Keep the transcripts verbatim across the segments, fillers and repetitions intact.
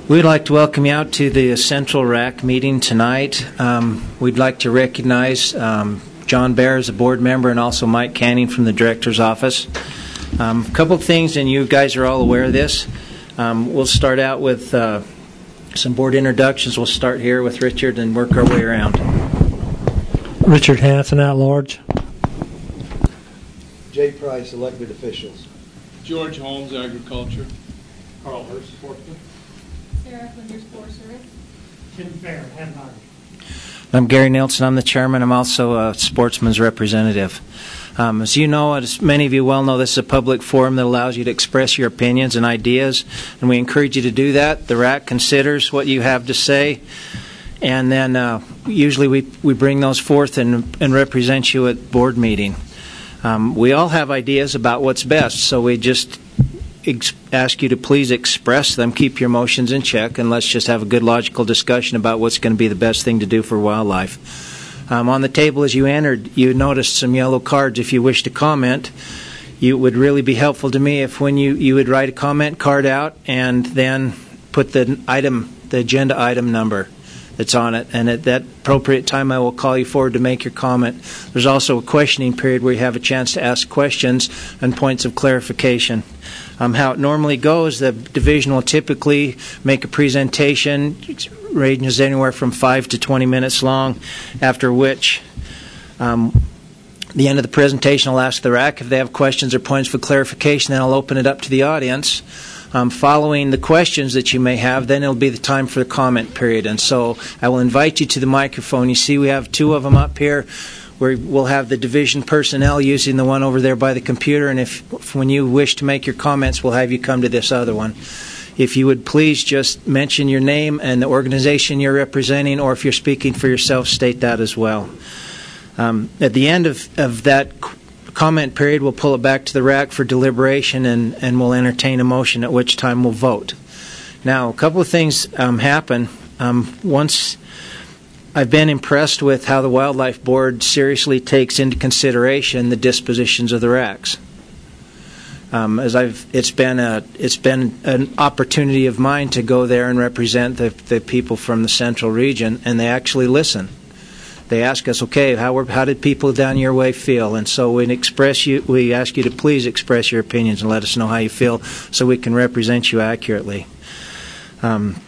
We'd like to welcome you out to the Central R A C meeting tonight. Um, we'd like to recognize um, John Bear as a board member and also Mike Canning from the director's office. Um, a couple of things, and you guys are all aware of this. Um, we'll start out with uh, some board introductions. We'll start here with Richard and work our way around. Richard Hanson, at large. Jay Price, elected officials. George Holmes, agriculture. Carl Hurst, sportsman. Sarah Flinders, Forest Service. Tim Fair, Hancock. I'm Gary Nielsen. I'm the chairman. I'm also a sportsman's representative. Um, as you know, as many of you well know, this is a public forum that allows you to express your opinions and ideas, and we encourage you to do that. The R A C considers what you have to say, and then uh, usually we, we bring those forth and, and represent you at board meeting. Um, we all have ideas about what's best, so we just ex- ask you to please express them, keep your emotions in check, and let's just have a good logical discussion about what's going to be the best thing to do for wildlife. Um, on the table as you entered, you noticed some yellow cards. If you wish to comment, it would really be helpful to me if when you, you would write a comment card out and then put the item, the agenda item number that's on it, and at that appropriate time I will call you forward to make your comment. There's also a questioning period where you have a chance to ask questions and points of clarification. Um, how it normally goes, the division will typically make a presentation, ranges anywhere from five to twenty minutes long, after which um, the end of the presentation I'll ask the R A C if they have questions or points for clarification, then I'll open it up to the audience. Um, following the questions that you may have, then it'll be the time for the comment period. And so I will invite you to the microphone. You see we have two of them up here, where we'll have the division personnel using the one over there by the computer, and if, if when you wish to make your comments, we'll have you come to this other one. If you would please just mention your name and the organization you're representing, or if you're speaking for yourself, state that as well. Um, at the end of, of that comment period, we'll pull it back to the R A C for deliberation, and, and we'll entertain a motion, at which time we'll vote. Now, a couple of things um, happen. Um, once I've been impressed with how the Wildlife Board seriously takes into consideration the dispositions of the R A Cs. Um, as I've, it's been a, it's been an opportunity of mine to go there and represent the, the people from the Central Region, and they actually listen. They ask us, okay, how were, how did people down your way feel? And so we express you, we ask you to please express your opinions and let us know how you feel, so we can represent you accurately. Um,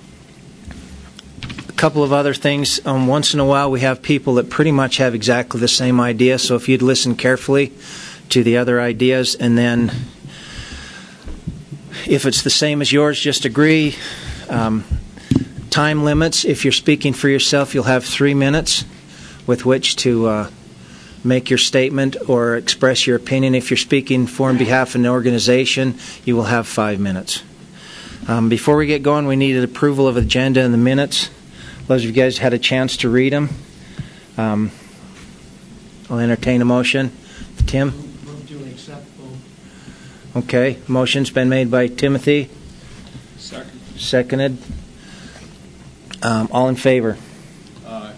a couple of other things. Um, once in a while, we have people that pretty much have exactly the same idea. So if you'd listen carefully to the other ideas, and then if it's the same as yours, just agree. Um, time limits. If you're speaking for yourself, you'll have three minutes with which to uh, make your statement or express your opinion. If you're speaking for on behalf of an organization, you will have five minutes. Um, before we get going, we need an approval of agenda and the minutes. Those of you guys had a chance to read them. Um, I'll entertain a motion. Tim? Move to accept both. Okay. Motion's been made by Timothy. Second. Seconded. Um, all in favor? Aye.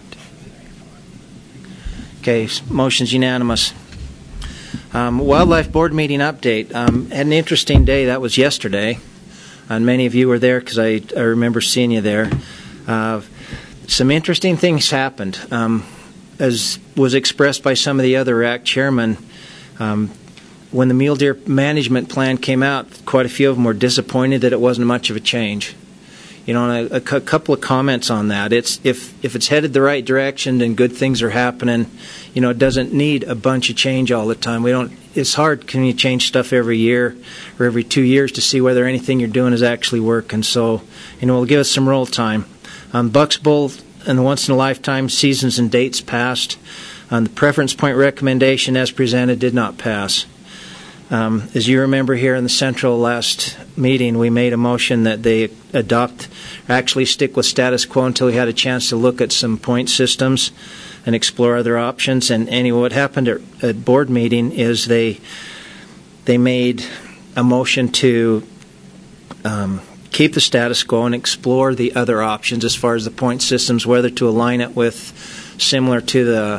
Okay, motion's unanimous. Um, Wildlife Board meeting update. Um, had an interesting day. That was yesterday. And many of you were there because I, I remember seeing you there. Uh, some interesting things happened. Um, as was expressed by some of the other R A C chairmen, um, when the mule deer management plan came out, quite a few of them were disappointed that it wasn't much of a change. You know, and a, a couple of comments on that. It's if if it's headed the right direction and good things are happening, you know, it doesn't need a bunch of change all the time. We don't. It's hard. Can you change stuff every year or every two years to see whether anything you're doing is actually working? So, you know, it'll give us some roll time. Um, Bucks Bowl and the once in a lifetime seasons and dates passed. Um, the preference point recommendation as presented did not pass. Um, as you remember here in the Central last meeting, we made a motion that they adopt, actually stick with status quo until we had a chance to look at some point systems and explore other options. And anyway, what happened at, at board meeting is they they made a motion to um, keep the status quo and explore the other options as far as the point systems, whether to align it with similar to the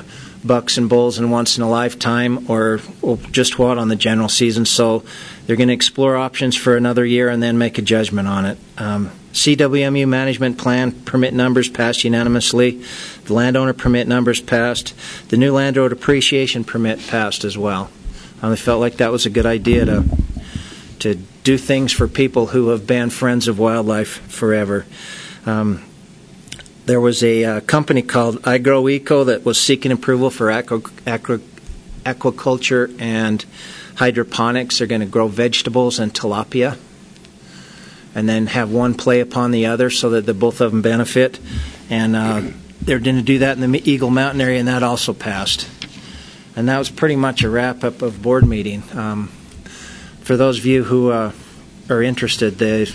bucks and bulls in once in a lifetime, or, or just what on the general season. So they're going to explore options for another year and then make a judgment on it. Um, C W M U management plan permit numbers passed unanimously. The landowner permit numbers passed. The new landowner appreciation permit passed as well. Um, I felt like that was a good idea to to do things for people who have been friends of wildlife forever. Um, there was a uh, company called iGrowEco that was seeking approval for aqua, aqua, aquaculture and hydroponics. They're going to grow vegetables and tilapia, and then have one play upon the other so that the both of them benefit. And uh, they're going to do that in the Eagle Mountain area, and that also passed. And that was pretty much a wrap-up of board meeting. Um, for those of you who uh, are interested, they,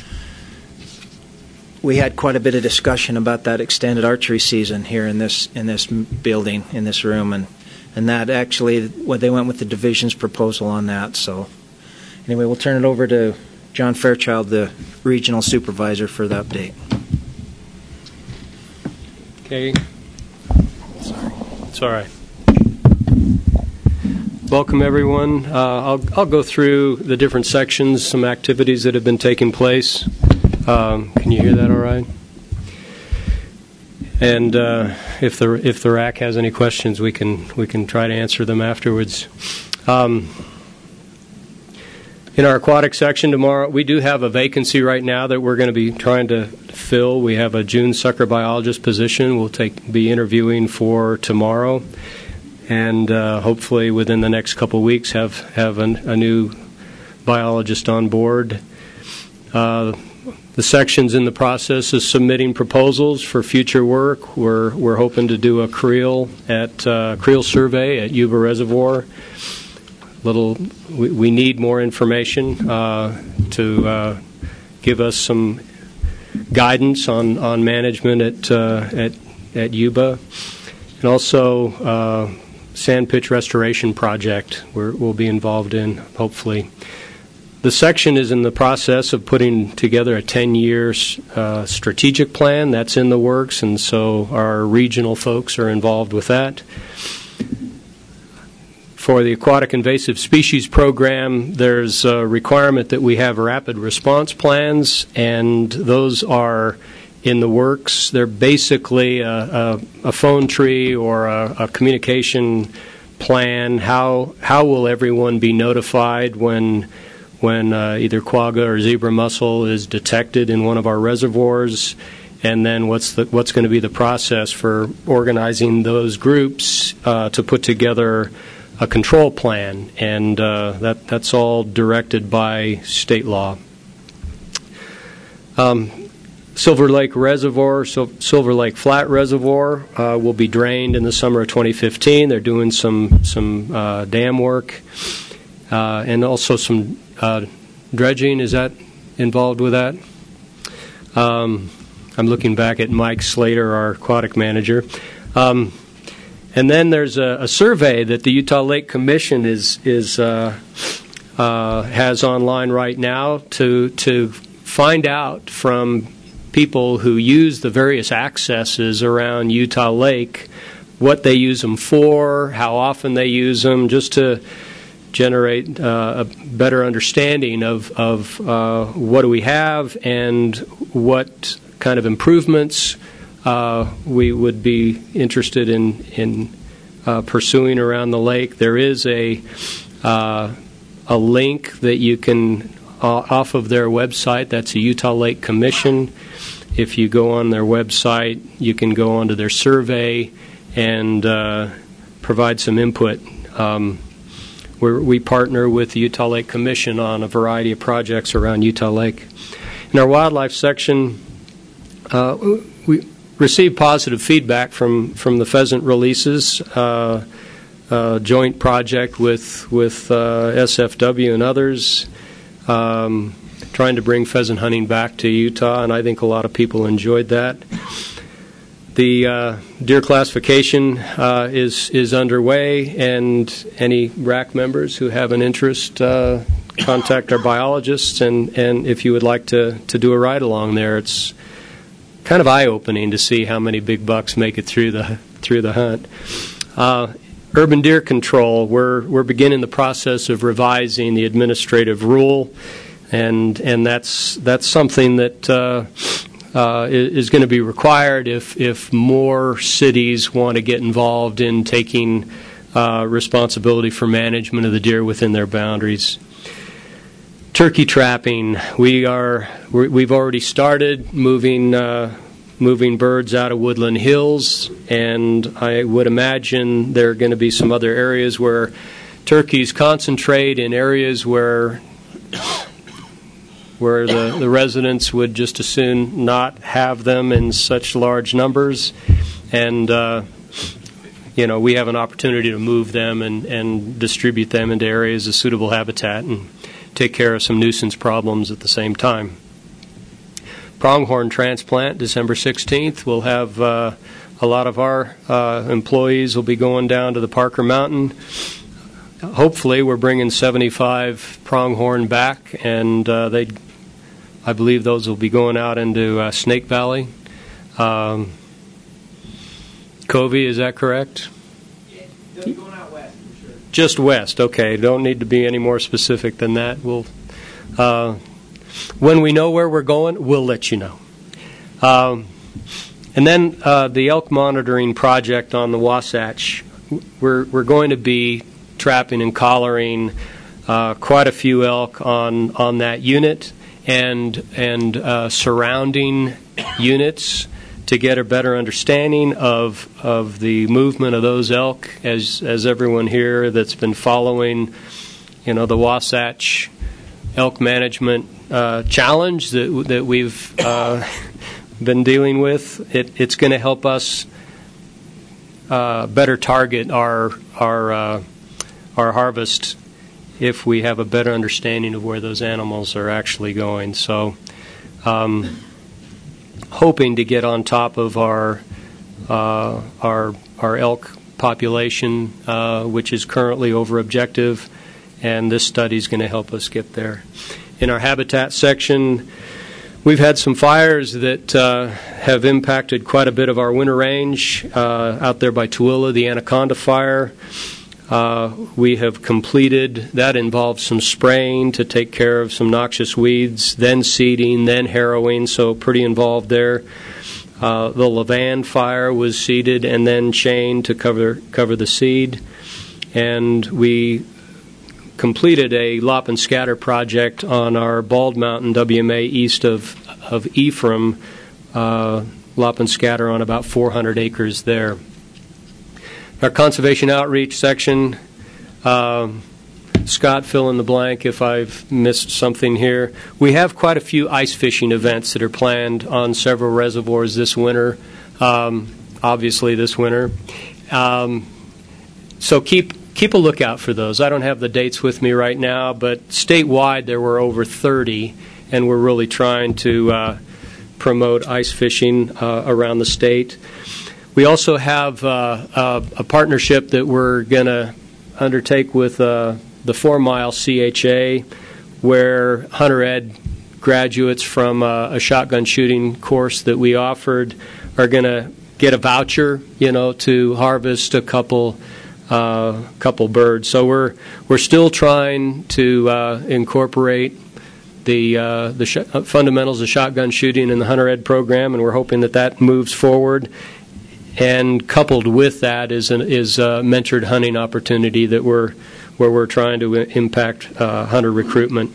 we had quite a bit of discussion about that extended archery season here in this in this building, in this room, and and that actually, well, they went with the division's proposal on that. So anyway, we'll turn it over to John Fairchild, the regional supervisor, for the update. Okay. Sorry. It's all right. Welcome, everyone. Uh, I'll, I'll go through the different sections, some activities that have been taking place. Um, can you hear that all right? And uh, if the if the R A C has any questions, we can we can try to answer them afterwards. Um, In our aquatic section tomorrow, we do have a vacancy right now that we're going to be trying to fill. We have a June sucker biologist position we'll take be interviewing for tomorrow, and uh, hopefully within the next couple of weeks have, have an, a new biologist on board. Uh, the section's in the process of submitting proposals for future work. We're, we're hoping to do a creel, at, uh, creel survey at Yuba Reservoir. Little, we, we need more information uh, to uh, give us some guidance on, on management at uh, at at Yuba, and also uh, sand pitch restoration project we're, we'll be involved in, hopefully. The section is in the process of putting together a ten-year uh, strategic plan. That's in the works, and so our regional folks are involved with that. For the Aquatic Invasive Species Program, there's a requirement that we have rapid response plans, and those are in the works. They're basically a, a, a phone tree or a, a communication plan. How how will everyone be notified when when uh, either quagga or zebra mussel is detected in one of our reservoirs? And then what's the what's going to be the process for organizing those groups uh, to put together a control plan, and uh, that that's all directed by state law. Um, Silver Lake Reservoir, so Silver Lake Flat Reservoir, uh, will be drained in the summer of twenty fifteen. They're doing some some uh, dam work uh, and also some uh, dredging. Is that involved with that? Um, I'm looking back at Mike Slater, our aquatic manager. Um, And then there's a, a survey that the Utah Lake Commission is is uh, uh, has online right now to to find out from people who use the various accesses around Utah Lake what they use them for, how often they use them, just to generate uh, a better understanding of of uh, what do we have and what kind of improvements Uh, we would be interested in in uh, pursuing around the lake. There is a uh, a link that you can uh, off of their website. That's the Utah Lake Commission. If you go on their website, you can go onto their survey and uh, provide some input. Um, we're, we partner with the Utah Lake Commission on a variety of projects around Utah Lake. In our wildlife section, uh, we received positive feedback from, from the pheasant releases, uh, uh, joint project with with uh, S F W and others, um, trying to bring pheasant hunting back to Utah, and I think a lot of people enjoyed that. The uh, deer classification uh, is is underway, and any R A C members who have an interest, uh, contact our biologists, and, and if you would like to, to do a ride along there, it's kind of eye-opening to see how many big bucks make it through the through the hunt. Uh, urban deer control, we're, we're beginning the process of revising the administrative rule, and and that's that's something that uh, uh, is going to be required if, if more cities want to get involved in taking uh, responsibility for management of the deer within their boundaries. Turkey trapping, we are we're, we've already started moving uh, moving birds out of Woodland Hills, and I would imagine there are going to be some other areas where turkeys concentrate in areas where where the, the residents would just as soon not have them in such large numbers, and uh, you know, we have an opportunity to move them and, and distribute them into areas of suitable habitat and take care of some nuisance problems at the same time. Pronghorn transplant, December sixteenth. We'll have uh, a lot of our uh, employees will be going down to the Parker Mountain. Hopefully, we're bringing seventy-five pronghorn back, and uh, they, I believe those will be going out into uh, Snake Valley. Um, Covey, is that correct? Yeah, they'll be going out west, for sure. Just west, okay. Don't need to be any more specific than that. We'll, uh, when we know where we're going, we'll let you know. Um, and then uh, the elk monitoring project on the Wasatch. We're we're going to be trapping and collaring uh, quite a few elk on on that unit and and uh, surrounding units to get a better understanding of of the movement of those elk. As as everyone here that's been following, you know, the Wasatch elk management uh, challenge that that we've uh, been dealing with, it, it's going to help us uh, better target our our uh, our harvest if we have a better understanding of where those animals are actually going. So, um, hoping to get on top of our uh, our our elk population, uh, which is currently over objective, and this study is going to help us get there. In our habitat section, we've had some fires that uh, have impacted quite a bit of our winter range uh, out there by Tooele, the Anaconda Fire. Uh, we have completed, that involved some spraying to take care of some noxious weeds, then seeding, then harrowing, so pretty involved there. Uh, the Levan Fire was seeded and then chained to cover cover the seed. And we completed a lop and scatter project on our Bald Mountain W M A east of, of Ephraim, uh, lop and scatter on about four hundred acres there. Our conservation outreach section, uh, Scott, fill in the blank if I've missed something here. We have quite a few ice fishing events that are planned on several reservoirs this winter, um, obviously this winter. Um, so keep keep a lookout for those. I don't have the dates with me right now, but statewide there were over thirty, and we're really trying to uh, promote ice fishing uh, around the state. We also have uh, uh, a partnership that we're going to undertake with uh, the Four Mile C H A, where Hunter Ed graduates from uh, a shotgun shooting course that we offered are going to get a voucher, you know, to harvest a couple uh, couple birds. So we're we're still trying to uh, incorporate the uh, the sh- fundamentals of shotgun shooting in the Hunter Ed program, and we're hoping that that moves forward. And coupled with that is an, is a mentored hunting opportunity that we're where we're trying to impact uh, hunter recruitment.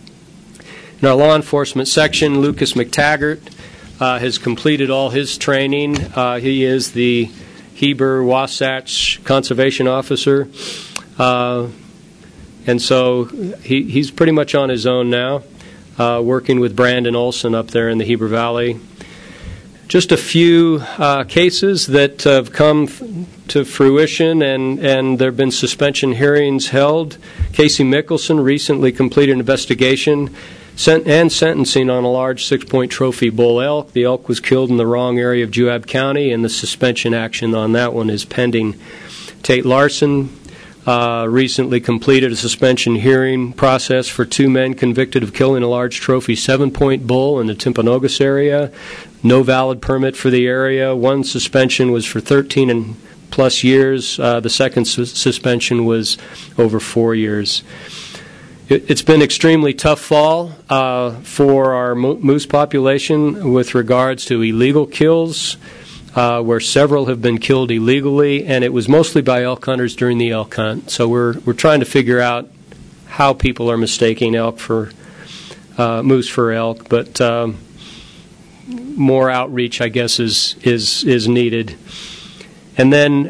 In our law enforcement section, Lucas McTaggart uh, has completed all his training. Uh, he is the Heber Wasatch Conservation Officer, uh, and so he, he's pretty much on his own now, uh, working with Brandon Olson up there in the Heber Valley. Just a few uh, cases that have come f- to fruition, and, and there have been suspension hearings held. Casey Mickelson recently completed an investigation sent- and sentencing on a large six-point trophy bull elk. The elk was killed in the wrong area of Juab County, and the suspension action on that one is pending. Tate Larson uh, recently completed a suspension hearing process for two men convicted of killing a large trophy seven-point bull in the Timpanogos area. No valid permit for the area. One suspension was for thirteen and plus years. Uh, the second su- suspension was over four years. It, it's been extremely tough fall uh, for our mo- moose population with regards to illegal kills, uh, where several have been killed illegally, and it was mostly by elk hunters during the elk hunt. So we're we're trying to figure out how people are mistaking elk for uh, moose for elk, but um, more outreach, I guess, is is is needed. And then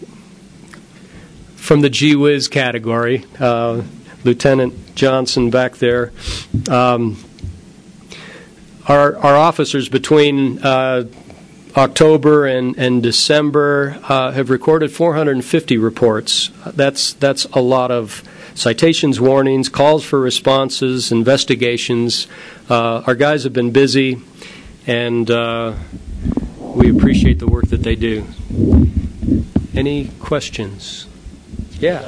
from the gee whiz category, uh, Lieutenant Johnson back there, um, our our officers between uh, October and, and December uh, have recorded four hundred fifty reports. That's that's a lot of citations, warnings, calls for responses, investigations. Uh, our guys have been busy, and uh, we appreciate the work that they do. Any questions? Yeah.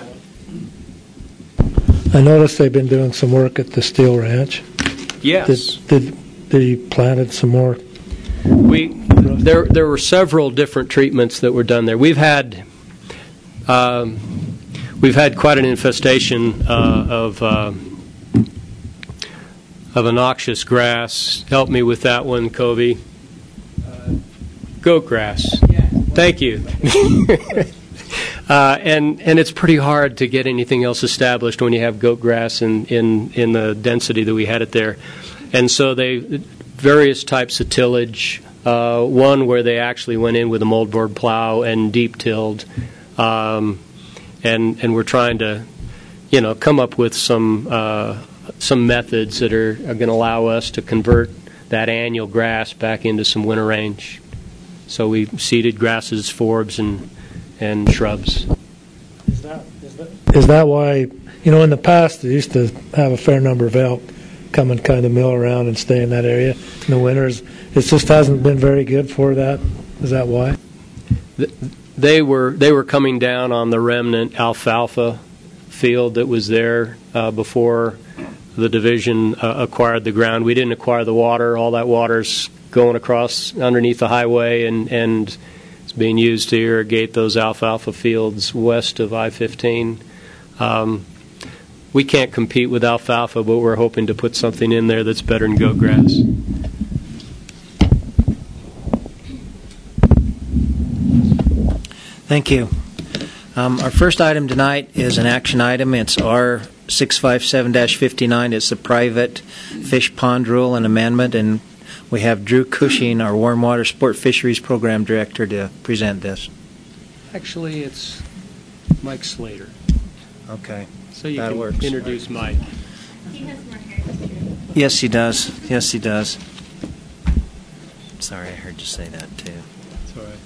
I noticed they've been doing some work at the Steel Ranch. Yes. Did, did, did you planted some more? We there there were several different treatments that were done there. We've had um, we've had quite an infestation uh, of uh, of a noxious grass. Help me with that one, Kobe. Uh, goat grass. Yeah. Thank you. uh, and and it's pretty hard to get anything else established when you have goat grass in, in, in the density that we had it there. And so they various types of tillage. Uh, one where they actually went in with a moldboard plow and deep tilled, um, and and we're trying to, you know, come up with some uh, some methods that are, are going to allow us to convert that annual grass back into some winter range. So we seeded grasses, forbs, and and shrubs. Is that, is that is that why, you know, in the past they used to have a fair number of elk come and kind of mill around and stay in that area in the winters? It just hasn't been very good for that. Is that why? They were they were coming down on the remnant alfalfa field that was there uh, before the division uh, acquired the ground. We didn't acquire the water. All that water's going across underneath the highway and, and it's being used to irrigate those alfalfa fields west of I fifteen. Um, we can't compete with alfalfa, but we're hoping to put something in there that's better than goat grass. Thank you. Um, our first item tonight is an action item. It's R six fifty-seven dash fifty-nine. It's the private fish pond rule and amendment, and we have Drew Cushing, our Warm Water Sport Fisheries Program Director, to present this. Actually, it's Mike Slater. Okay. So you That can works. introduce Mike. He has more hair than you. Yes, he does. Yes, he does. Sorry, I heard you say that, too. That's all right.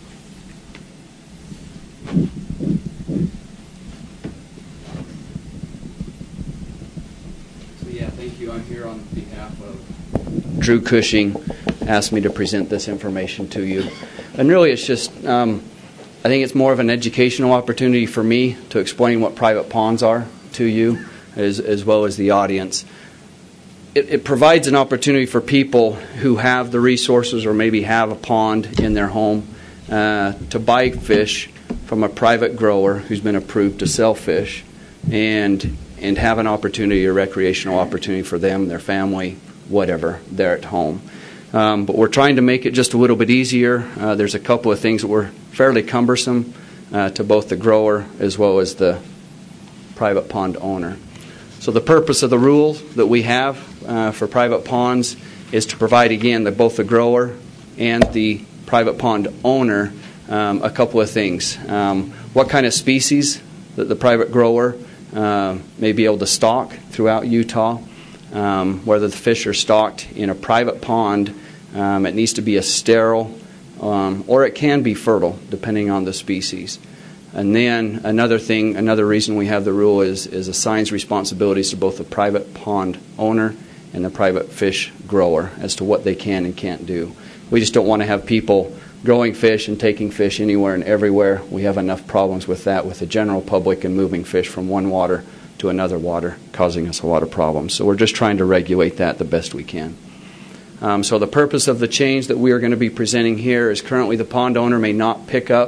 So yeah, thank you. I'm here on behalf of Drew Cushing. Asked me to present this information to you, and really, it's just um, I think it's more of an educational opportunity for me to explain what private ponds are to you, as as well as the audience. It, it provides an opportunity for people who have the resources or maybe have a pond in their home uh, to buy fish from a private grower who's been approved to sell fish, and and have an opportunity, a recreational opportunity for them, their family, whatever, there at home. Um, but we're trying to make it just a little bit easier. Uh, there's a couple of things that were fairly cumbersome uh, to both the grower as well as the private pond owner. So the purpose of the rule that we have uh, for private ponds is to provide, again, the, both the grower and the private pond owner um, a couple of things. Um, what kind of species that the private grower uh, may be able to stock throughout Utah. Um, whether the fish are stocked in a private pond, um, it needs to be a sterile, um, or it can be fertile, depending on the species. And then another thing, another reason we have the rule is, is assigns responsibilities to both the private pond owner and the private fish grower as to what they can and can't do. We just don't want to have people growing fish and taking fish anywhere and everywhere. We have enough problems with that with the general public and moving fish from one water to another water, causing us a lot of problems. So we're just trying to regulate that the best we can. Um, so the purpose of the change that we are going to be presenting here is currently the pond owner may not pick up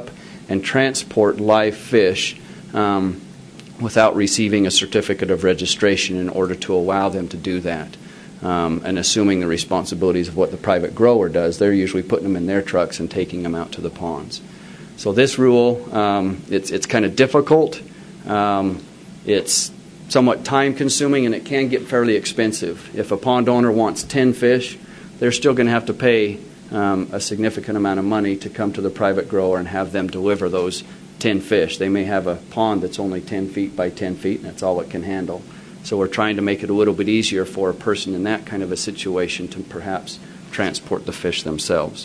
and transport live fish um, without receiving a certificate of registration in order to allow them to do that. Um, and assuming the responsibilities of what the private grower does, they're usually putting them in their trucks and taking them out to the ponds. So this rule, um, it's, it's kind of difficult. Um, it's somewhat time-consuming, and it can get fairly expensive. If a pond owner wants ten fish, they're still going to have to pay um, a significant amount of money to come to the private grower and have them deliver those ten fish. They may have a pond that's only ten feet by ten feet, and that's all it can handle. So we're trying to make it a little bit easier for a person in that kind of a situation to perhaps transport the fish themselves.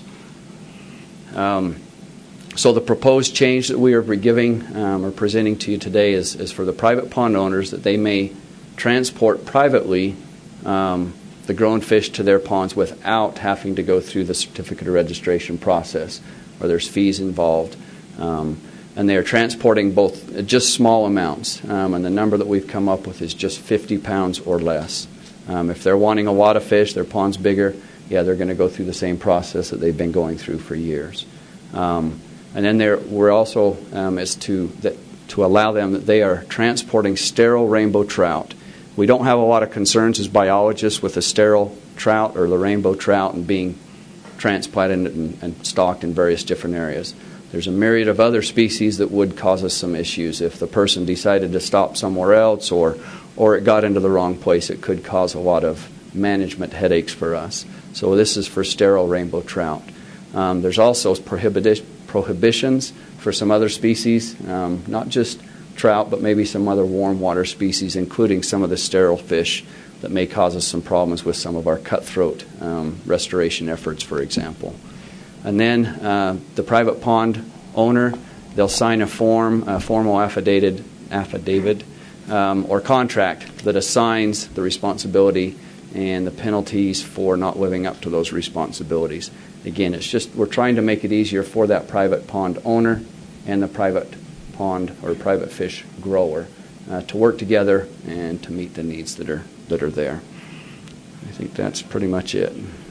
Um, so the proposed change that we are giving um, or presenting to you today is, is for the private pond owners that they may transport privately um, the grown fish to their ponds without having to go through the certificate of registration process, where there's fees involved. Um, and they are transporting both just small amounts, um, and the number that we've come up with is just fifty pounds or less. Um, if they're wanting a lot of fish, their pond's bigger, yeah, they're going to go through the same process that they've been going through for years. Um, and then there, we're also um, is to that, to allow them that they are transporting sterile rainbow trout. We don't have a lot of concerns as biologists with the sterile trout or the rainbow trout and being transplanted and, and stocked in various different areas. There's a myriad of other species that would cause us some issues. If the person decided to stop somewhere else or, or it got into the wrong place, it could cause a lot of management headaches for us. So this is for sterile rainbow trout. Um, there's also prohibi- prohibitions for some other species, um, not just trout, but maybe some other warm water species, including some of the sterile fish that may cause us some problems with some of our cutthroat um, restoration efforts, for example. And then uh, the private pond owner, they'll sign a form, a formal affidavit, affidavit um, or contract that assigns the responsibility and the penalties for not living up to those responsibilities. Again, it's just we're trying to make it easier for that private pond owner and the private pond or private fish grower uh, to work together and to meet the needs that are that are there. I think that's pretty much it.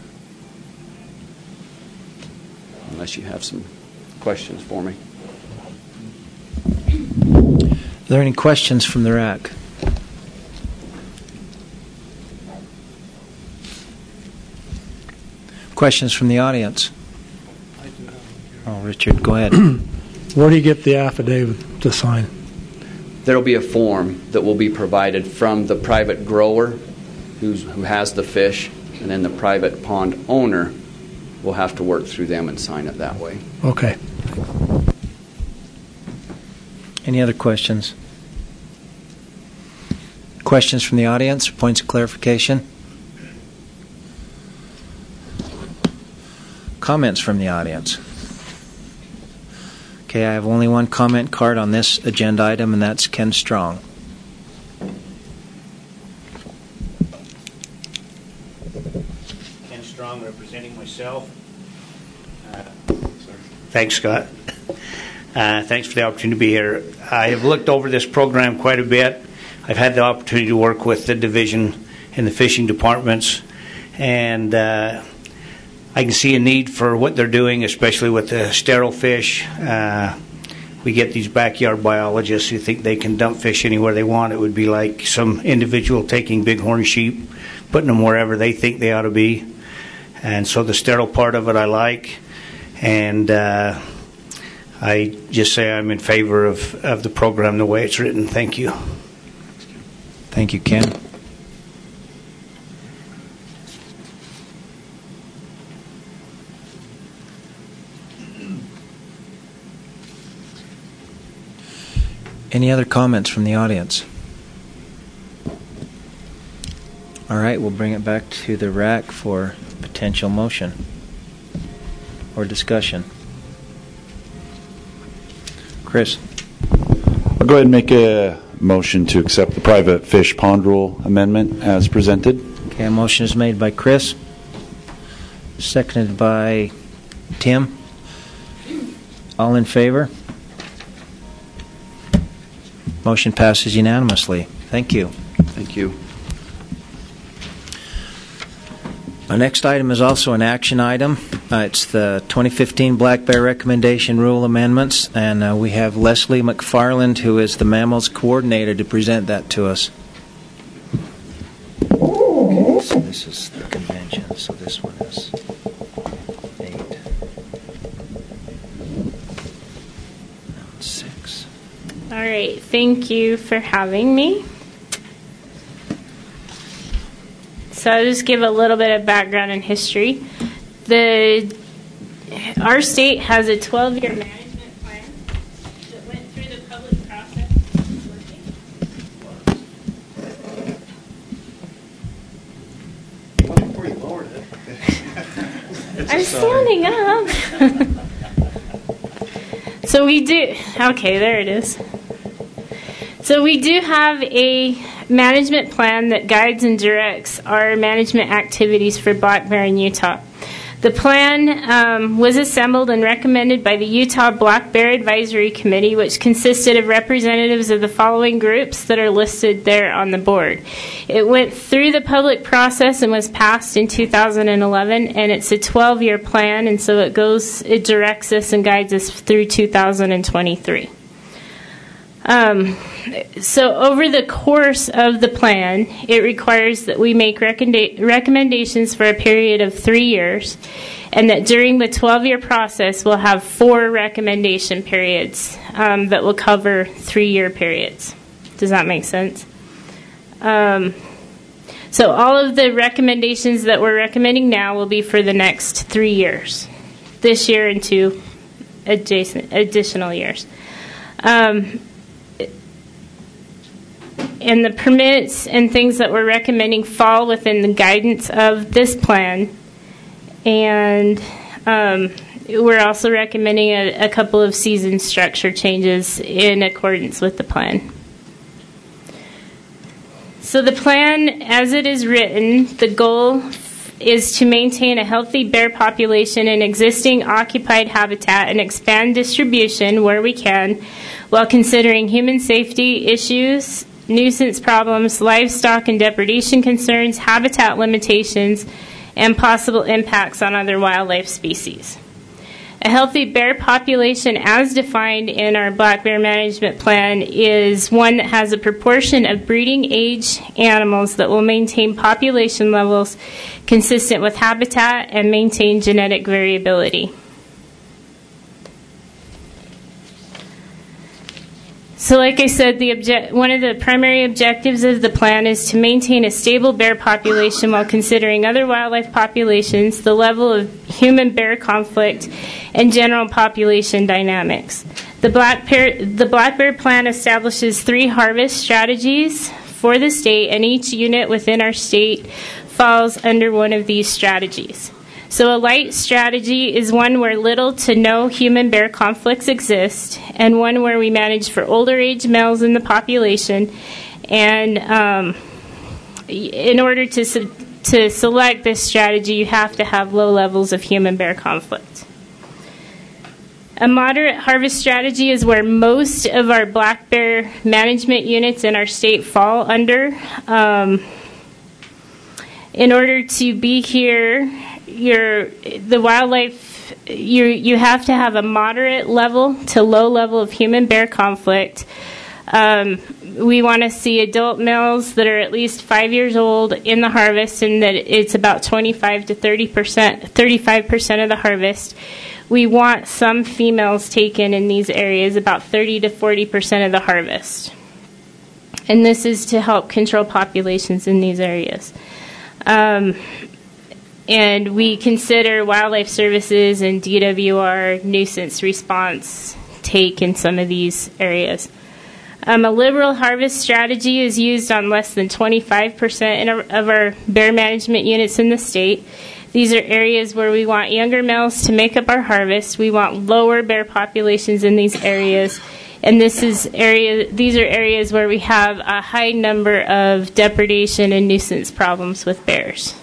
Unless you have some questions for me. Are there any questions from the R A C? Questions from the audience? Oh, Richard, go ahead. Where do you get the affidavit to sign? There will be a form that will be provided from the private grower who's, who has the fish, and then the private pond owner will have to work through them and sign it that way. Okay. Any other questions? Questions from the audience? Points of clarification? Comments from the audience? Okay, I have only one comment card on this agenda item, and that's Ken Strong. Ken Strong, representing myself. Uh, thanks, Scott. Uh, thanks for the opportunity to be here. I have looked over this program quite a bit. I've had the opportunity to work with the division in the fishing departments, and uh, I can see a need for what they're doing, especially with the sterile fish. Uh, we get these backyard biologists who think they can dump fish anywhere they want. It would be like some individual taking bighorn sheep, putting them wherever they think they ought to be. And so the sterile part of it I like. And uh, I just say I'm in favor of, of the program the way it's written. Thank you. Thank you, Ken. Any other comments from the audience? All right, we'll bring it back to the R A C for potential motion or discussion. Chris. I'll go ahead and make a motion to accept the private fish pond rule amendment as presented. Okay, a motion is made by Chris, seconded by Tim. All in favor? Motion passes unanimously. Thank you. Thank you. Our next item is also an action item. Uh, it's the twenty fifteen Black Bear Recommendation Rule Amendments, and uh, we have Leslie McFarland, who is the Mammals Coordinator, to present that to us. Okay, so this is the convention, so this one is eight. Now it's six. All right, thank you for having me. So I'll just give a little bit of background and history. The our state has a twelve-year management plan that went through the public process. Well, before you lowered it. I'm standing up. So we do. Okay, there it is. So we do have a management plan that guides and directs our management activities for black bear in Utah. The plan um, was assembled and recommended by the Utah Black Bear Advisory Committee, which consisted of representatives of the following groups that are listed there on the board. It went through the public process and was passed in two thousand eleven, and it's a twelve-year plan, and so it goes, it directs us and guides us through two thousand twenty-three. Um, so over the course of the plan, it requires that we make recommenda- recommendations for a period of three years, and that during the twelve-year process, we'll have four recommendation periods um, that will cover three-year periods. Does that make sense? Um, so all of the recommendations that we're recommending now will be for the next three years, this year and two adjacent additional years. Um, And the permits and things that we're recommending fall within the guidance of this plan. And um, we're also recommending a, a couple of season structure changes in accordance with the plan. So the plan, as it is written, the goal is to maintain a healthy bear population in existing occupied habitat and expand distribution where we can, while considering human safety issues, nuisance problems, livestock and depredation concerns, habitat limitations, and possible impacts on other wildlife species. A healthy bear population, as defined in our black bear management plan, is one that has a proportion of breeding age animals that will maintain population levels consistent with habitat and maintain genetic variability. So like I said, the object, one of the primary objectives of the plan is to maintain a stable bear population while considering other wildlife populations, the level of human-bear conflict, and general population dynamics. The black bear, the black bear plan establishes three harvest strategies for the state, and each unit within our state falls under one of these strategies. So a light strategy is one where little to no human-bear conflicts exist, and one where we manage for older age males in the population. And um, in order to to select this strategy, you have to have low levels of human-bear conflict. A moderate harvest strategy is where most of our black bear management units in our state fall under. Um, in order to be here, Your the wildlife you you have to have a moderate level to low level of human bear conflict. Um, we want to see adult males that are at least five years old in the harvest, and that it's about twenty-five to thirty percent, thirty-five percent of the harvest. We want some females taken in these areas, about thirty to forty percent of the harvest, and this is to help control populations in these areas. Um, And we consider wildlife services and D W R nuisance response take in some of these areas. Um, a liberal harvest strategy is used on less than twenty-five percent of our bear management units in the state. These are areas where we want younger males to make up our harvest. We want lower bear populations in these areas. And this is area. These are areas where we have a high number of depredation and nuisance problems with bears.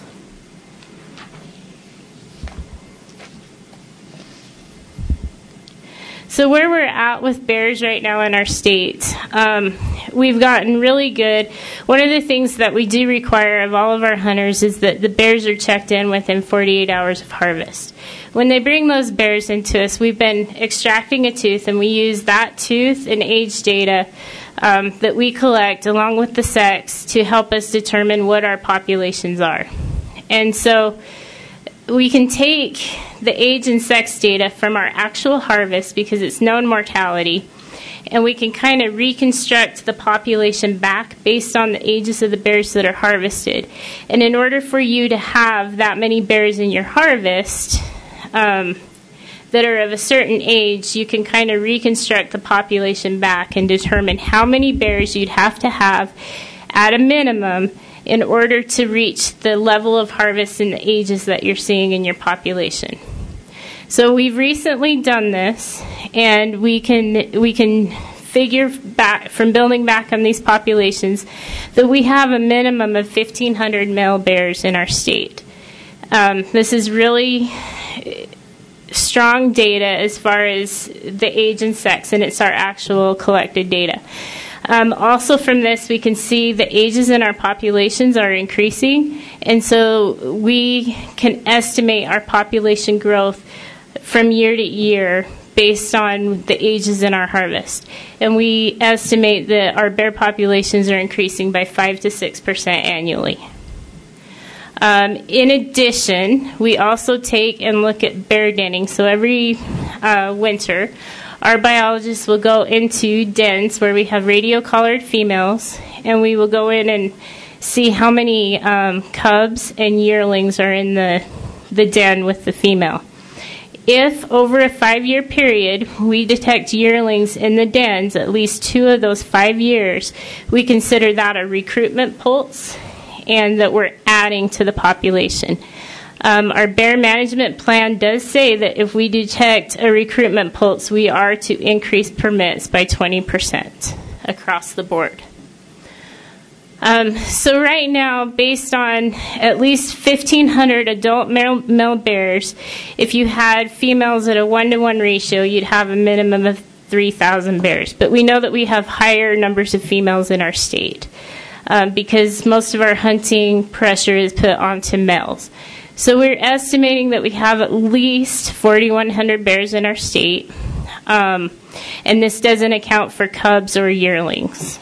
So where we're at with bears right now in our state, um, we've gotten really good. One of the things that we do require of all of our hunters is that the bears are checked in within forty-eight hours of harvest. When they bring those bears into us, we've been extracting a tooth, and we use that tooth and age data um, that we collect along with the sex to help us determine what our populations are. And so we can take the age and sex data from our actual harvest, because it's known mortality, and we can kind of reconstruct the population back based on the ages of the bears that are harvested. And in order for you to have that many bears in your harvest um, that are of a certain age, you can kind of reconstruct the population back and determine how many bears you'd have to have at a minimum in order to reach the level of harvest and the ages that you're seeing in your population. So we've recently done this, and we can we can figure back from building back on these populations that we have a minimum of fifteen hundred male bears in our state. Um, this is really strong data as far as the age and sex, and it's our actual collected data. Um, also from this, we can see the ages in our populations are increasing, and so we can estimate our population growth from year to year based on the ages in our harvest. And we estimate that our bear populations are increasing by five to six percent annually. Um, in addition, we also take and look at bear denning. So every uh, winter, our biologists will go into dens where we have radio-collared females, and we will go in and see how many um, cubs and yearlings are in the, the den with the female. If over a five-year period we detect yearlings in the dens at least two of those five years, we consider that a recruitment pulse and that we're adding to the population. Um, our bear management plan does say that if we detect a recruitment pulse, we are to increase permits by twenty percent across the board. Um, so right now, based on at least fifteen hundred adult male, male bears, if you had females at a one-to-one ratio, you'd have a minimum of three thousand bears. But we know that we have higher numbers of females in our state um, because most of our hunting pressure is put onto males. So we're estimating that we have at least forty-one hundred bears in our state, um, and this doesn't account for cubs or yearlings.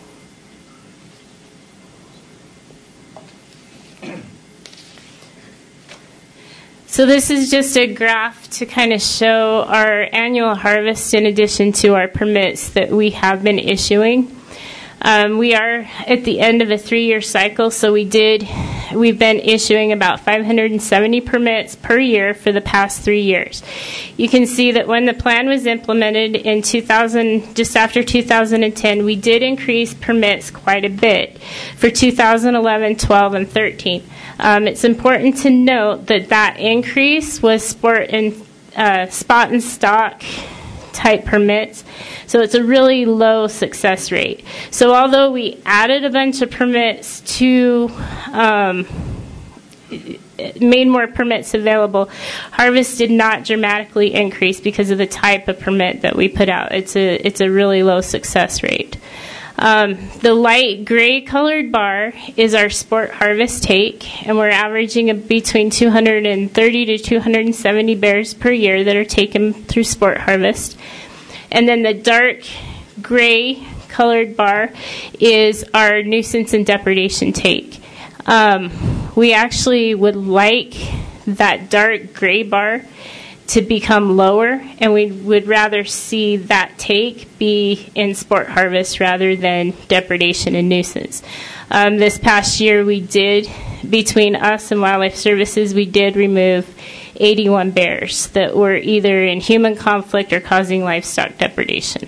So this is just a graph to kind of show our annual harvest in addition to our permits that we have been issuing. Um, we are at the end of a three-year cycle, so we did, we've been issuing about five hundred seventy permits per year for the past three years. You can see that when the plan was implemented in two thousand, just after two thousand ten, we did increase permits quite a bit for two thousand eleven, twelve, and thirteen. Um, it's important to note that that increase was sport and uh, spot and stock type permits, so it's a really low success rate. So although we added a bunch of permits to um, made more permits available, harvest did not dramatically increase because of the type of permit that we put out. It's a it's a really low success rate. Um, the light gray colored bar is our sport harvest take, and we're averaging a, between two hundred thirty to two hundred seventy bears per year that are taken through sport harvest. And then the dark gray colored bar is our nuisance and depredation take. Um, we actually would like that dark gray bar to become lower, and we would rather see that take be in sport harvest rather than depredation and nuisance. Um, this past year we did, between us and Wildlife Services, we did remove eighty-one bears that were either in human conflict or causing livestock depredation.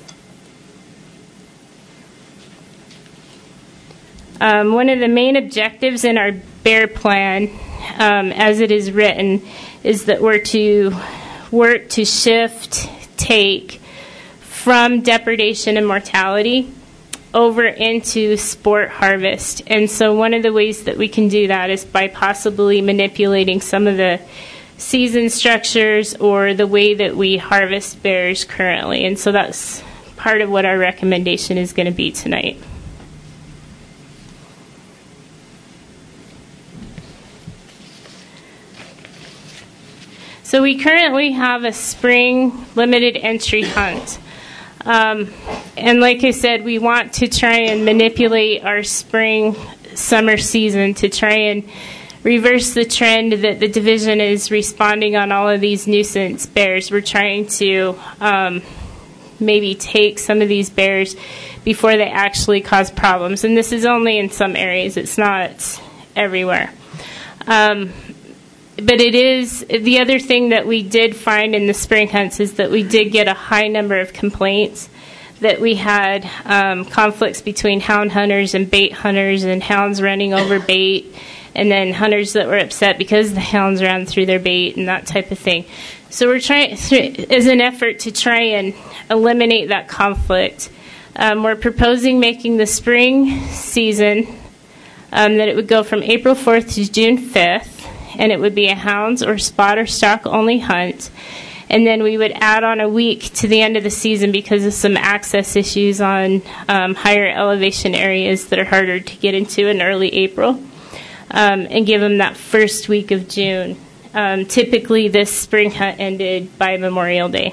Um, one of the main objectives in our bear plan, um, as it is written, is that we're to work to shift take from depredation and mortality over into sport harvest. And so one of the ways that we can do that is by possibly manipulating some of the season structures or the way that we harvest bears currently. And so that's part of what our recommendation is going to be tonight. So we currently have a spring limited entry hunt. Um, and like I said, we want to try and manipulate our spring summer season to try and reverse the trend that the division is responding on all of these nuisance bears. We're trying to um, maybe take some of these bears before they actually cause problems. And this is only in some areas. It's not everywhere. Um, But it is, the other thing that we did find in the spring hunts is that we did get a high number of complaints that we had um, conflicts between hound hunters and bait hunters, and hounds running over bait, and then hunters that were upset because the hounds ran through their bait and that type of thing. So we're trying, as an effort to try and eliminate that conflict, um, we're proposing making the spring season um, that it would go from April fourth to June fifth. And it would be a hounds or spot or stock only hunt. And then we would add on a week to the end of the season because of some access issues on um, higher elevation areas that are harder to get into in early April, um, and give them that first week of June. Um, typically, this spring hunt ended by Memorial Day.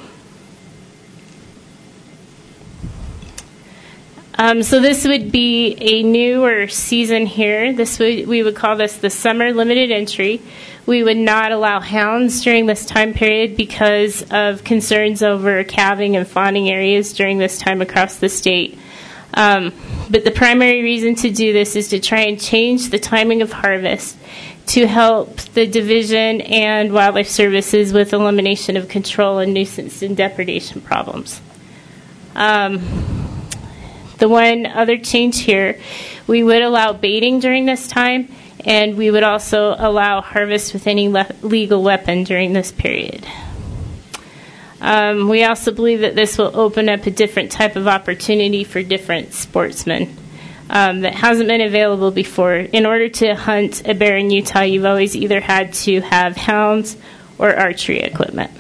Um, so this would be a newer season here. This would, we would call this the summer limited entry. We would not allow hounds during this time period because of concerns over calving and fawning areas during this time across the state. Um, but the primary reason to do this is to try and change the timing of harvest to help the division and wildlife services with elimination of control and nuisance and depredation problems. Um, The one other change here, we would allow baiting during this time, and we would also allow harvest with any le- legal weapon during this period. Um, we also believe that this will open up a different type of opportunity for different sportsmen um, that hasn't been available before. In order to hunt a bear in Utah, you've always either had to have hounds or archery equipment.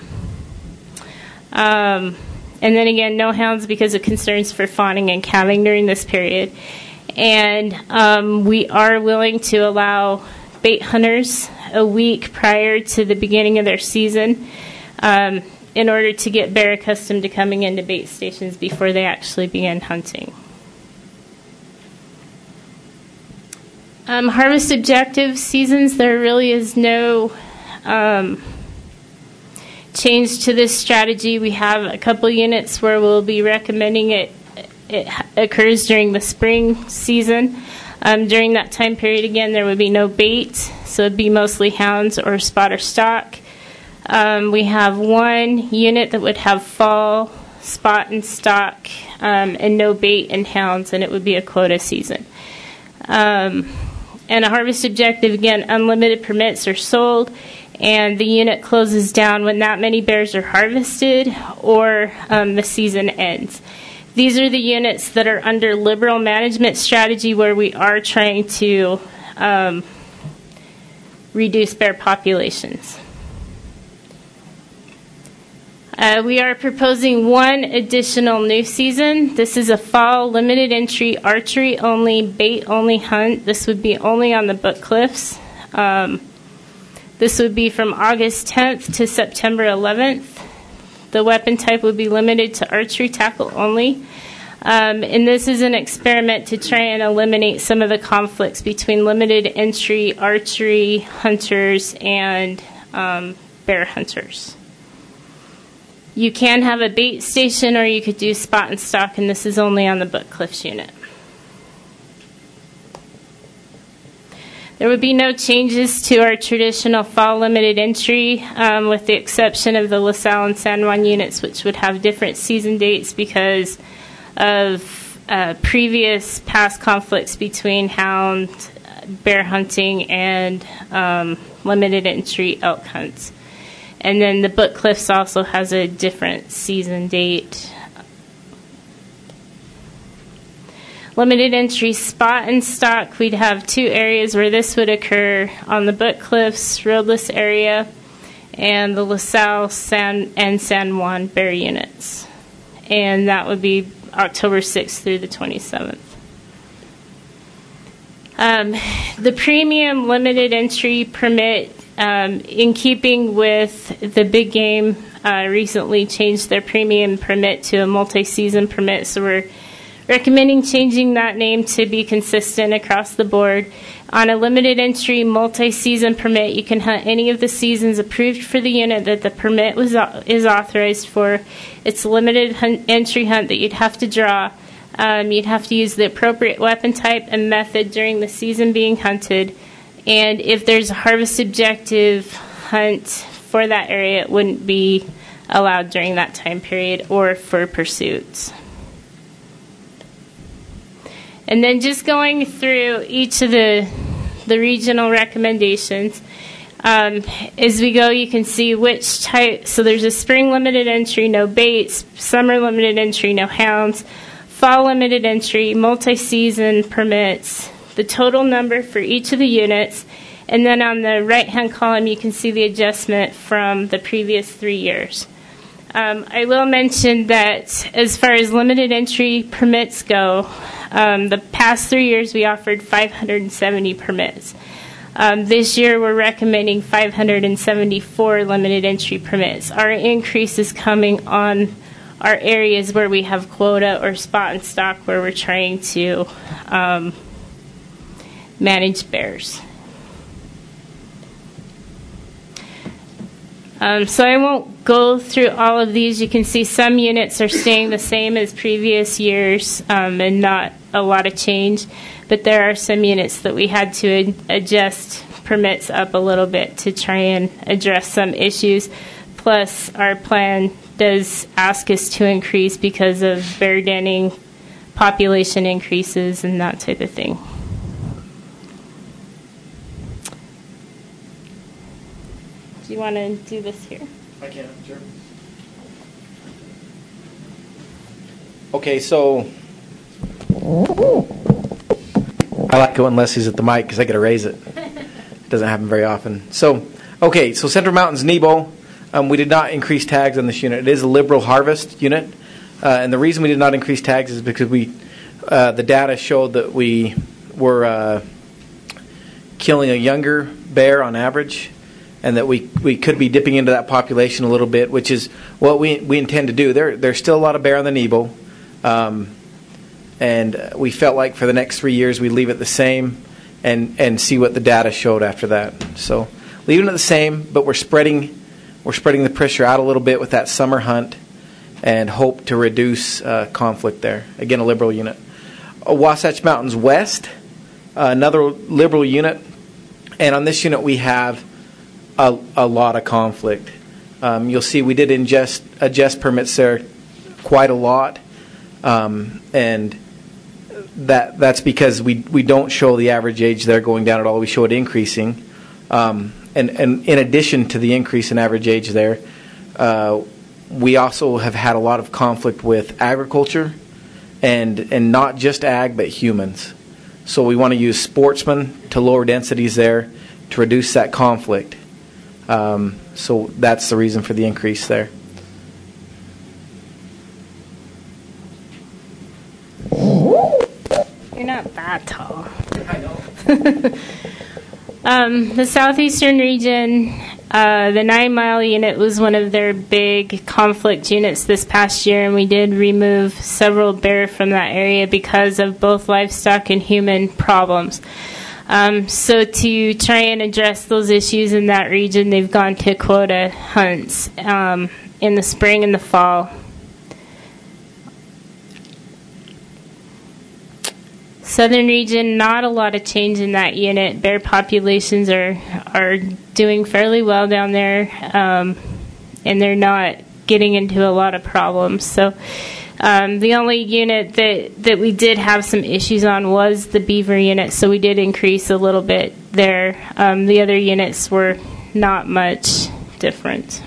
Um, And then again, no hounds because of concerns for fawning and calving during this period. And um, we are willing to allow bait hunters a week prior to the beginning of their season um, in order to get bear accustomed to coming into bait stations before they actually begin hunting. Um, harvest objective seasons, there really is no Um, change to this strategy. We have a couple units where we'll be recommending it, it occurs during the spring season. Um, during that time period, again, there would be no bait, so it would be mostly hounds or spot or stock. Um, we have one unit that would have fall, spot, and stock, um, and no bait and hounds, and it would be a quota season. Um, and a harvest objective, again, unlimited permits are sold, and the unit closes down when that many bears are harvested or um, the season ends. These are the units that are under liberal management strategy where we are trying to um, reduce bear populations. Uh, we are proposing one additional new season. This is a fall limited entry archery only, bait only hunt. This would be only on the Book Cliffs. Um, This would be from August tenth to September eleventh. The weapon type would be limited to archery tackle only. Um, and this is an experiment to try and eliminate some of the conflicts between limited entry archery hunters and um, bear hunters. You can have a bait station or you could do spot and stock, and this is only on the Book Cliffs unit. There would be no changes to our traditional fall limited entry, um, with the exception of the LaSalle and San Juan units, which would have different season dates because of uh, previous past conflicts between hound bear hunting and um, limited entry elk hunts. And then the Book Cliffs also has a different season date. Limited entry spot and stock, we'd have two areas where this would occur on the Book Cliffs, roadless area, and the LaSalle San, and San Juan bear units. and that would be October sixth through the twenty-seventh. Um, the premium limited entry permit, um, in keeping with the big game, uh, recently changed their premium permit to a multi-season permit, so we're recommending changing that name to be consistent across the board. On a limited entry multi-season permit, you can hunt any of the seasons approved for the unit that the permit was is authorized for. It's a limited hunt, entry hunt that you'd have to draw. Um, you'd have to use the appropriate weapon type and method during the season being hunted. And if there's a harvest objective hunt for that area, it wouldn't be allowed during that time period or for pursuits. And then just going through each of the the regional recommendations. Um, as we go, you can see which type. So there's a spring limited entry, no baits, summer limited entry, no hounds, fall limited entry, multi-season permits, the total number for each of the units, and then on the right-hand column you can see the adjustment from the previous three years. Um, I will mention that as far as limited entry permits go, um, the past three years we offered five hundred seventy permits. Um, this year we're recommending five hundred seventy-four limited entry permits. Our increase is coming on our areas where we have quota or spot and stock where we're trying to um, manage bears. Um, so I won't go through all of these. You can see some units are staying the same as previous years um, and not a lot of change, but there are some units that we had to ad- adjust permits up a little bit to try and address some issues. Plus, our plan does ask us to increase because of bear denning, population increases, and that type of thing. Do you want to do this here? I can, sure. Okay, so I like it when Leslie's at the mic because I get to raise it. It doesn't happen very often. So, okay, so Central Mountains Nebo. Um, we did not increase tags on this unit. It is a liberal harvest unit, uh, and the reason we did not increase tags is because we, uh, the data showed that we were uh, killing a younger bear on average, and that we, we could be dipping into that population a little bit, which is what we we intend to do. There there's still a lot of bear on the Nebo, um, and we felt like for the next three years we'd leave it the same, and and see what the data showed after that. So leaving it the same, but we're spreading. We're spreading the pressure out a little bit with that summer hunt and hope to reduce uh, conflict there. Again, a liberal unit. Uh, Wasatch Mountains West, uh, another liberal unit. And on this unit we have a, a lot of conflict. Um, you'll see we did ingest, adjust permits there quite a lot. Um, and that that's because we, we don't show the average age there going down at all. We show it increasing. Um, And, and in addition to the increase in average age there, uh, we also have had a lot of conflict with agriculture, and and not just ag, but humans. So we want to use sportsmen to lower densities there to reduce that conflict. Um, so that's the reason for the increase there. You're not that tall. I know. Um, the southeastern region, uh, the nine mile unit was one of their big conflict units this past year, and we did remove several bear from that area because of both livestock and human problems. Um, so to try and address those issues in that region, they've gone to quota hunts um, in the spring and the fall. Southern region, not a lot of change in that unit. Bear populations are are doing fairly well down there, um, and they're not getting into a lot of problems. So um, the only unit that, that we did have some issues on was the beaver unit, so we did increase a little bit there. Um, the other units were not much different.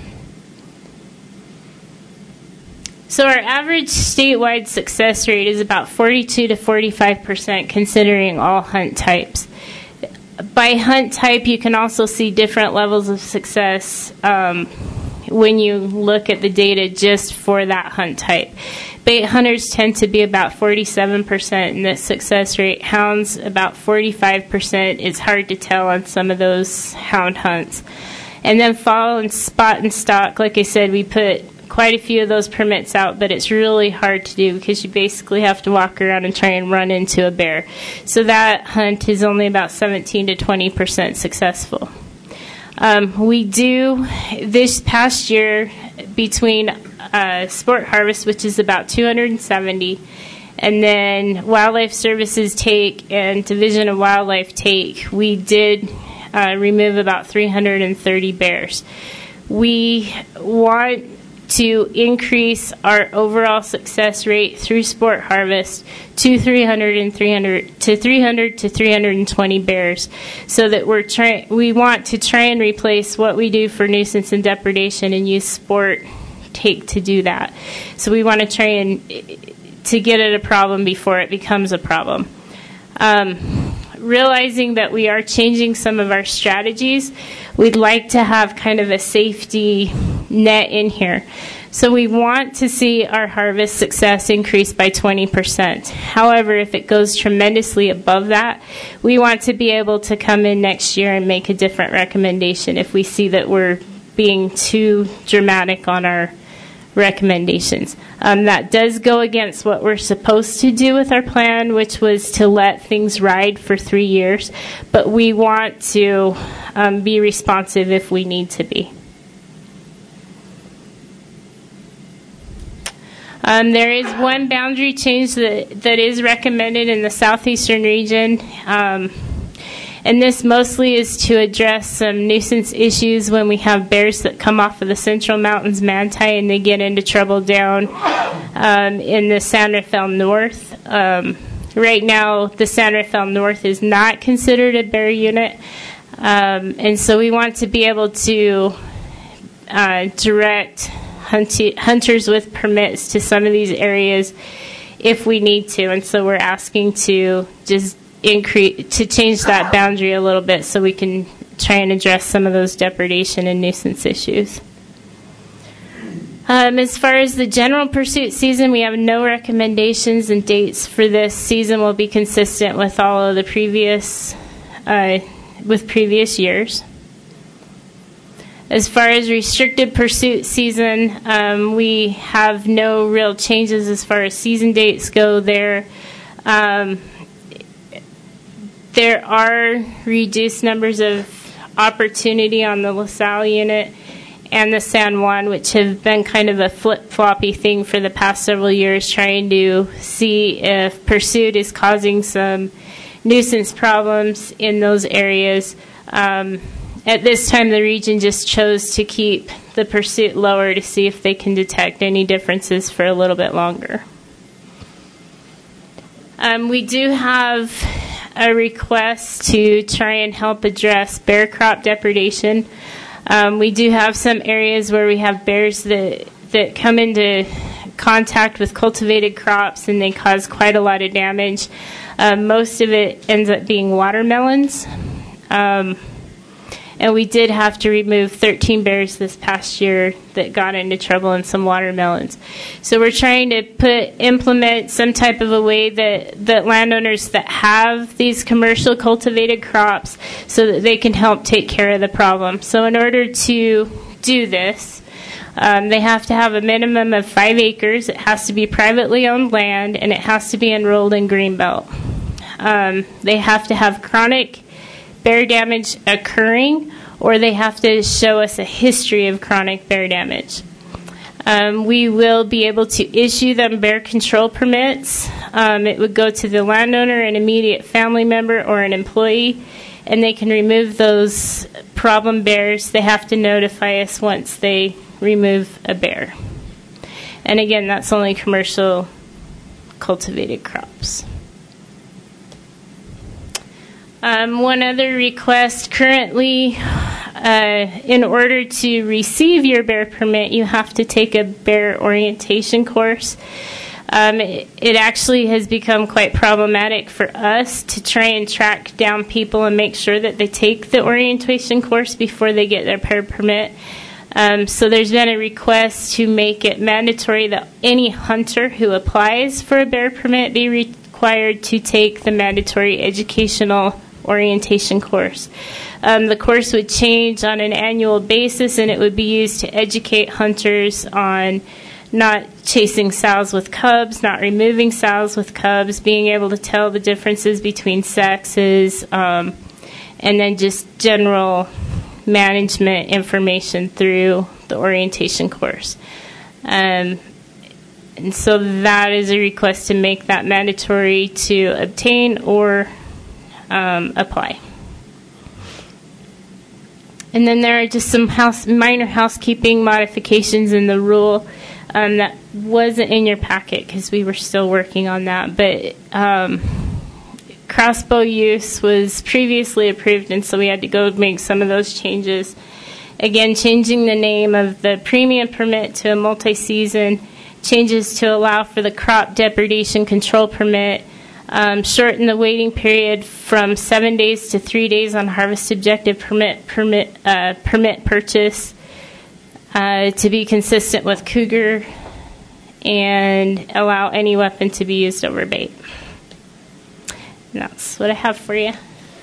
So our average statewide success rate is about forty-two to forty-five percent considering all hunt types. By hunt type, you can also see different levels of success. Um, when you look at the data just for that hunt type. Bait hunters tend to be about forty-seven percent in the success rate. Hounds, about forty-five percent. It's hard to tell on some of those hound hunts. And then fall and spot and stock, like I said, we put quite a few of those permits out, but it's really hard to do because you basically have to walk around and try and run into a bear. So that hunt is only about seventeen to twenty percent successful. Um, we do, this past year, between uh, Sport Harvest, which is about two hundred seventy, and then Wildlife Services take and Division of Wildlife take, we did uh, remove about three hundred thirty bears. We want to increase our overall success rate through Sport Harvest to three hundred and three hundred to three hundred to three hundred twenty bears, so that we're trying. We want to try and replace what we do for nuisance and depredation and use Sport take to do that. So we want to try and to get at a problem before it becomes a problem. Um, realizing that we are changing some of our strategies, we'd like to have kind of a safety net in here. So we want to see our harvest success increase by twenty percent. However, if it goes tremendously above that, we want to be able to come in next year and make a different recommendation if we see that we're being too dramatic on our recommendations. Um, that does go against what we're supposed to do with our plan, which was to let things ride for three years. But we want to um, be responsive if we need to be. Um, there is one boundary change that, that is recommended in the southeastern region. Um, And this mostly is to address some nuisance issues when we have bears that come off of the Central Mountains Manti and they get into trouble down um, in the San Rafael North. Um, right now, the San Rafael North is not considered a bear unit. Um, and so we want to be able to uh, direct hunt- hunters with permits to some of these areas if we need to. And so we're asking to just increase to change that boundary a little bit so we can try and address some of those depredation and nuisance issues. Um, as far as the general pursuit season, we have no recommendations, and dates for this season will be consistent with all of the previous uh, with previous years. As far as restricted pursuit season, um, we have no real changes as far as season dates go there. Um, There are reduced numbers of opportunity on the LaSalle unit and the San Juan, which have been kind of a flip-floppy thing for the past several years, trying to see if pursuit is causing some nuisance problems in those areas. Um, at this time, the region just chose to keep the pursuit lower to see if they can detect any differences for a little bit longer. Um, we do have a request to try and help address bear crop depredation. Um, we do have some areas where we have bears that, that come into contact with cultivated crops and they cause quite a lot of damage. Um, most of it ends up being watermelons. Um, and we did have to remove thirteen bears this past year that got into trouble in some watermelons. So we're trying to put implement some type of a way that, that landowners that have these commercial cultivated crops so that they can help take care of the problem. So in order to do this, um, they have to have a minimum of five acres. It has to be privately owned land, and it has to be enrolled in Greenbelt. Um, they have to have chronic bear damage occurring, or they have to show us a history of chronic bear damage. Um, we will be able to issue them bear control permits. Um, it would go to the landowner, an immediate family member, or an employee, and they can remove those problem bears. They have to notify us once they remove a bear. And again, that's only commercial cultivated crops. Um, one other request, currently, uh, in order to receive your bear permit, you have to take a bear orientation course. Um, it, it actually has become quite problematic for us to try and track down people and make sure that they take the orientation course before they get their bear permit. Um, so there's been a request to make it mandatory that any hunter who applies for a bear permit be required to take the mandatory educational orientation course. Um, the course would change on an annual basis, and it would be used to educate hunters on not chasing sows with cubs, not removing sows with cubs, being able to tell the differences between sexes, um, and then just general management information through the orientation course. Um, and so that is a request to make that mandatory to obtain or um, apply. And then there are just some house, minor housekeeping modifications in the rule um, that wasn't in your packet because we were still working on that. But um, crossbow use was previously approved, and so we had to go make some of those changes. Again, changing the name of the premium permit to a multi-season, changes to allow for the crop depredation control permit, um, shorten the waiting period from seven days to three days on harvest objective permit permit uh, permit purchase uh, to be consistent with cougar, and allow any weapon to be used over bait. And that's what I have for you.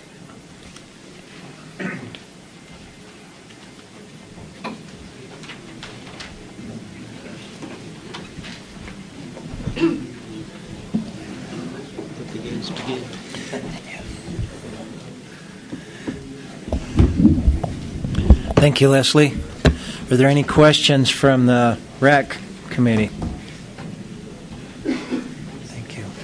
Thank you, Leslie. Are there any questions from the R A C committee? Thank you.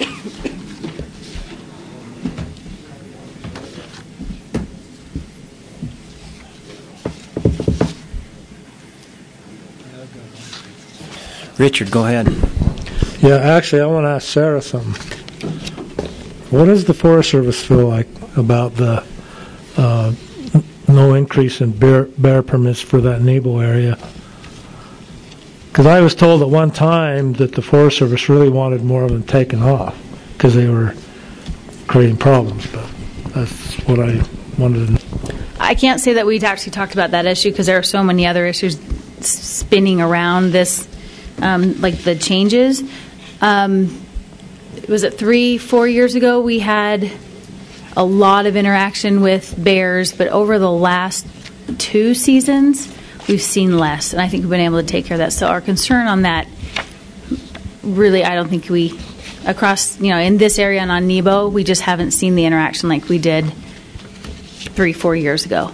Richard, go ahead. Yeah, actually, I want to ask Sarah something. What does the Forest Service feel like about the uh, no increase in bear, bear permits for that Nebo area? Because I was told at one time that the Forest Service really wanted more of them taken off because they were creating problems, but that's what I wanted to know. I can't say that we'd actually talked about that issue because there are so many other issues spinning around this, um, like the changes. Um, was it three, four years ago we had a lot of interaction with bears, but over the last two seasons, we've seen less, and I think we've been able to take care of that. So our concern on that, really, I don't think we, across, you know, in this area and on Nebo, we just haven't seen the interaction like we did three, four years ago.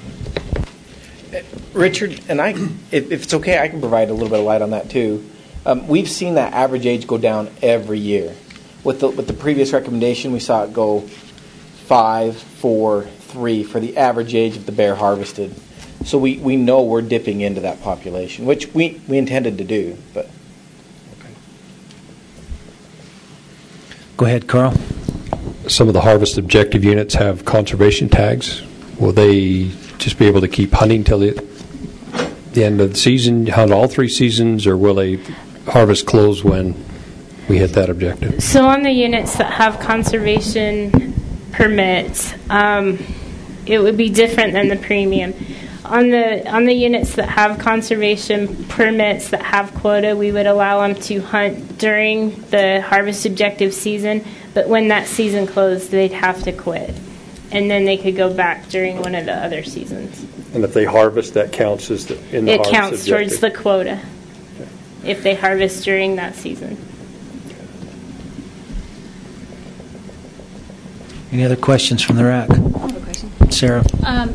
Richard, and I, if, if it's okay, I can provide a little bit of light on that too. Um, we've seen that average age go down every year. With the with the previous recommendation, we saw it go five, four, three for the average age of the bear harvested. So we, we know we're dipping into that population, which we, we intended to do. But okay. Go ahead, Carl. Some of the harvest objective units have conservation tags. Will they just be able to keep hunting till the, the end of the season, hunt all three seasons, or will they harvest close when we hit that objective? So on the units that have conservation permits, um, it would be different than the premium. On the on the units that have conservation permits that have quota, we would allow them to hunt during the harvest objective season, but when that season closed, they'd have to quit. And then they could go back during one of the other seasons. And if they harvest, that counts as the, in the it harvest counts objective. Towards the quota okay. if they harvest during that season. Any other questions from the R A C? I have a question. Sarah. Um,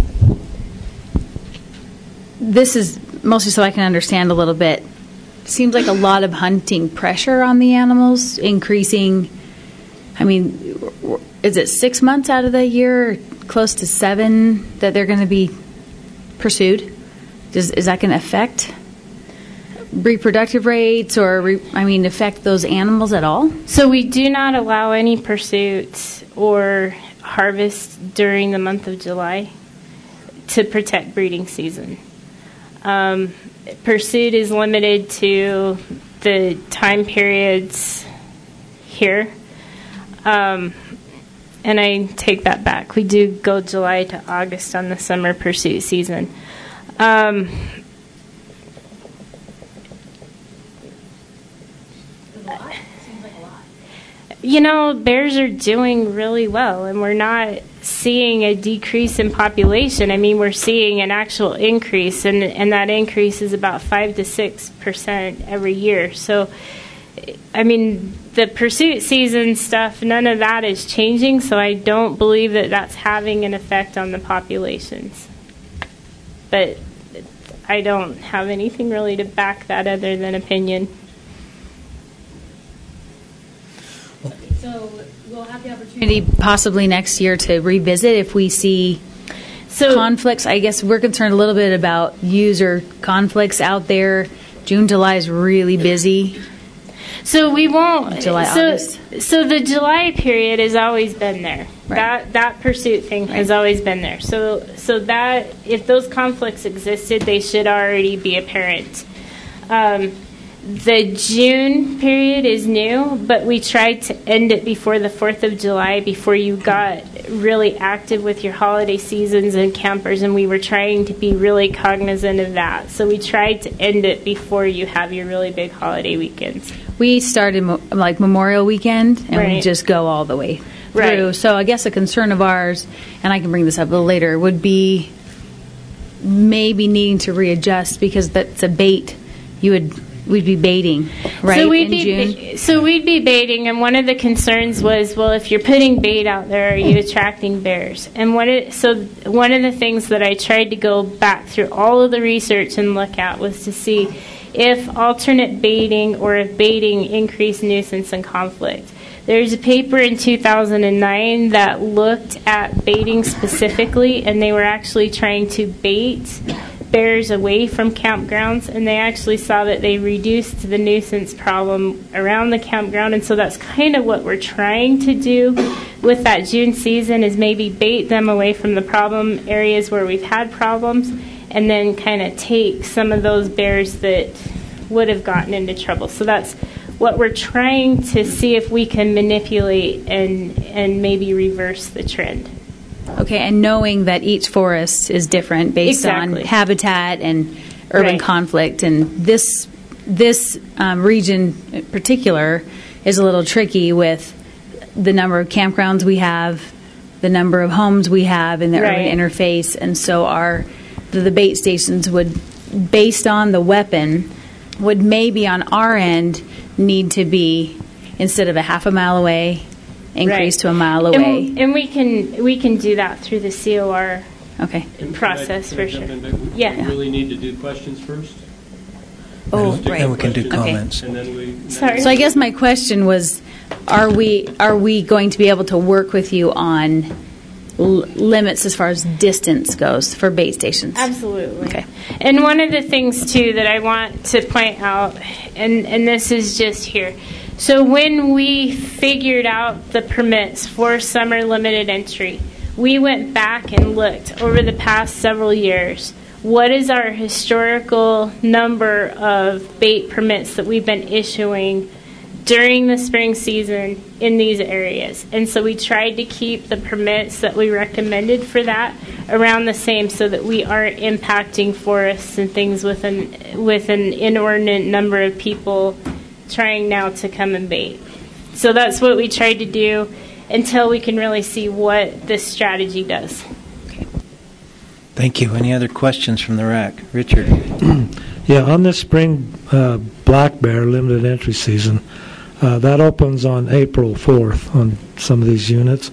this is mostly so I can understand a little bit. Seems like a lot of hunting pressure on the animals, increasing. I mean, is it six months out of the year, or close to seven, that they're going to be pursued? Does, is that going to affect reproductive rates, or re, I mean, affect those animals at all? So we do not allow any pursuits or harvest during the month of July to protect breeding season. Um, pursuit is limited to the time periods here. Um, and I take that back. We do go July to August on the summer pursuit season. Um, You know, bears are doing really well, and we're not seeing a decrease in population. I mean, we're seeing an actual increase, and, and that increase is about five to six percent every year. So, I mean, the pursuit season stuff, none of that is changing, so I don't believe that that's having an effect on the populations. But I don't have anything really to back that other than opinion. So we'll have the opportunity possibly next year to revisit if we see so, conflicts. I guess we're concerned a little bit about user conflicts out there. June, July is really busy. So we won't. July, so, August. So the July period has always been there. Right. That that pursuit thing right. has always been there. So so that if those conflicts existed, they should already be apparent. Um, The June period is new, but we tried to end it before the fourth of July, before you got really active with your holiday seasons and campers, and we were trying to be really cognizant of that. So we tried to end it before you have your really big holiday weekends. We started mo- like Memorial Weekend, and Right. we just go all the way through. Right. So I guess a concern of ours, and I can bring this up a little later, would be maybe needing to readjust because that's a bait you would... We'd be baiting, right, so we'd in be, June? So we'd be baiting, and one of the concerns was, well, if you're putting bait out there, are you attracting bears? And one of, so one of the things that I tried to go back through all of the research and look at was to see if alternate baiting or if baiting increased nuisance and conflict. There's a paper in two thousand nine that looked at baiting specifically, and they were actually trying to bait bears away from campgrounds, and they actually saw that they reduced the nuisance problem around the campground. And so that's kind of what we're trying to do with that June season, is maybe bait them away from the problem areas where we've had problems, and then kind of take some of those bears that would have gotten into trouble. So that's what we're trying to see if we can manipulate and and maybe reverse the trend. Okay, and knowing that each forest is different based Exactly. on habitat and urban Right. conflict, and this this um, region in particular is a little tricky with the number of campgrounds we have, the number of homes we have in the Right. urban interface, and so our the, the bait stations would, based on the weapon, would maybe on our end need to be, instead of a half a mile away, increase Right. to a mile And, away. and we can we can do that through the C O R Okay. process Can I- for can I sure. jump in? We Yeah. really need to do questions first. Oh, Just do right. Then we can do questions. Okay. comments. And then we. Sorry. So I guess my question was, are we are we going to be able to work with you on l- limits as far as distance goes for bait stations? Absolutely. Okay. And one of the things too that I want to point out, and and this is just here. So when we figured out the permits for summer limited entry, we went back and looked over the past several years. What is our historical number of bait permits that we've been issuing during the spring season in these areas? And so we tried to keep the permits that we recommended for that around the same, so that we aren't impacting forests and things with an with an inordinate number of people trying now to come and bait. So that's what we tried to do until we can really see what this strategy does. Thank you. Any other questions from the R A C? Richard? Yeah, on this spring uh, black bear limited entry season, uh, that opens on April fourth on some of these units.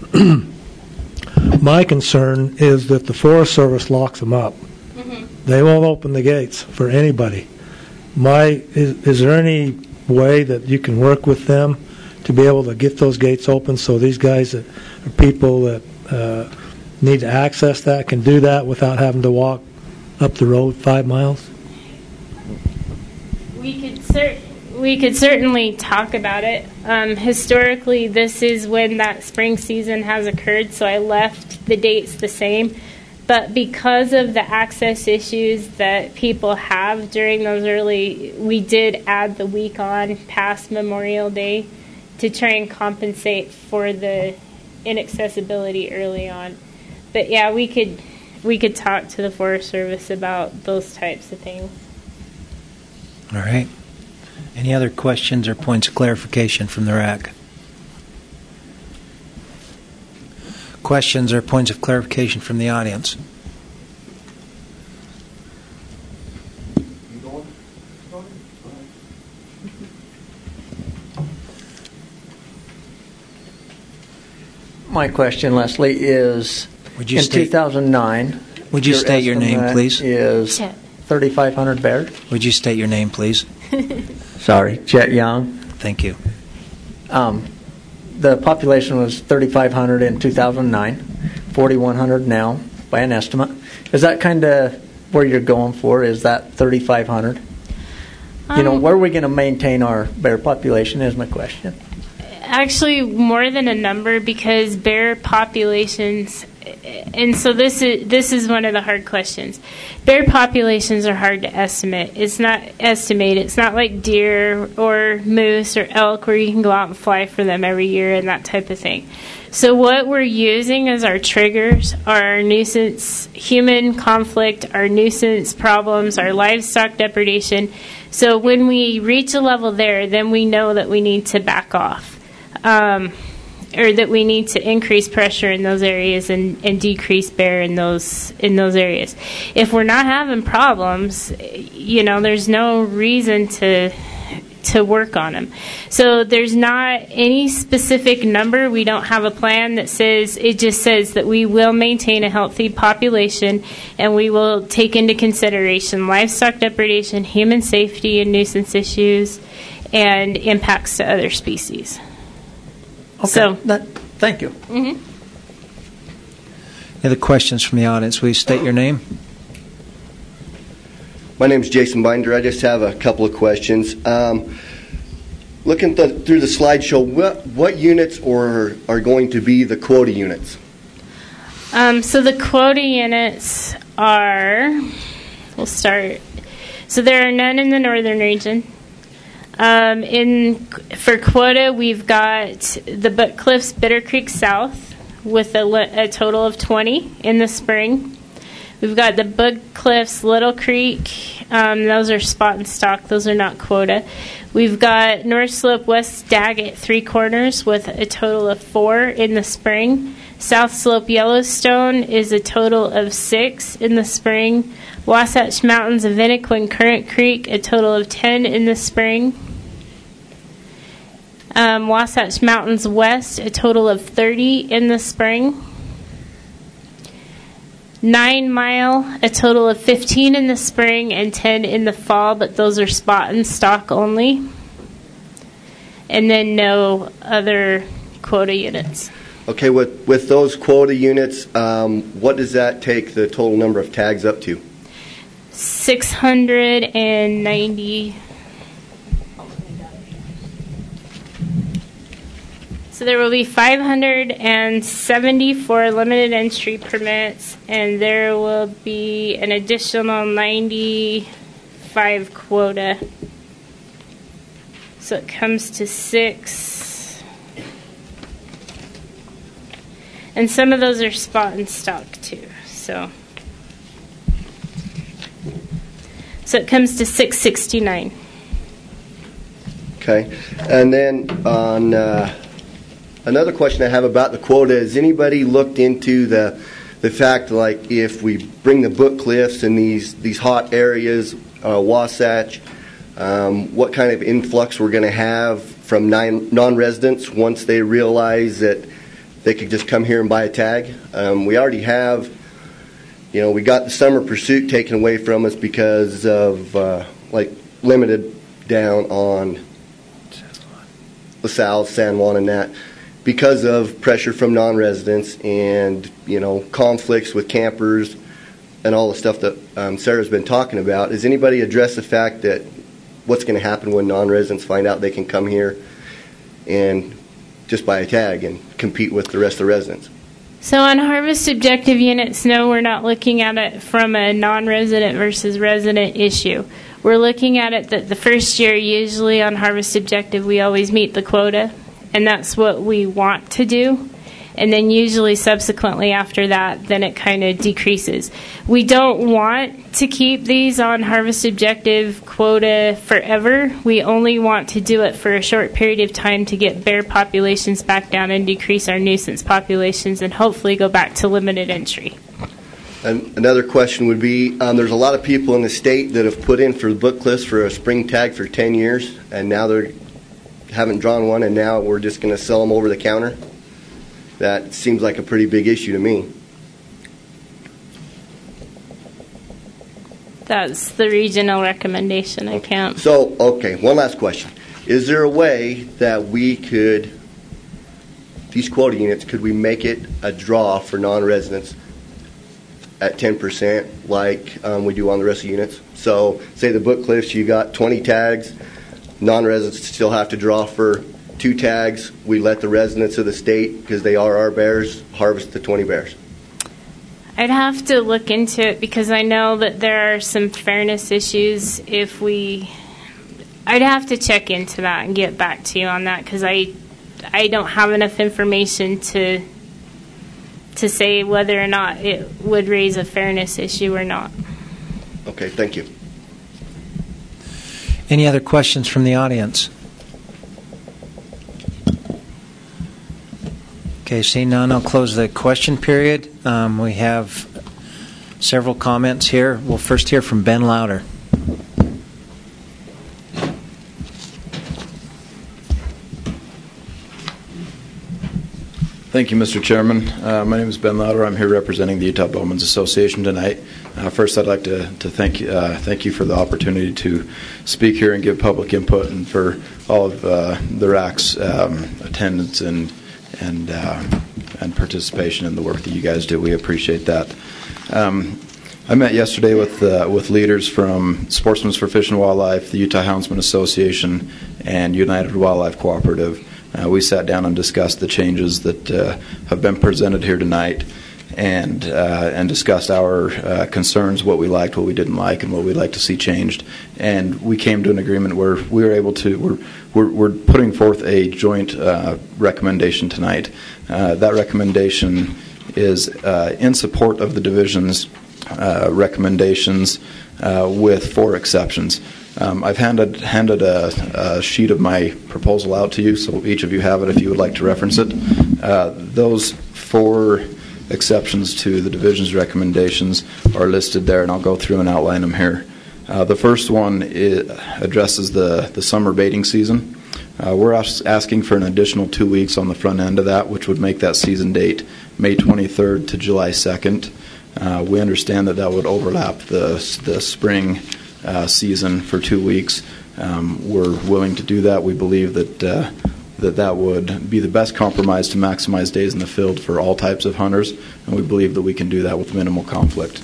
My concern is that the Forest Service locks them up. Mm-hmm. They won't open the gates for anybody. My is, is there any way that you can work with them to be able to get those gates open so these guys that are people that uh, need to access that can do that without having to walk up the road five miles? We could cer- we could certainly talk about it. Um, historically, this is when that spring season has occurred, so I left the dates the same. But because of the access issues that people have during those early, we did add the week on past Memorial Day to try and compensate for the inaccessibility early on. But yeah, we could we could talk to the Forest Service about those types of things. All right. Any other questions or points of clarification from the R A C? Questions or points of clarification from the audience? My question, Leslie, is Would you in state- two thousand nine. Would you your state your name, estimate please? Is thirty-five hundred bears? Would you state your name, please? Sorry, Chet Young. Thank you. Um, the population was thirty-five hundred in two thousand nine, forty-one hundred now by an estimate. Is that kind of where you're going for? Is that thirty-five hundred? Um, you know, where are we going to maintain our bear population is my question. Actually, more than a number, because bear populations, and so this is this is one of the hard questions. Bear populations are hard to estimate. It's not estimate. It's not like deer or moose or elk where you can go out and fly for them every year and that type of thing. So what we're using as our triggers are our nuisance, human conflict, our nuisance problems, our livestock depredation. So when we reach a level there, then we know that we need to back off. Um, or that we need to increase pressure in those areas and, and decrease bear in those in those areas. If we're not having problems, you know, there's no reason to to work on them. So there's not any specific number. We don't have a plan that says, it just says that we will maintain a healthy population and we will take into consideration livestock depredation, human safety and nuisance issues, and impacts to other species. Okay. So, that, thank you. Mm-hmm. Any other questions from the audience? Will you state your name? My name is Jason Binder. I just have a couple of questions. Um, looking th- through the slideshow, what, what units or are going to be the quota units? Um, so the quota units are, we'll start, so there are none in the northern region. Um, in for quota, we've got the Buck Cliffs, Bitter Creek South, with a, a total of twenty in the spring. We've got the Buck Cliffs, Little Creek. Um, those are spot and stock. Those are not quota. We've got North Slope, West Daggett, Three Corners, with a total of four in the spring. South Slope, Yellowstone is a total of six in the spring. Wasatch Mountains, Avinequin, Current Creek, a total of ten in the spring. Um, Wasatch Mountains West, a total of thirty in the spring. Nine Mile, a total of fifteen in the spring and ten in the fall, but those are spot and stock only. And then no other quota units. Okay, with, with those quota units, um, what does that take the total number of tags up to? six hundred ninety. So there will be five hundred seventy-four limited entry permits, and there will be an additional ninety-five quota. So it comes to six. And some of those are spot and stock too. So, so it comes to six sixty-nine. Okay, and then on uh, another question I have about the quota, has anybody looked into the the fact, like, if we bring the Buck Cliffs and these these hot areas, uh, Wasatch, um, what kind of influx we're going to have from non- non-residents once they realize that they could just come here and buy a tag? Um, we already have, you know, we got the summer pursuit taken away from us because of, uh, like, limited down on LaSalle, San Juan, and that, because of pressure from non-residents and, you know, conflicts with campers and all the stuff that um, Sarah's been talking about. Has anybody addressed the fact that what's going to happen when non-residents find out they can come here and just buy a tag and compete with the rest of the residents? So on harvest objective units, no, we're not looking at it from a non-resident versus resident issue. We're looking at it that the first year, usually on harvest objective, we always meet the quota, and that's what we want to do. and then usually subsequently after that, then it kind of decreases. We don't want to keep these on harvest objective quota forever. We only want to do it for a short period of time to get bear populations back down and decrease our nuisance populations and hopefully go back to limited entry. And another question would be, um, there's a lot of people in the state that have put in for the book cliffs for a spring tag for ten years, and now they haven't drawn one, and now we're just going to sell them over the counter. That seems like a pretty big issue to me. That's the regional recommendation. I can't. So, okay, one last question. Is there a way that we could, these quota units, could we make it a draw for non-residents at ten percent like um, we do on the rest of the units? So, say the book cliffs, you got twenty tags, non-residents still have to draw for two tags. We let the residents of the state, because they are our bears, harvest the twenty bears. I'd have to look into it because I know that there are some fairness issues if we... I'd have to check into that and get back to you on that because I, I don't have enough information to to say whether or not it would raise a fairness issue or not. Okay, thank you. Any other questions from the audience? Okay, seeing none, I'll close the question period. Um, we have several comments here. We'll first hear from Ben Louder. Thank you, Mister Chairman. Uh, my name is Ben Louder. I'm here representing the Utah Bowmen's Association tonight. Uh, first, I'd like to, to thank, uh, thank you for the opportunity to speak here and give public input, and for all of uh, the R A C's um, attendance and and uh, and participation in the work that you guys do. We appreciate that. Um, I met yesterday with uh, with leaders from Sportsmen for Fish and Wildlife, the Utah Houndsman Association, and United Wildlife Cooperative. Uh, we sat down and discussed the changes that uh, have been presented here tonight, and uh, and discussed our uh, concerns, what we liked, what we didn't like, and what we'd like to see changed. And we came to an agreement where we were able to, we're, we're, we're putting forth a joint uh, recommendation tonight. Uh, that recommendation is uh, in support of the division's uh, recommendations uh, with four exceptions. Um, I've handed handed a, a sheet of my proposal out to you, so each of you have it if you would like to reference it. Uh, those four exceptions to the division's recommendations are listed there, and I'll go through and outline them here. Uh, the first one is, addresses the, the summer baiting season. Uh, we're as- asking for an additional two weeks on the front end of that, which would make that season date May twenty-third to July second. Uh, we understand that that would overlap the, the spring Uh, season for two weeks. Um, we're willing to do that. We believe that uh, that that would be the best compromise to maximize days in the field for all types of hunters, and we believe that we can do that with minimal conflict.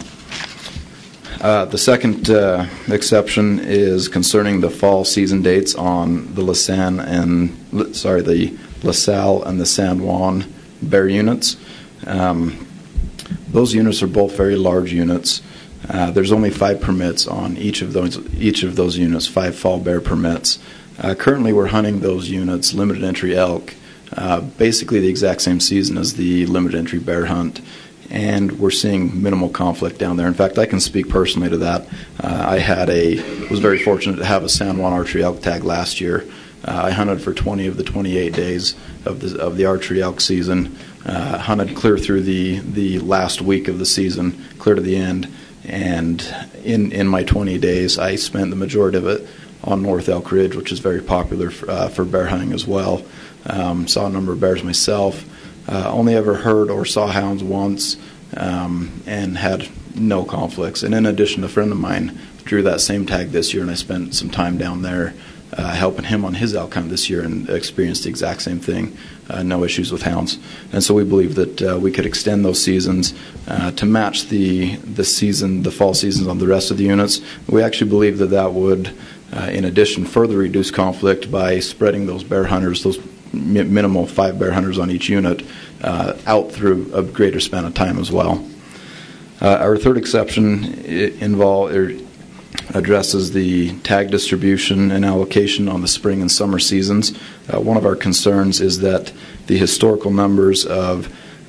Uh, the second uh, exception is concerning the fall season dates on the Lasan and sorry the LaSalle and the San Juan bear units. Um, those units are both very large units. Uh, there's only five permits on each of those each of those units, five fall bear permits. Uh, currently, we're hunting those units, limited entry elk, uh, basically the exact same season as the limited entry bear hunt, and we're seeing minimal conflict down there. In fact, I can speak personally to that. Uh, I had a was very fortunate to have a San Juan archery elk tag last year. Uh, I hunted for twenty of the twenty-eight days of the of the archery elk season. Uh, hunted clear through the the last week of the season, clear to the end. And in, in my twenty days, I spent the majority of it on North Elk Ridge, which is very popular for, uh, for bear hunting as well. Um, saw a number of bears myself. Uh, only ever heard or saw hounds once, um, and had no conflicts. And in addition, a friend of mine drew that same tag this year, and I spent some time down there uh, helping him on his elk hunt this year, and experienced the exact same thing. Uh, no issues with hounds. And so we believe that uh, we could extend those seasons uh, to match the the season, the fall seasons on the rest of the units. We actually believe that that would, uh, in addition, further reduce conflict by spreading those bear hunters, those mi- minimal five bear hunters on each unit, uh, out through a greater span of time as well. Uh, our third exception involve, er, addresses the tag distribution and allocation on the spring and summer seasons. Uh, one of our concerns is that the historical numbers of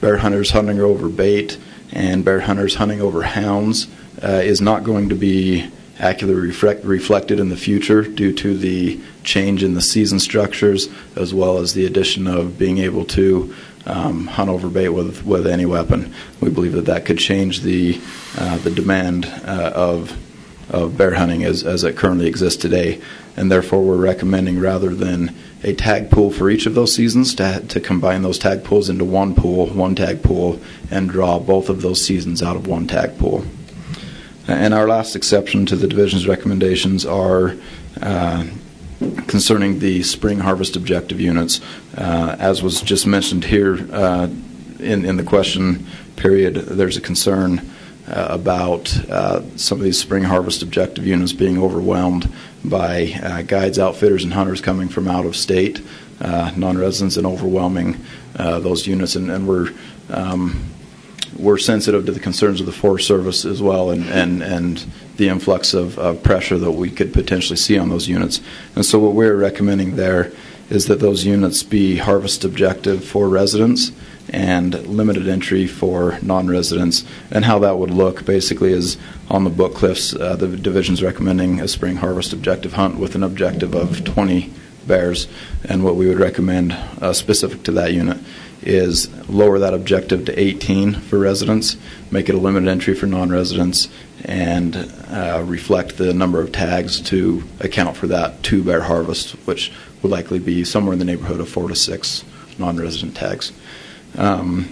bear hunters hunting over bait and bear hunters hunting over hounds uh, is not going to be accurately reflect, reflected in the future due to the change in the season structures, as well as the addition of being able to um, hunt over bait with with any weapon. We believe that that could change the uh, the demand uh, of of bear hunting as as it currently exists today, and therefore we're recommending, rather than a tag pool for each of those seasons, to to combine those tag pools into one pool, one tag pool, and draw both of those seasons out of one tag pool. And our last exception to the division's recommendations are uh, concerning the spring harvest objective units. Uh, as was just mentioned here uh, in, in the question period, there's a concern uh, about uh, some of these spring harvest objective units being overwhelmed by uh, guides, outfitters, and hunters coming from out of state, uh, non-residents, and overwhelming uh, those units. And, and we're um, We're sensitive to the concerns of the Forest Service as well, and, and, and the influx of, of pressure that we could potentially see on those units. And so what we're recommending there is that those units be harvest objective for residents and limited entry for non-residents. And how that would look basically is on the Book Cliffs, uh, the division's recommending a spring harvest objective hunt with an objective of twenty bears. And what we would recommend uh, specific to that unit is lower that objective to eighteen for residents, make it a limited entry for non-residents, and uh, reflect the number of tags to account for that two bear harvest, which would likely be somewhere in the neighborhood of four to six non-resident tags. Um,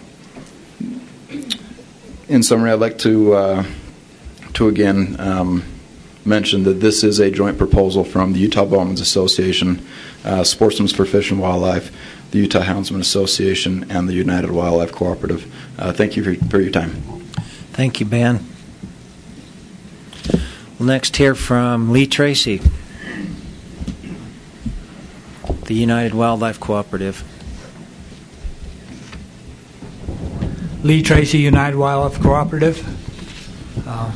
in summary, I'd like to uh, to again um, mention that this is a joint proposal from the Utah Bowmen's Association, uh, Sportsmen's for Fish and Wildlife, the Utah Houndsman Association, and the United Wildlife Cooperative. Uh, thank you for, for your time. Thank you, Ben. We'll next hear from Lee Tracy, the United Wildlife Cooperative. Lee Tracy, United Wildlife Cooperative. Uh,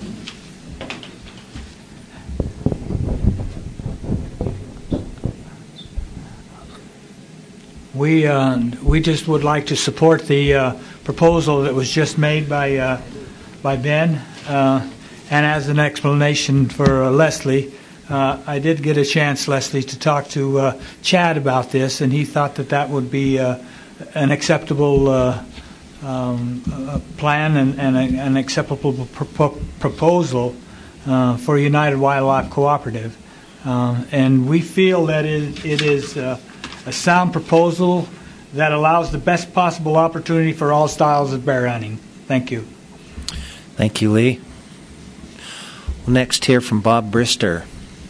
We uh, we just would like to support the uh, proposal that was just made by uh, by Ben, uh, and as an explanation for uh, Leslie, uh, I did get a chance, Leslie, to talk to uh, Chad about this, and he thought that that would be uh, an acceptable uh, um, uh, plan and, and a, an acceptable pro- proposal uh, for United Wildlife Cooperative, uh, and we feel that it, it is. Uh, A sound proposal that allows the best possible opportunity for all styles of bear hunting. Thank you. Thank you, Lee. We'll next hear from Bob Brister.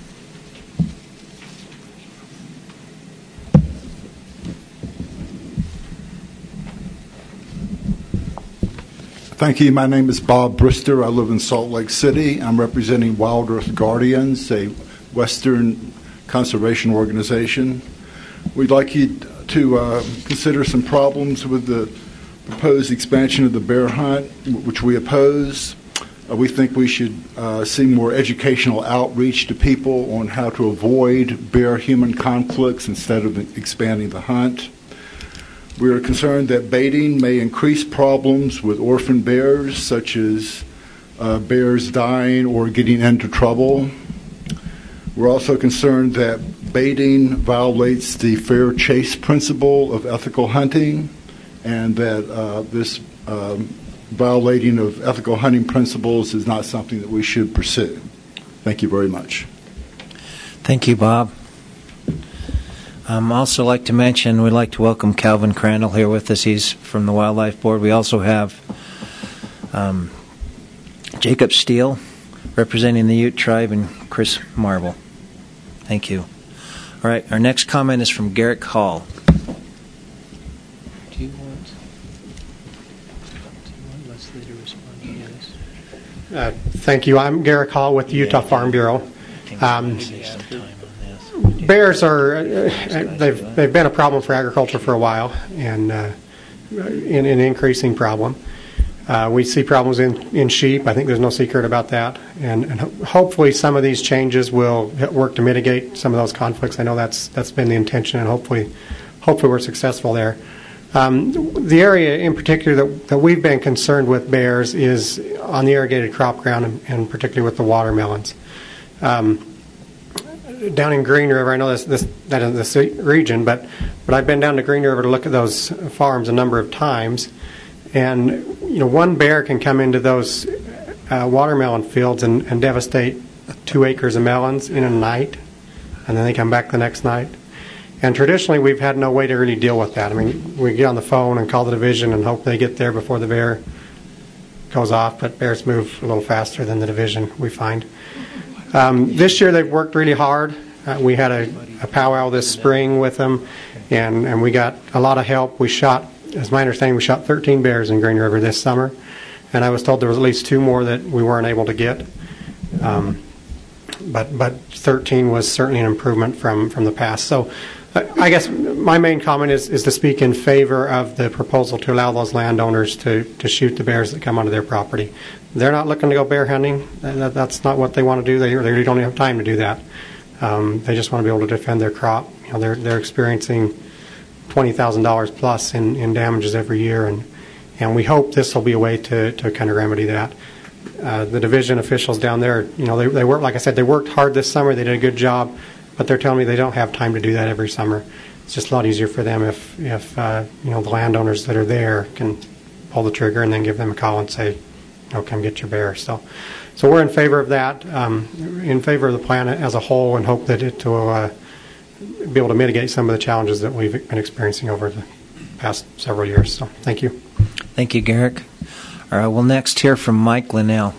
Thank you. My name is Bob Brister. I live in Salt Lake City. I'm representing Wild Earth Guardians, a Western conservation organization. We'd like you to uh, consider some problems with the proposed expansion of the bear hunt, which we oppose. Uh, we think we should uh, see more educational outreach to people on how to avoid bear-human conflicts instead of expanding the hunt. We are concerned that baiting may increase problems with orphan bears, such as uh, bears dying or getting into trouble. We're also concerned that baiting violates the fair chase principle of ethical hunting, and that uh, this um, violating of ethical hunting principles is not something that we should pursue. Thank you very much. Thank you, Bob. Um, also like to mention we'd like to welcome Calvin Crandall here with us. He's from the Wildlife Board. We also have um, Jacob Steele representing the Ute Tribe, and Chris Marble. Thank you. All right, our next comment is from Garrick Hall. Do you want, do you want Leslie to respond to this? Uh, thank you. I'm Garrick Hall with the Utah Farm Bureau. Um, bears are, uh, they've, they've been a problem for agriculture for a while, and uh, in an increasing problem. Uh, we see problems in, in sheep. I think there's no secret about that. And, and ho- hopefully some of these changes will work to mitigate some of those conflicts. I know that's that's been the intention, and hopefully hopefully we're successful there. Um, the area in particular that, that we've been concerned with bears is on the irrigated crop ground, and, and particularly with the watermelons. Um, down in Green River, I know this, this that in this region, but but I've been down to Green River to look at those farms a number of times, and you know one bear can come into those uh, watermelon fields and, and devastate two acres of melons in a night, and then they come back the next night. And traditionally, we've had no way to really deal with that. I mean, we get on the phone and call the division and hope they get there before the bear goes off, but bears move a little faster than the division, we find. Um, this year, they've worked really hard. Uh, we had a, a powwow this spring with them, and, and we got a lot of help. We shot, as my understanding, we shot thirteen bears in Green River this summer, and I was told there was at least two more that we weren't able to get. Um, but but thirteen was certainly an improvement from, from the past. So I guess my main comment is, is to speak in favor of the proposal to allow those landowners to, to shoot the bears that come onto their property. They're not looking to go bear hunting. That, that's not what they want to do. They, they really don't have time to do that. Um, they just want to be able to defend their crop. You know, they're they're experiencing twenty thousand dollars plus in, in damages every year, and and we hope this will be a way to, to kind of remedy that. Uh, the division officials down there, you know, they they work like I said, they worked hard this summer. They did a good job. But they're telling me they don't have time to do that every summer. It's just a lot easier for them if, if uh, you know, the landowners that are there can pull the trigger and then give them a call and say, you know, come get your bear. So, so we're in favor of that, um, in favor of the plan as a whole, and hope that it will uh, be able to mitigate some of the challenges that we've been experiencing over the past several years. So, thank you. Thank you, Garrick. All right, we'll next hear from Mike Linnell.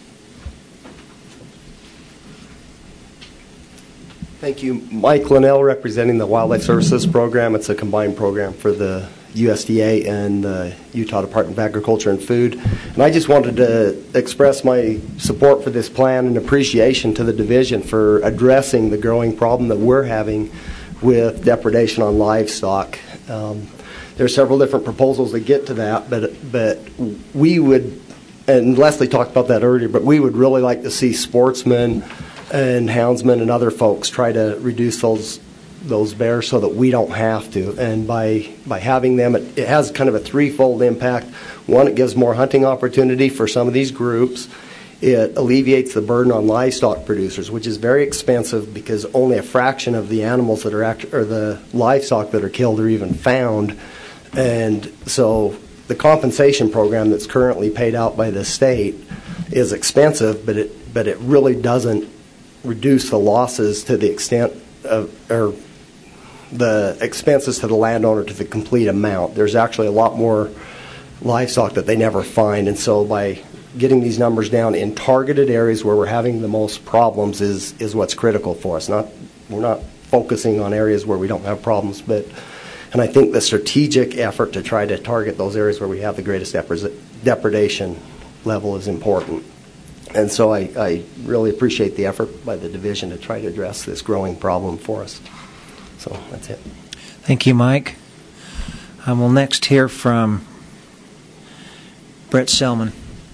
Thank you. Mike Linnell, representing the Wildlife Services Program. It's a combined program for the U S D A and the Utah Department of Agriculture and Food. And I just wanted to express my support for this plan and appreciation to the division for addressing the growing problem that we're having with depredation on livestock. Um, there are several different proposals that get to that, but but we would, and Leslie talked about that earlier, but we would really like to see sportsmen and houndsmen and other folks try to reduce those those bears so that we don't have to. And by by having them, it, it has kind of a threefold impact. One, it gives more hunting opportunity for some of these groups. It alleviates the burden on livestock producers, which is very expensive because only a fraction of the animals that are act- or the livestock that are killed are even found. And so the compensation program that's currently paid out by the state is expensive, but it but it really doesn't reduce the losses to the extent of, or the expenses to the landowner to the complete amount. There's actually a lot more livestock that they never find, and so by getting these numbers down in targeted areas where we're having the most problems is is what's critical for us. Not we're not focusing on areas where we don't have problems, but and I think the strategic effort to try to target those areas where we have the greatest depredation level is important. And so I, I really appreciate the effort by the division to try to address this growing problem for us. So that's it. Thank you, Mike. Um, we'll next hear from Brett Selman.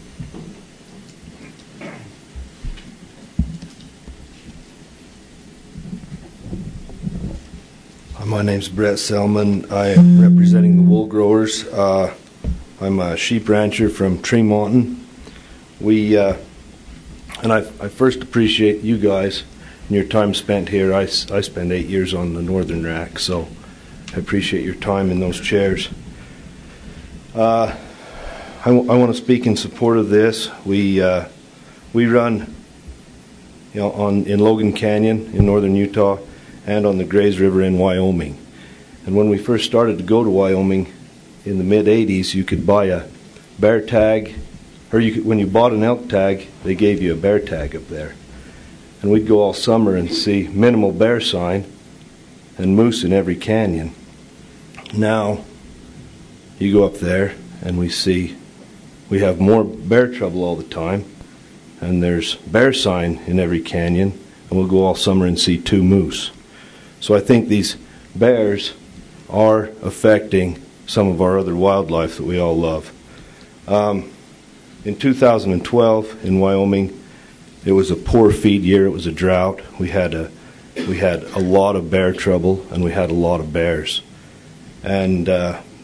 My name's Brett Selman. I am representing the wool growers. Uh, I'm a sheep rancher from Tremonton. We, uh, and I, I first appreciate you guys and your time spent here. I, I spent eight years on the Northern Rack, so I appreciate your time in those chairs. Uh, I, w- I want to speak in support of this. We uh, we run, you know, on in Logan Canyon in northern Utah, and on the Grays River in Wyoming. And when we first started to go to Wyoming in the mid eighties, you could buy a bear tag, or you could, when you bought an elk tag, they gave you a bear tag up there. And we'd go all summer and see minimal bear sign and moose in every canyon. Now, you go up there and we see we have more bear trouble all the time, and there's bear sign in every canyon, and we'll go all summer and see two moose. So I think these bears are affecting some of our other wildlife that we all love. Um, in two thousand twelve in Wyoming, it was a poor feed year. It was a drought. We had a we had a lot of bear trouble, and we had a lot of bears. And uh,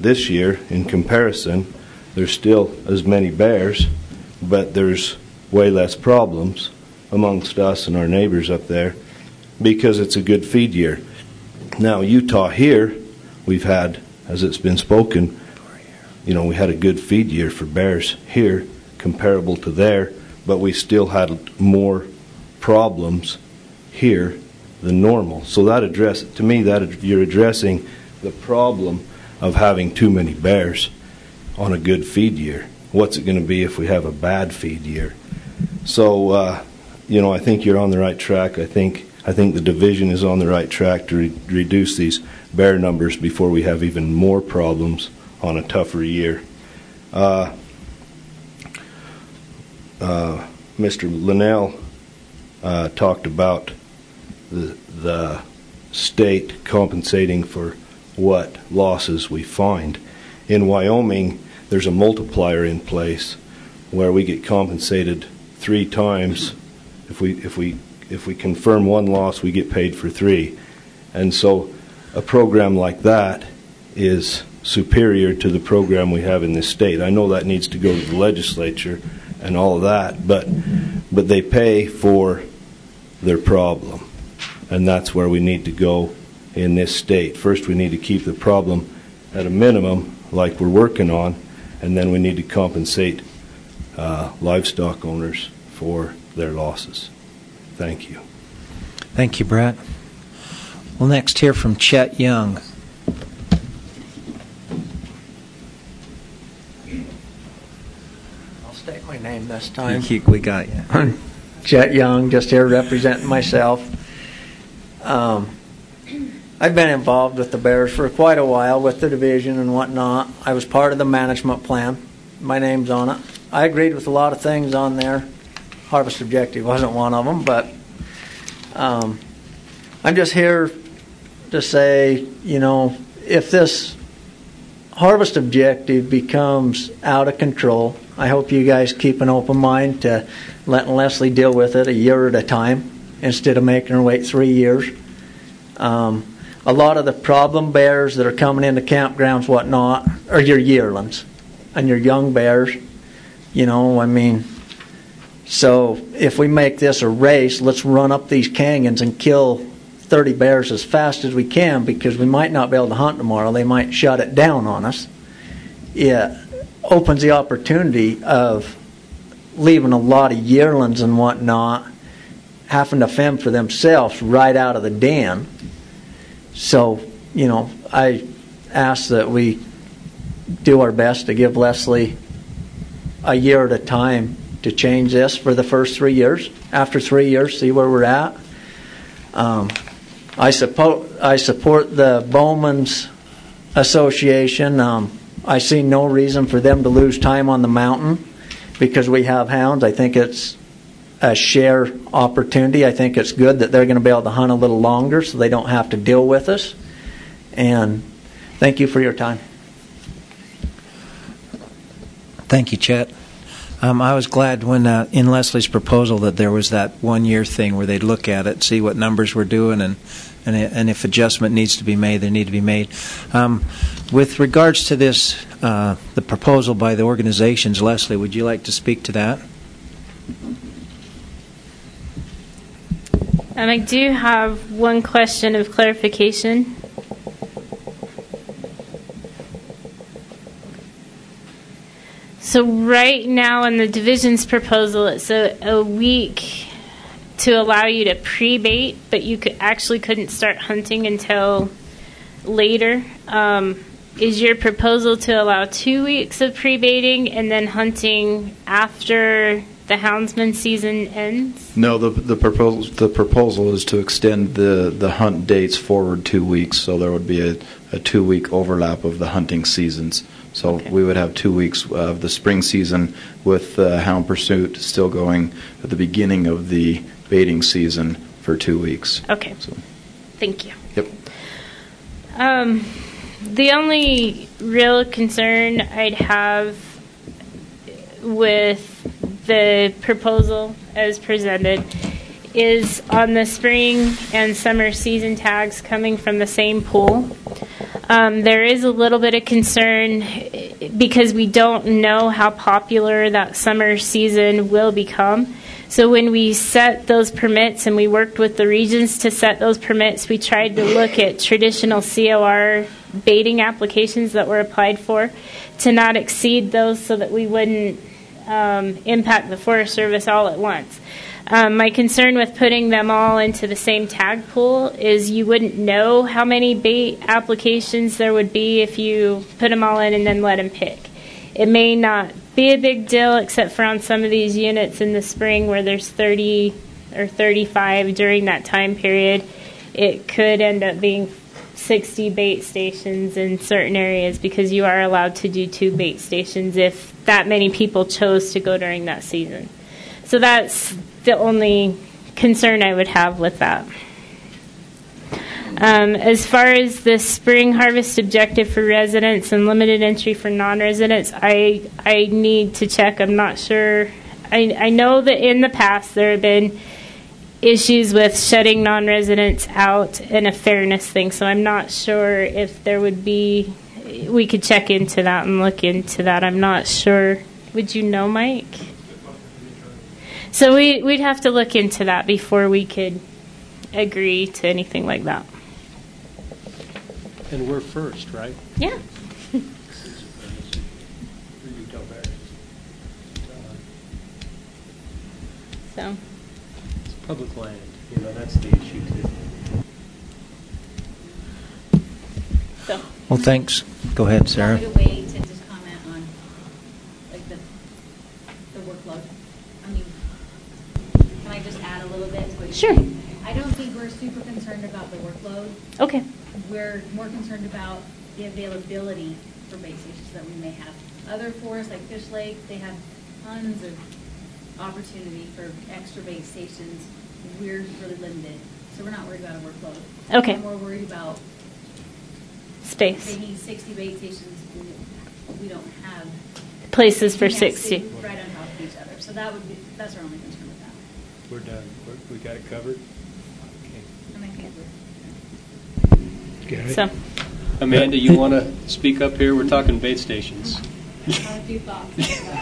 this year, in comparison, there's still as many bears, but there's way less problems amongst us and our neighbors up there because it's a good feed year. Now, Utah here, we've had, as it's been spoken, you know, we had a good feed year for bears here comparable to there, but we still had more problems here than normal. So that address, to me, that you're addressing the problem of having too many bears on a good feed year. What's it going to be if we have a bad feed year? So, uh, you know, I think you're on the right track. I think I think the division is on the right track to re- reduce these bear numbers before we have even more problems on a tougher year. Uh, uh, Mister Linnell uh, talked about the, the state compensating for what losses we find. In Wyoming, there's a multiplier in place where we get compensated three times. If we if we if we confirm one loss, we get paid for three. And so a program like that is superior to the program we have in this state. I know that needs to go to the legislature and all of that, but but they pay for their problem. And that's where we need to go in this state. First, we need to keep the problem at a minimum, like we're working on, and then we need to compensate uh, livestock owners for their losses. Thank you. Thank you, Brett. We'll next hear from Chet Young. I'll state my name this time. We got you. I'm Chet Young, just here representing myself. Um, I've been involved with the Bears for quite a while with the division and whatnot. I was part of the management plan. My name's on it. I agreed with a lot of things on there. Harvest objective wasn't one of them, but um, I'm just here to say, you know, if this harvest objective becomes out of control, I hope you guys keep an open mind to letting Leslie deal with it a year at a time instead of making her wait three years. Um, a lot of the problem bears that are coming into campgrounds, whatnot, are your yearlings and your young bears. You know, I mean, so if we make this a race, let's run up these canyons and kill thirty bears as fast as we can, because we might not be able to hunt tomorrow. They might shut it down on us. It opens the opportunity of leaving a lot of yearlings and whatnot having to fend for themselves right out of the den. So, you know, I ask that we do our best to give Leslie a year at a time to change this for the first three years. After three years, see where we're at. Um, I support I support the Bowman's Association. Um, I see no reason for them to lose time on the mountain because we have hounds. I think it's a share opportunity. I think it's good that they're going to be able to hunt a little longer so they don't have to deal with us. And thank you for your time. Thank you, Chet. Um, I was glad when uh, in Leslie's proposal that there was that one-year thing where they'd look at it, see what numbers we're doing, and and, and if adjustment needs to be made, they need to be made. Um, with regards to this, uh, the proposal by the organizations, Leslie, would you like to speak to that? And I do have one question of clarification. So right now in the division's proposal, it's a, a week to allow you to pre-bait, but you could actually couldn't start hunting until later. Um, is your proposal to allow two weeks of pre-baiting and then hunting after the houndsman season ends? No, the the proposal the proposal is to extend the, the hunt dates forward two weeks, so there would be a, a two week overlap of the hunting seasons. So okay. We would have two weeks of the spring season with uh, hound pursuit still going at the beginning of the baiting season for two weeks. Okay. So. Thank you. Yep. Um, the only real concern I'd have with the proposal as presented is on the spring and summer season tags coming from the same pool. Um, there is a little bit of concern because we don't know how popular that summer season will become. So when we set those permits, and we worked with the regions to set those permits, we tried to look at traditional C O R baiting applications that were applied for to not exceed those so that we wouldn't um, impact the Forest Service all at once. Um, my concern with putting them all into the same tag pool is you wouldn't know how many bait applications there would be if you put them all in and then let them pick. It may not be a big deal except for on some of these units in the spring where there's thirty or thirty-five during that time period. It could end up being sixty bait stations in certain areas because you are allowed to do two bait stations if that many people chose to go during that season. So that's the only concern I would have with that. Um, as far as the spring harvest objective for residents and limited entry for non-residents, I I need to check. I'm not sure. I, I know that in the past there have been issues with shutting non-residents out and a fairness thing, so I'm not sure if there would be, we could check into that and look into that. I'm not sure. Would you know, Mike? So we, we'd have to look into that before we could agree to anything like that. And we're first, right? Yeah. So. It's public land. You know, that's the issue, too. So. Well, thanks. Go ahead, Sarah. Want me to wait to just comment on, like, the, the workload? I mean, can I just add a little bit to what you Sure. think? I don't think we're super concerned about the workload. Okay. We're more concerned about the availability for bait stations that we may have. Other forests, like Fish Lake, they have tons of opportunity for extra bait stations. We're really limited, so we're not worried about a workload. Okay. We're more worried about space. They need sixty bait stations. We don't have Places for we can't sixty. sit right on top of each other. So that would be that's our only concern with that. We're done. We're, we got it covered. And I think we're So. Amanda, you want to speak up here? We're talking bait stations. I have a few thoughts.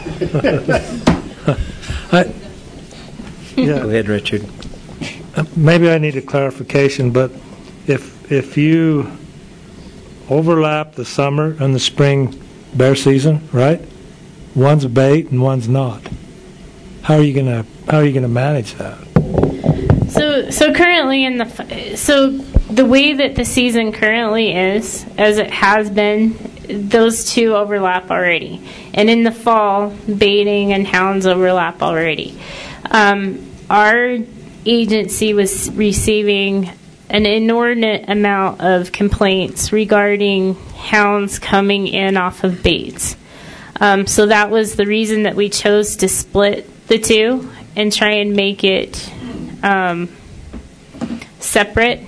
I, yeah. Go ahead, Richard. Uh, Maybe I need a clarification, but if if you overlap the summer and the spring bear season, right? One's a bait and one's not. How are you gonna How are you gonna manage that? So, so currently in the so the way that the season currently is, as it has been, those two overlap already, and in the fall, baiting and hounds overlap already. Um, our agency was receiving an inordinate amount of complaints regarding hounds coming in off of baits. Um, so that was the reason that we chose to split the two and try and make it um, separate.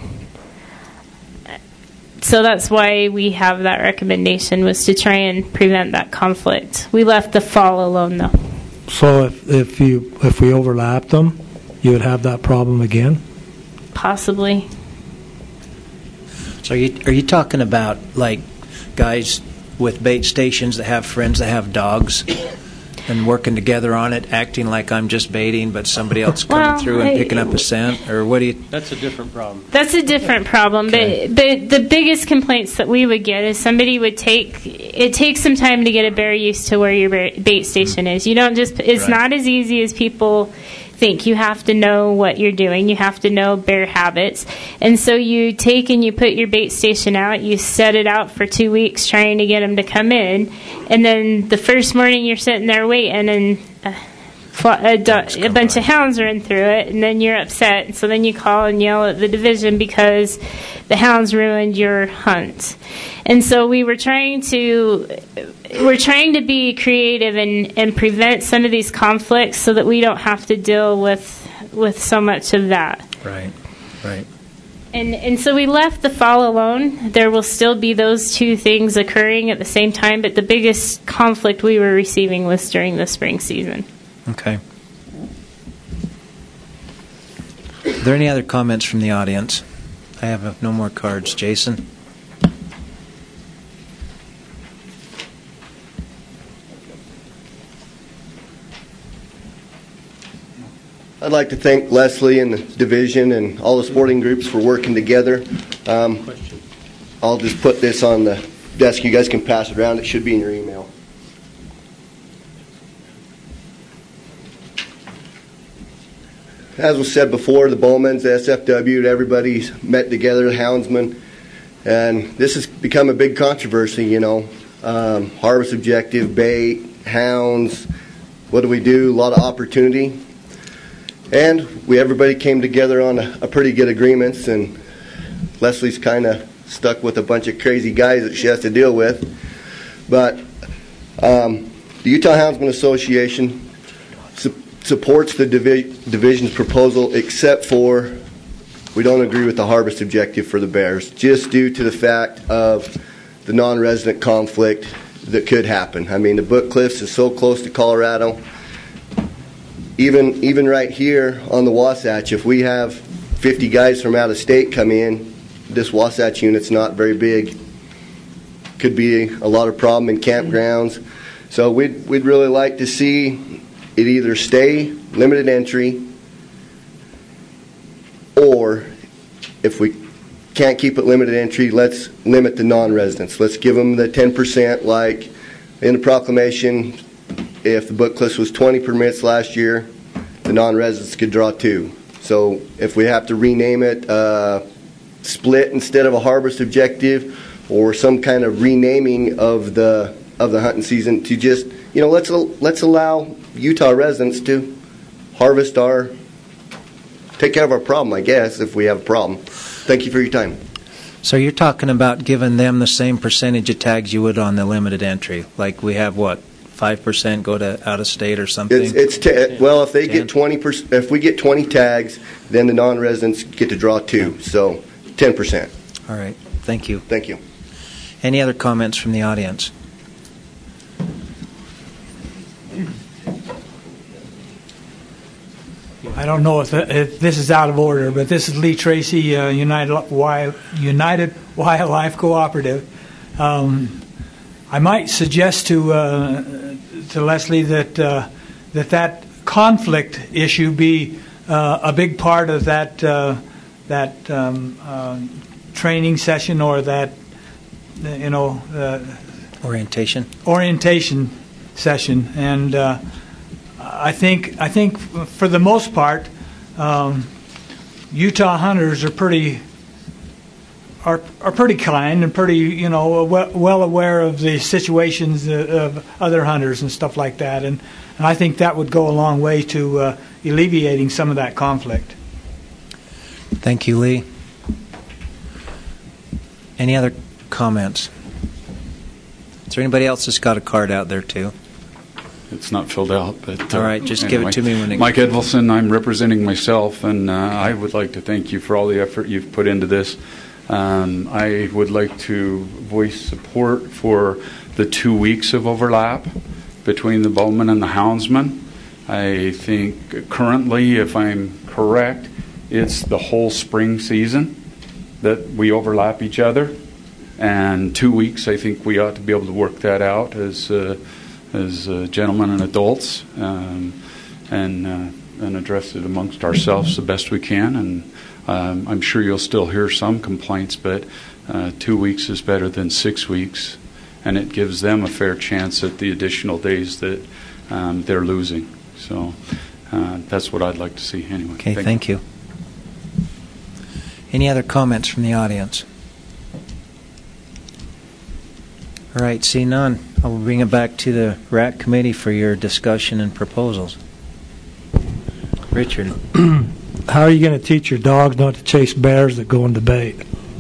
So that's why we have that recommendation, was to try and prevent that conflict. We left the fall alone, though. So if if you if we overlap them, you would have that problem again? Possibly. So are you, are you talking about, like, guys with bait stations that have friends that have dogs and working together on it, acting like I'm just baiting, but somebody else coming Well, through and I- picking up a scent? Or what do you... That's a different problem. That's a different problem, Okay. but but the biggest complaints that we would get is somebody would take it takes some time to get a bear used to where your bear- bait station is. You don't just it's Right. not as easy as people think. You have to know what you're doing. You have to know bear habits, and so you take and you put your bait station out. You set it out for two weeks trying to get them to come in, and then the first morning you're sitting there waiting and. Uh, A, do- a bunch of hounds run through it, and then you're upset. So then you call and yell at the division because the hounds ruined your hunt. And so we were trying to we're trying to be creative and, and prevent some of these conflicts so that we don't have to deal with with so much of that. Right, right. And and so we left the fall alone. There will still be those two things occurring at the same time, but the biggest conflict we were receiving was during the spring season. Okay. Are there any other comments from the audience? I have no more cards. Jason? I'd like to thank Leslie and the division and all the sporting groups for working together. Um, I'll just put this on the desk. You guys can pass it around. It should be in your email. As was said before, the Bowmans, the S F W, everybody's met together, the houndsmen, and this has become a big controversy, you know. Um, harvest objective, bait, hounds, what do we do? A lot of opportunity. And we everybody came together on a, a pretty good agreements, and Leslie's kind of stuck with a bunch of crazy guys that she has to deal with. But um, the Utah Houndsman Association su- supports the divi- division's proposal, except for we don't agree with the harvest objective for the bears, just due to the fact of the non-resident conflict that could happen. I mean, the Book Cliffs is so close to Colorado. Even even right here on the Wasatch, if we have fifty guys from out of state come in, this Wasatch unit's not very big. Could be a lot of problem in campgrounds. So we'd we'd really like to see it either stay limited entry, or if we can't keep it limited entry, let's limit the non-residents. Let's give them the ten percent, like in the proclamation. If the Book Cliffs was twenty permits last year, the non-residents could draw two. So if we have to rename it, uh, split instead of a harvest objective, or some kind of renaming of the of the hunting season, to just, you know, let's let's allow Utah residents to harvest our, take care of our problem, I guess, if we have a problem. Thank you for your time. So you're talking about giving them the same percentage of tags you would on the limited entry, like we have what? Five percent go to out of state or something. It's, it's t- well, if they ten? get twenty percent, if we get twenty tags, then the non-residents get to draw two. So ten percent. All right. Thank you. Thank you. Any other comments from the audience? I don't know if, if this is out of order, but this is Lee Tracy, uh, United Wild, United Wildlife Cooperative. Um, I might suggest to uh, to Leslie that uh, that that conflict issue be uh, a big part of that uh, that um, uh, training session, or that you know uh, orientation orientation session. And uh, I think I think for the most part, um, Utah hunters are pretty. Are, are pretty kind and pretty, you know, well, well aware of the situations of other hunters and stuff like that, and, and I think that would go a long way to uh, alleviating some of that conflict. Thank you, Lee. Any other comments? Is there anybody else that's got a card out there too? It's not filled out, but uh, all right, just anyway. give it to me when it. Mike Edvilson, I'm representing myself, and uh, I would like to thank you for all the effort you've put into this. Um, I would like to voice support for the two weeks of overlap between the bowman and the houndsman. I think currently, if I'm correct, it's the whole spring season that we overlap each other. And two weeks, I think we ought to be able to work that out as uh, as uh, gentlemen and adults, um, and uh, and address it amongst ourselves the best we can. And Um, I'm sure you'll still hear some complaints, but uh, two weeks is better than six weeks, and it gives them a fair chance at the additional days that um, they're losing. So uh, that's what I'd like to see anyway. Okay, thank, thank you. you. Any other comments from the audience? All right, see none. I'll bring it back to the R A C committee for your discussion and proposals. Richard. How are you going to teach your dogs not to chase bears that go into bait?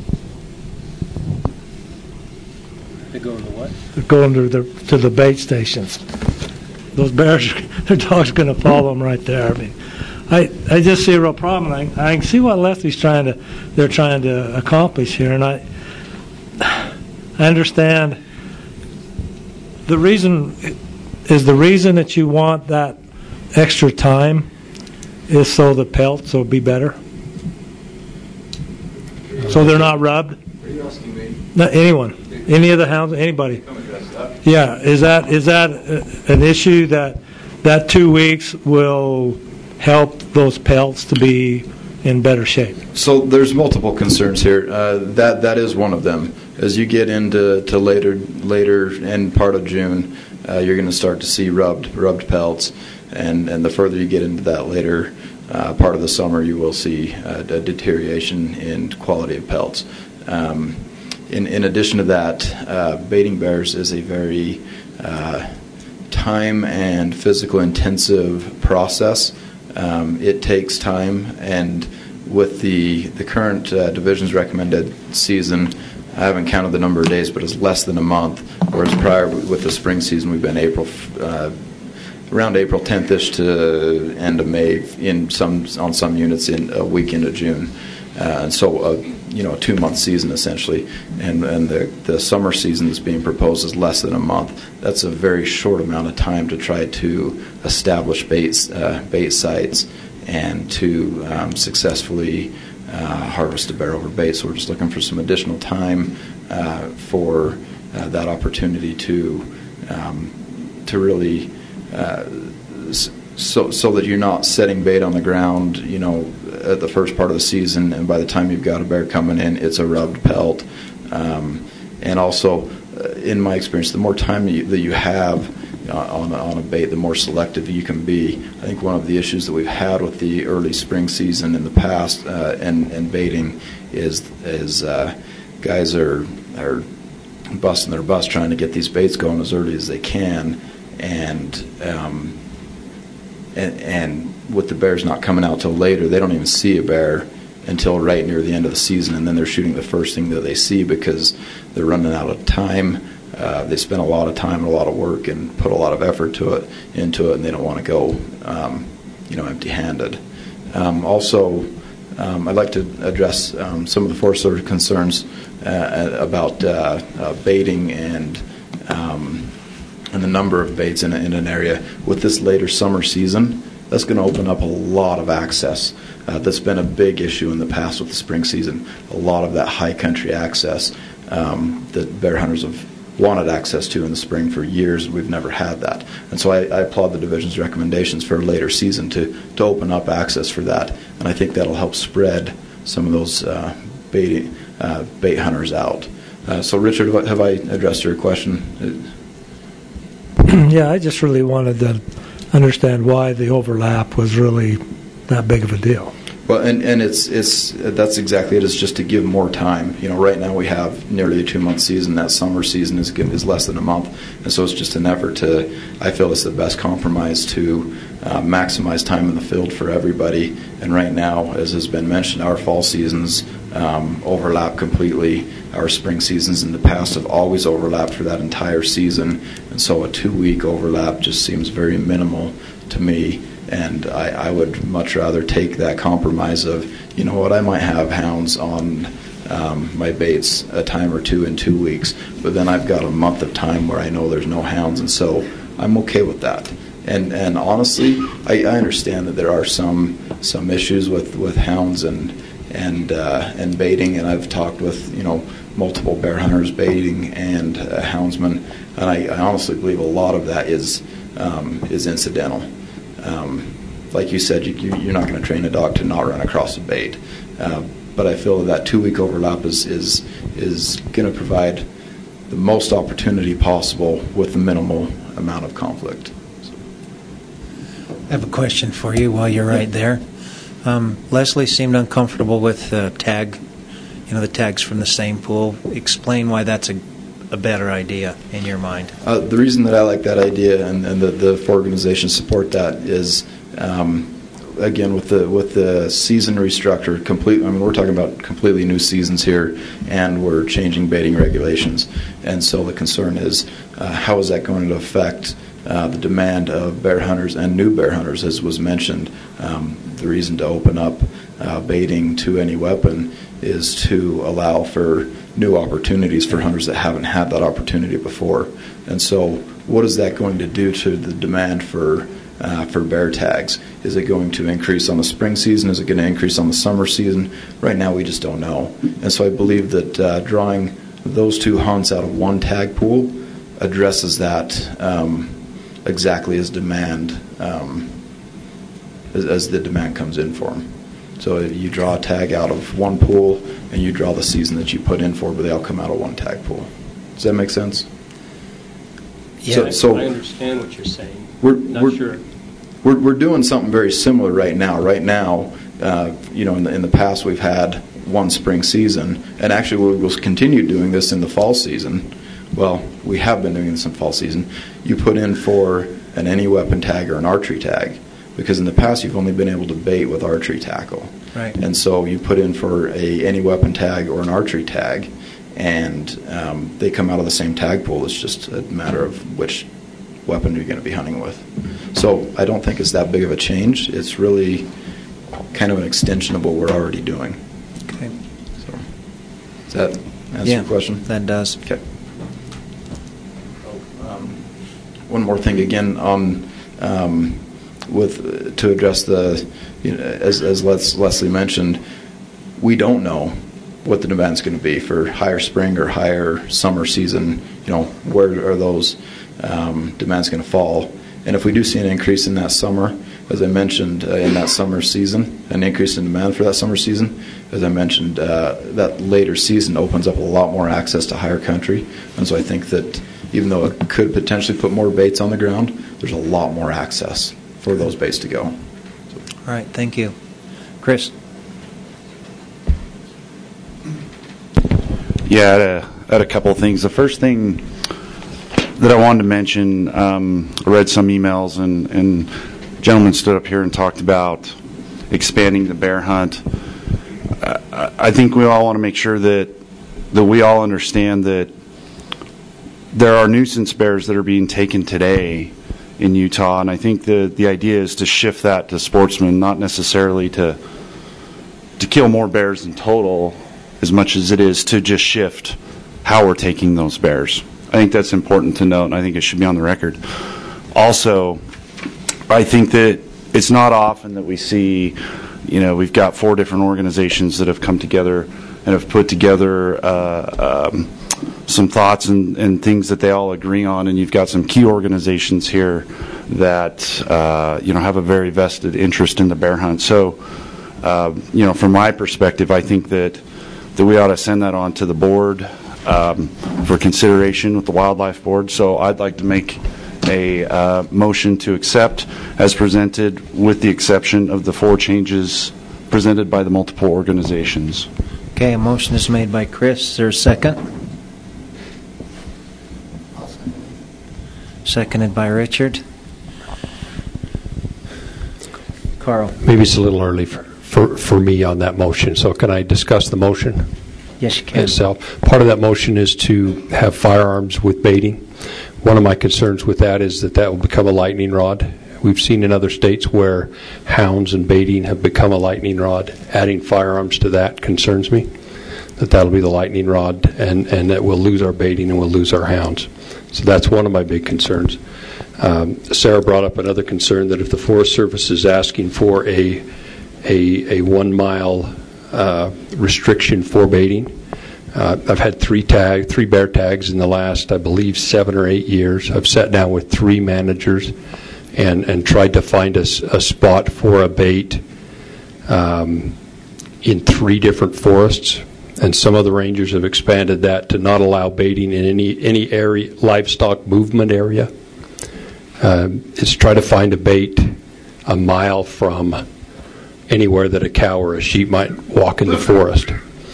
They go into what? They're going to the to the bait stations. Those bears, their dogs are going to follow them right there. I mean, I I just see a real problem. I, I can see what Leslie's trying to they're trying to accomplish here, and I I understand the reason is the reason that you want that extra time is so the pelts will be better, so they're not rubbed. Are you asking me? Not anyone, any of the hounds, anybody. Yeah, is that is that an issue that that two weeks will help those pelts to be in better shape? So there's multiple concerns here. Uh, that that is one of them. As you get into to later later end part of June, uh, you're going to start to see rubbed rubbed pelts, and and the further you get into that later uh, part of the summer, you will see uh, a deterioration in quality of pelts. Um, in in addition to that, uh, baiting bears is a very uh, time and physical intensive process. Um, it takes time, and with the the current uh, division's recommended season, I haven't counted the number of days, but it's less than a month. Whereas prior with the spring season, we've been April uh, around April tenth-ish to end of May in some on some units in a week into June, uh, and so a you know a two-month season essentially. And and the the summer season that's being proposed is less than a month. That's a very short amount of time to try to establish bait uh, bait sites and to um, successfully uh, harvest a bear over bait. So we're just looking for some additional time uh, for uh, that opportunity to um, to really uh, so so that you're not setting bait on the ground, you know, at the first part of the season, and by the time you've got a bear coming in, it's a rubbed pelt. Um, and also, uh, in my experience, the more time you, that you have on a, on a bait, the more selective you can be. I think one of the issues that we've had with the early spring season in the past uh, and, and baiting is is uh, guys are are busting their butts trying to get these baits going as early as they can, and um, and, and with the bears not coming out till later, they don't even see a bear until right near the end of the season, and then they're shooting the first thing that they see because they're running out of time. Uh, they spend a lot of time and a lot of work and put a lot of effort to it into it, and they don't want to go, um, you know, empty-handed. Um, also, um, I'd like to address um, some of the Forest Service concerns uh, about uh, uh, baiting and um, and the number of baits in, a, in an area. With this later summer season, that's going to open up a lot of access. Uh, that's been a big issue in the past with the spring season. A lot of that high country access um, that bear hunters have wanted access to in the spring for years. We've never had that. And so I, I applaud the division's recommendations for a later season to, to open up access for that. And I think that'll help spread some of those uh, bait, uh, bait hunters out. Uh, so, Richard, what, have I addressed your question? Yeah, I just really wanted to understand why the overlap was really that big of a deal. Well, and, and it's it's that's exactly it. It's just to give more time. You know, right now we have nearly a two-month season. That summer season is is less than a month, and so it's just an effort to. I feel it's the best compromise to uh, maximize time in the field for everybody. And right now, as has been mentioned, our fall seasons um, overlap completely. Our spring seasons in the past have always overlapped for that entire season, and so a two-week overlap just seems very minimal to me. And I, I would much rather take that compromise of, you know what, I might have hounds on um, my baits a time or two in two weeks, but then I've got a month of time where I know there's no hounds, and so I'm okay with that. And and honestly, I, I understand that there are some some issues with, with hounds and and uh, and baiting, and I've talked with you know multiple bear hunters baiting and uh, houndsmen, and I, I honestly believe a lot of that is um, is incidental. Um, like you said, you, you're not going to train a dog to not run across a bait, uh, but I feel that, that two-week overlap is is is going to provide the most opportunity possible with the minimal amount of conflict. So. I have a question for you while you're right there. Um, Leslie seemed uncomfortable with uh, tag, you know, the tags from the same pool. Explain why that's a a better idea in your mind. Uh, the reason that I like that idea and, and the, the organizations support that is, um, again, with the with the season restructure, complete. I mean, we're talking about completely new seasons here, and we're changing baiting regulations. And so the concern is, uh, how is that going to affect uh, the demand of bear hunters and new bear hunters, as was mentioned? Um, the reason to open up uh, baiting to any weapon is to allow for new opportunities for hunters that haven't had that opportunity before. And so what is that going to do to the demand for uh, for bear tags? Is it going to increase on the spring season? Is it going to increase on the summer season? Right now we just don't know. And so I believe that uh, drawing those two hunts out of one tag pool addresses that um, exactly as demand um, as, as the demand comes in for them. So you draw a tag out of one pool, and you draw the season that you put in for, but they all come out of one tag pool. Does that make sense? Yeah, so, I, so I understand what you're saying. We're, Not we're, sure. We're, we're doing something very similar right now. Right now, uh, you know, in the, in the past we've had one spring season, and actually we'll, we'll continue doing this in the fall season. Well, we have been doing this in fall season. You put in for an any weapon tag or an archery tag, because in the past you've only been able to bait with archery tackle. Right. And so you put in for a any weapon tag or an archery tag, and um, they come out of the same tag pool. It's just a matter of which weapon you're going to be hunting with. So I don't think it's that big of a change. It's really kind of an extension of what we're already doing. Okay. So does that answer yeah, your question? That does. Okay. Um, one more thing again on um, with to address the you know, as as Les, Leslie mentioned, we don't know what the demand's going to be for higher spring or higher summer season. You know, where are those um, demands going to fall? And if we do see an increase in that summer, as I mentioned, uh, in that summer season, an increase in demand for that summer season, as I mentioned, uh, that later season opens up a lot more access to higher country. And so I think that even though it could potentially put more baits on the ground, there's a lot more access for those baits to go. All right, thank you. Chris? Yeah, I had a, I had a couple of things. The first thing that I wanted to mention, um, I read some emails, and, and a gentleman stood up here and talked about expanding the bear hunt. Uh, I think we all want to make sure that that we all understand that there are nuisance bears that are being taken today in Utah, and I think the the idea is to shift that to sportsmen, not necessarily to to kill more bears in total, as much as it is to just shift how we're taking those bears. I think that's important to note, and I think it should be on the record. Also, I think that it's not often that we see, you know, we've got four different organizations that have come together and have put together uh, um, some thoughts and, and things that they all agree on, and you've got some key organizations here that, uh, you know, have a very vested interest in the bear hunt. So, uh, you know, from my perspective, I think that, that we ought to send that on to the board um, for consideration with the Wildlife Board. So I'd like to make a uh, motion to accept as presented, with the exception of the four changes presented by the multiple organizations. Okay, a motion is made by Chris. Is there a second? Seconded by Richard. Carl. Maybe it's a little early for, for, for me on that motion, so can I discuss the motion? Yes, you can. Itself. Part of that motion is to have firearms with baiting. One of my concerns with that is that that will become a lightning rod. We've seen in other states where hounds and baiting have become a lightning rod. Adding firearms to that concerns me, that that'll be the lightning rod, and, and that we'll lose our baiting and we'll lose our hounds. So that's one of my big concerns. Um, Sarah brought up another concern, that if the Forest Service is asking for a a, a one mile uh, restriction for baiting, uh, I've had three tag, three bear tags in the last, I believe, seven or eight years. I've sat down with three managers and, and tried to find a, a spot for a bait um, in three different forests. And some of the rangers have expanded that to not allow baiting in any any area, livestock movement area. Uh, it's try to find a bait a mile from anywhere that a cow or a sheep might walk in the forest.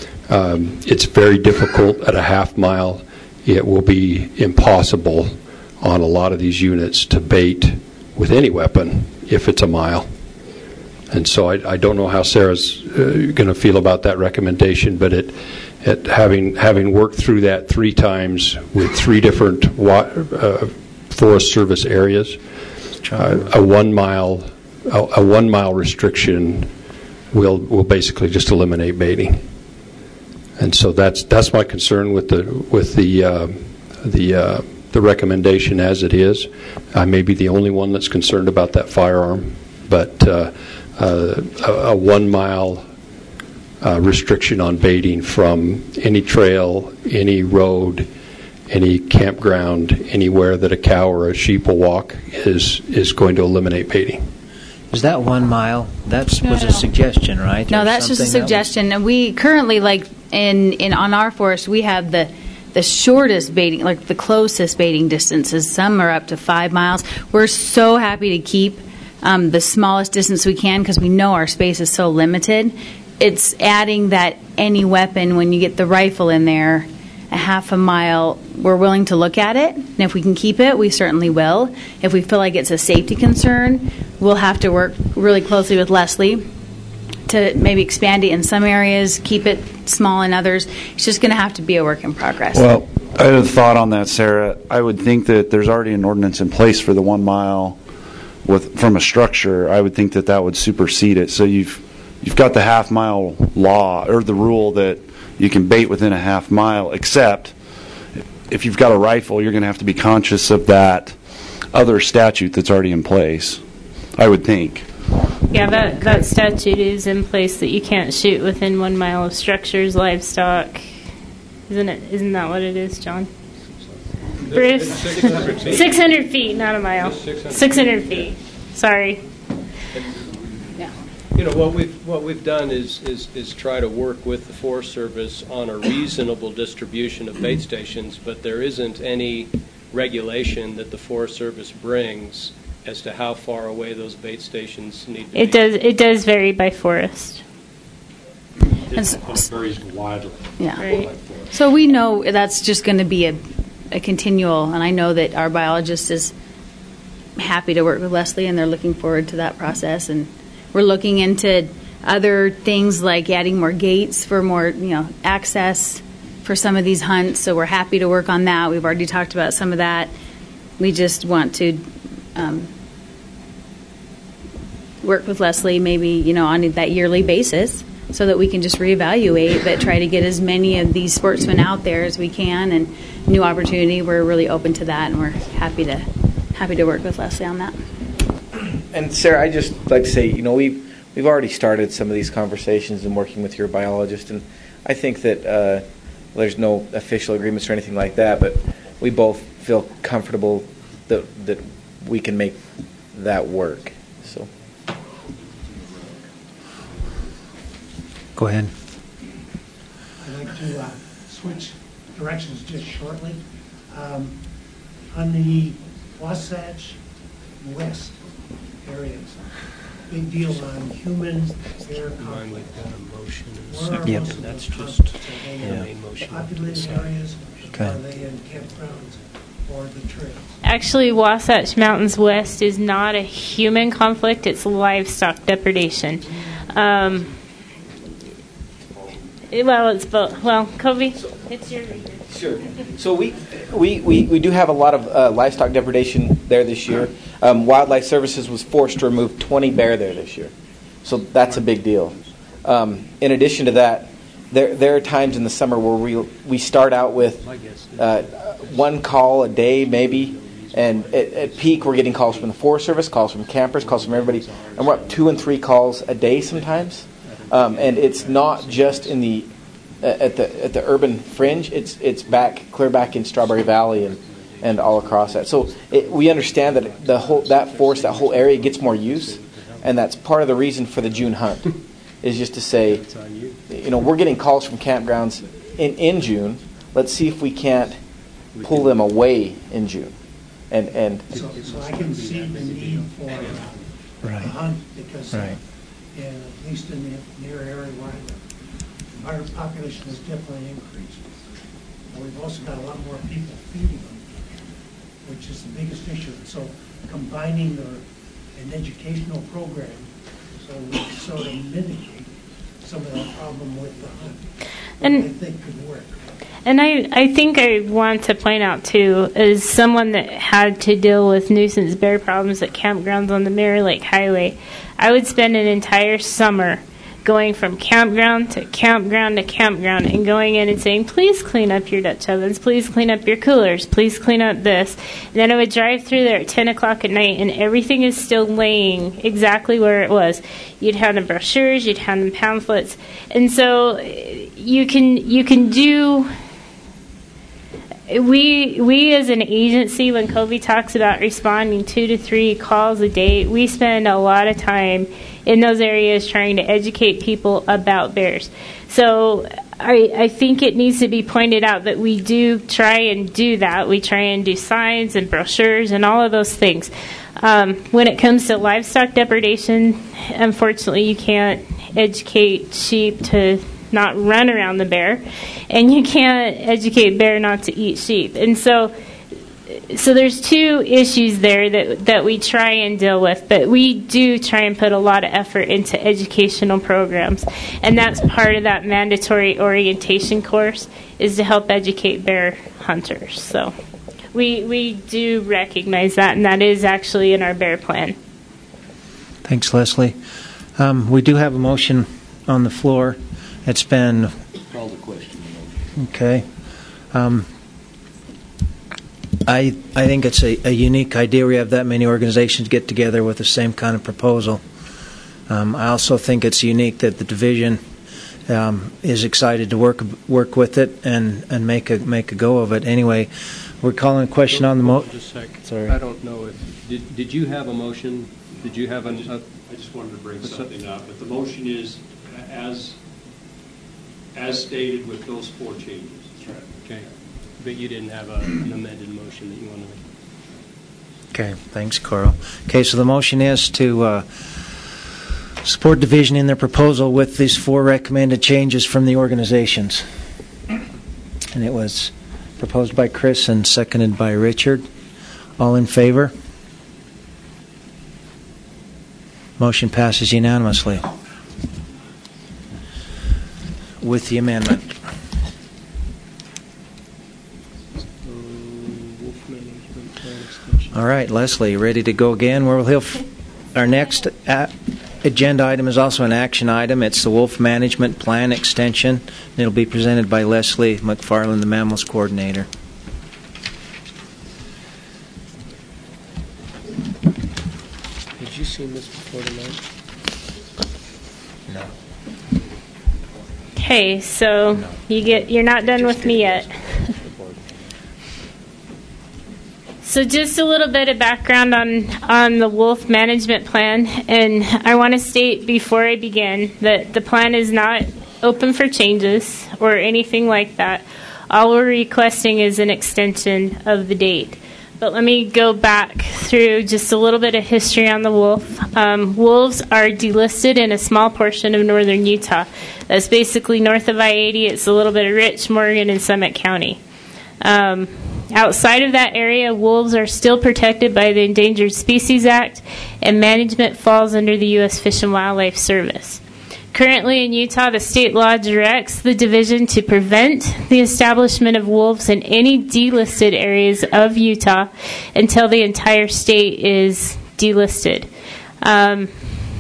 Um, it's very difficult at a half mile. It will be impossible on a lot of these units to bait with any weapon if it's a mile. And so I, I don't know how Sarah's uh, going to feel about that recommendation, but it, it having having worked through that three times with three different wa- uh, Forest Service areas, uh, a one mile a, a one mile restriction will will basically just eliminate baiting. And so that's that's my concern with the with the uh, the uh, the recommendation as it is. I may be the only one that's concerned about that firearm, but. Uh, Uh, a, a one-mile uh, restriction on baiting from any trail, any road, any campground, anywhere that a cow or a sheep will walk is is going to eliminate baiting. Is that one mile? That No, was no, a no. suggestion, right? No, Or that's just a something that was- suggestion. And we currently, like in, in on our forest, we have the the shortest baiting, like the closest baiting distances. Some are up to five miles. We're so happy to keep um, the smallest distance we can because we know our space is so limited. It's adding that any weapon when you get the rifle in there, a half a mile, we're willing to look at it. And if we can keep it, we certainly will. If we feel like it's a safety concern, we'll have to work really closely with Leslie to maybe expand it in some areas, keep it small in others. It's just going to have to be a work in progress. Well, I had a thought on that, Sarah. I would think that there's already an ordinance in place for the one mile with from a structure. I would think that that would supersede it. So you've you've got the half mile law or the rule that you can bait within a half mile, except if you've got a rifle, you're going to have to be conscious of that other statute that's already in place, I would think. Yeah, that, that statute is in place that you can't shoot within one mile of structures, livestock. Isn't it? Isn't that what it is, John? Bruce? six hundred feet, not a mile. six hundred feet. Sorry. You know, what we've what we've done is, is is try to work with the Forest Service on a reasonable distribution of bait stations, but there isn't any regulation that the Forest Service brings as to how far away those bait stations need to It be. does. It does vary by forest. It varies widely. Yeah. Right. So we know that's just going to be a, a continual, and I know that our biologist is happy to work with Leslie, and they're looking forward to that process. And we're looking into other things like adding more gates for more, you know, access for some of these hunts. So we're happy to work on that. We've already talked about some of that. We just want to um, work with Leslie, maybe, you know, on that yearly basis, so that we can just reevaluate, but try to get as many of these sportsmen out there as we can. And new opportunity, we're really open to that, and we're happy to happy to work with Leslie on that. And Sarah, I just like to say, you know, we've we've already started some of these conversations and working with your biologist, and I think that uh, there's no official agreements or anything like that, but we both feel comfortable that that we can make that work. So, Go ahead. I'd like to uh, switch directions just shortly. Um, on the Wasatch West areas, big deal on humans, their conflict. Where are Yep. most of That's those just- conflicts? Are they yeah. in populated areas? Okay. Are they in campgrounds or the trails? Actually, Wasatch Mountains West is not a human conflict. It's livestock depredation. Um, it- well, it's both. Well, Kobe, it's your. Sure. So we, we, we, we do have a lot of uh, livestock depredation there this year. Um, Wildlife Services was forced to remove twenty bear there this year. So that's a big deal. Um, in addition to that, there there are times in the summer where we we start out with uh, one call a day maybe, and at, at peak we're getting calls from the Forest Service, calls from campers, calls from everybody, and we're up two and three calls a day sometimes. Um, and it's not just in the at the at the urban fringe. It's it's back clear back in Strawberry Valley and, and all across that. So it, we understand that the whole that forest, that whole area gets more use, and that's part of the reason for the June hunt, is just to say, you know, we're getting calls from campgrounds in, in June. Let's see if we can't pull them away in June, and and So, so I can see the need for uh, Right. a hunt because, uh, Right. in, at least in the near area where I live, our population has definitely increased. And we've also got a lot more people feeding them, which is the biggest issue. So combining the, an educational program so we sort of mitigate some of that problem with the hunt, And- I think could work. And I, I think I want to point out, too, as someone that had to deal with nuisance bear problems at campgrounds on the Mirror Lake Highway, I would spend an entire summer going from campground to campground to campground and going in and saying, please clean up your Dutch ovens, please clean up your coolers, please clean up this. And then I would drive through there at ten o'clock at night, and everything is still laying exactly where it was. You'd have the brochures, you'd have the pamphlets. And so you can you can do... we we as an agency, when Kobe talks about responding two to three calls a day, we spend a lot of time in those areas trying to educate people about bears. So I, I think it needs to be pointed out that we do try and do that. We try and do signs and brochures and all of those things. Um, when it comes to livestock depredation, unfortunately, you can't educate sheep to not run around the bear, and you can't educate bear not to eat sheep. And so so there's two issues there that that we try and deal with, but we do try and put a lot of effort into educational programs, and that's part of that mandatory orientation course, is to help educate bear hunters. So we we do recognize that, and that is actually in our bear plan. Thanks, Leslie. Um, we do have a motion on the floor. It's been... Call the question. Okay. Um, I I think it's a, a unique idea. We have that many organizations get together with the same kind of proposal. Um, I also think it's unique that the division um, is excited to work work with it and, and make a make a go of it. Anyway, we're calling a question on the motion. Just a sec. Sorry. I don't know if did did you have a motion? Did you have an? I just, uh, I just wanted to bring something up. But the motion is as as stated with those four changes. That's right. Okay. But you didn't have a, an amended motion that you wanted to... Okay, thanks, Carl. Okay, so the motion is to uh, support division in their proposal with these four recommended changes from the organizations. And it was proposed by Chris and seconded by Richard. All in favor? Motion passes unanimously with the amendment. All right, Leslie, ready to go again? We'll have our next a- agenda item is also an action item. It's the Wolf Management Plan Extension. It'll be presented by Leslie McFarland, the Mammals Coordinator. Had you seen this before tonight? No. Okay, so no. you get you're not done with me yet. So just a little bit of background on, on the wolf management plan, and I want to state before I begin that the plan is not open for changes or anything like that. All we're requesting is an extension of the date. But let me go back through just a little bit of history on the wolf. Um, wolves are delisted in a small portion of northern Utah. That's basically north of I eighty. It's a little bit of Rich, Morgan, and Summit County. Um, Outside of that area, wolves are still protected by the Endangered Species Act, and management falls under the U S Fish and Wildlife Service. Currently in Utah, the state law directs the division to prevent the establishment of wolves in any delisted areas of Utah until the entire state is delisted. Um,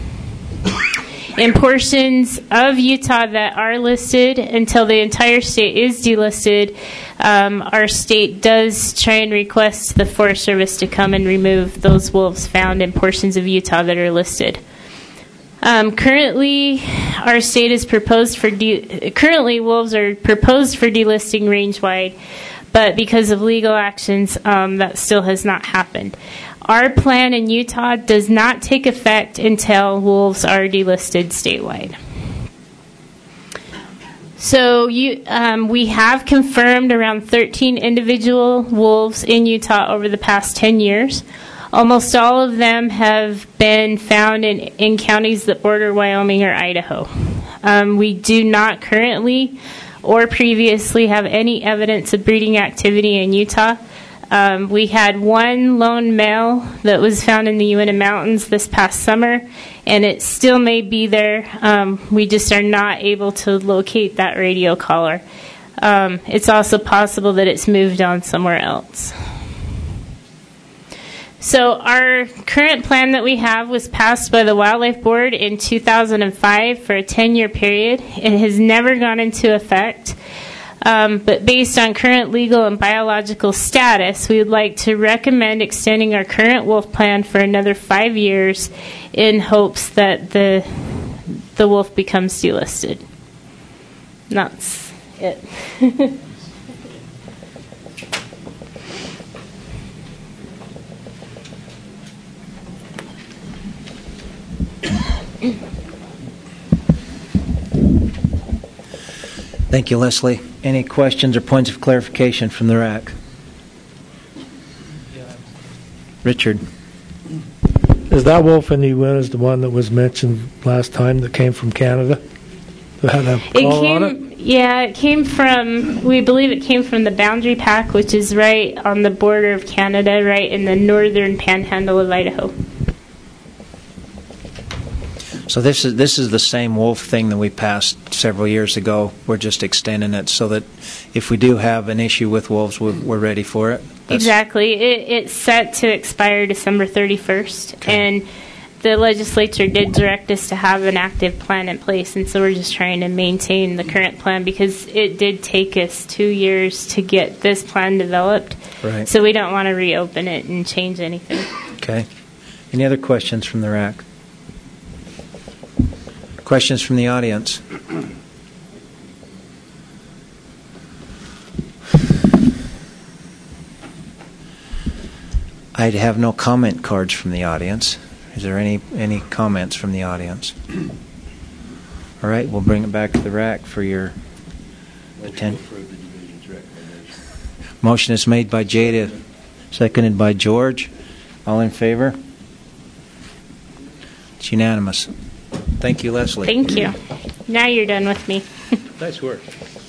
in portions of Utah that are listed until the entire state is delisted, um, our state does try and request the Forest Service to come and remove those wolves found in portions of Utah that are listed. Um, currently, our state is proposed for de- currently wolves are proposed for delisting range-wide, but because of legal actions, um, that still has not happened. Our plan in Utah does not take effect until wolves are delisted statewide. So you, um, we have confirmed around thirteen individual wolves in Utah over the past ten years. Almost all of them have been found in, in counties that border Wyoming or Idaho. Um, we do not currently or previously have any evidence of breeding activity in Utah. Um, we had one lone male that was found in the Uinta Mountains this past summer, and it still may be there. Um, we just are not able to locate that radio collar. Um, it's also possible that it's moved on somewhere else. So our current plan that we have was passed by the Wildlife Board in two thousand five for a ten-year period. It has never gone into effect. Um, but based on current legal and biological status, we would like to recommend extending our current wolf plan for another five years in hopes that the the wolf becomes delisted. That's it. Thank you, Leslie. Any questions or points of clarification from the R A C? Richard. Is that wolf in the Uintas the one that was mentioned last time that came from Canada? That had a It collar came, on it? yeah, it came from, we believe it came from the Boundary Pack, which is right on the border of Canada, right in the northern panhandle of Idaho. So this is this is the same wolf thing that we passed several years ago. We're just extending it so that if we do have an issue with wolves, we're, we're ready for it. That's Exactly. It, it's set to expire December thirty-first, and the legislature did direct us to have an active plan in place, and so we're just trying to maintain the current plan because it did take us two years to get this plan developed. Right. So we don't want to reopen it and change anything. Okay. Any other questions from the R A C? Questions from the audience? I have no comment cards from the audience. Is there any, any comments from the audience? All right, we'll bring it back to the R A C for your attention. Motion is made by Jada, seconded by George. All in favor? It's unanimous. Thank you, Leslie. Thank you. Now you're done with me. Nice work.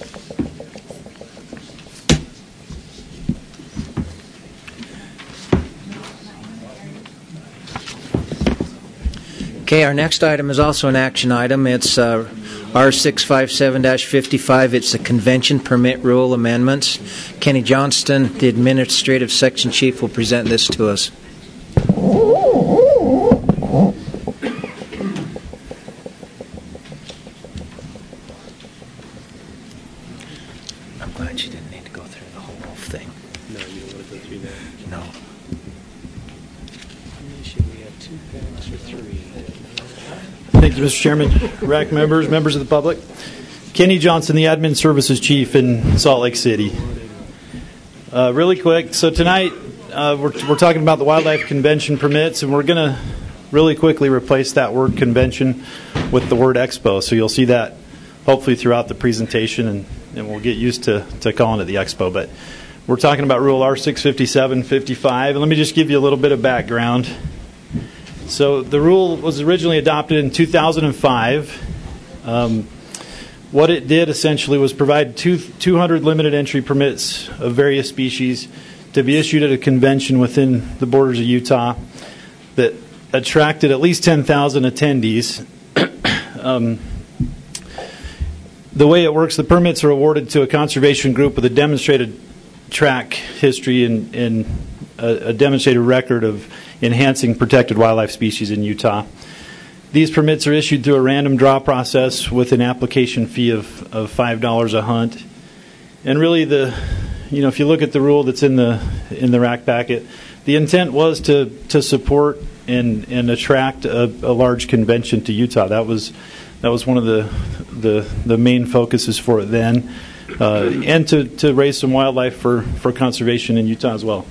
Okay, our next item is also an action item. It's uh, R six fifty-seven dash fifty-five. It's the convention permit rule amendments. Kenny Johnston, the administrative section chief, will present this to us. I'm glad you didn't need to go through the whole thing. No, you don't want to go through that. No. Should we have two packs or three? Thank you, Mister Chairman, R A C members, members of the public. Kenny Johnson, the Admin Services Chief in Salt Lake City. Uh, really quick, so tonight uh, we're, we're talking about the wildlife convention permits, and we're going to really quickly replace that word convention with the word expo. So you'll see that hopefully throughout the presentation, and, and we'll get used to, to calling it the expo. But we're talking about Rule R six fifty-seven fifty-five, and let me just give you a little bit of background. So the rule was originally adopted in two thousand five. Um, what it did essentially was provide two, two hundred limited entry permits of various species to be issued at a convention within the borders of Utah that attracted at least ten thousand attendees. um, the way it works, the permits are awarded to a conservation group with a demonstrated track history and, and a, a demonstrated record of enhancing protected wildlife species in Utah. These permits are issued through a random draw process with an application fee of, of five dollars a hunt. And really, the you know if you look at the rule that's in the in the R A C packet, the intent was to to support and and attract a, a large convention to Utah. That was that was one of the the, the main focuses for it then, uh, and to, to raise some wildlife for, for conservation in Utah as well.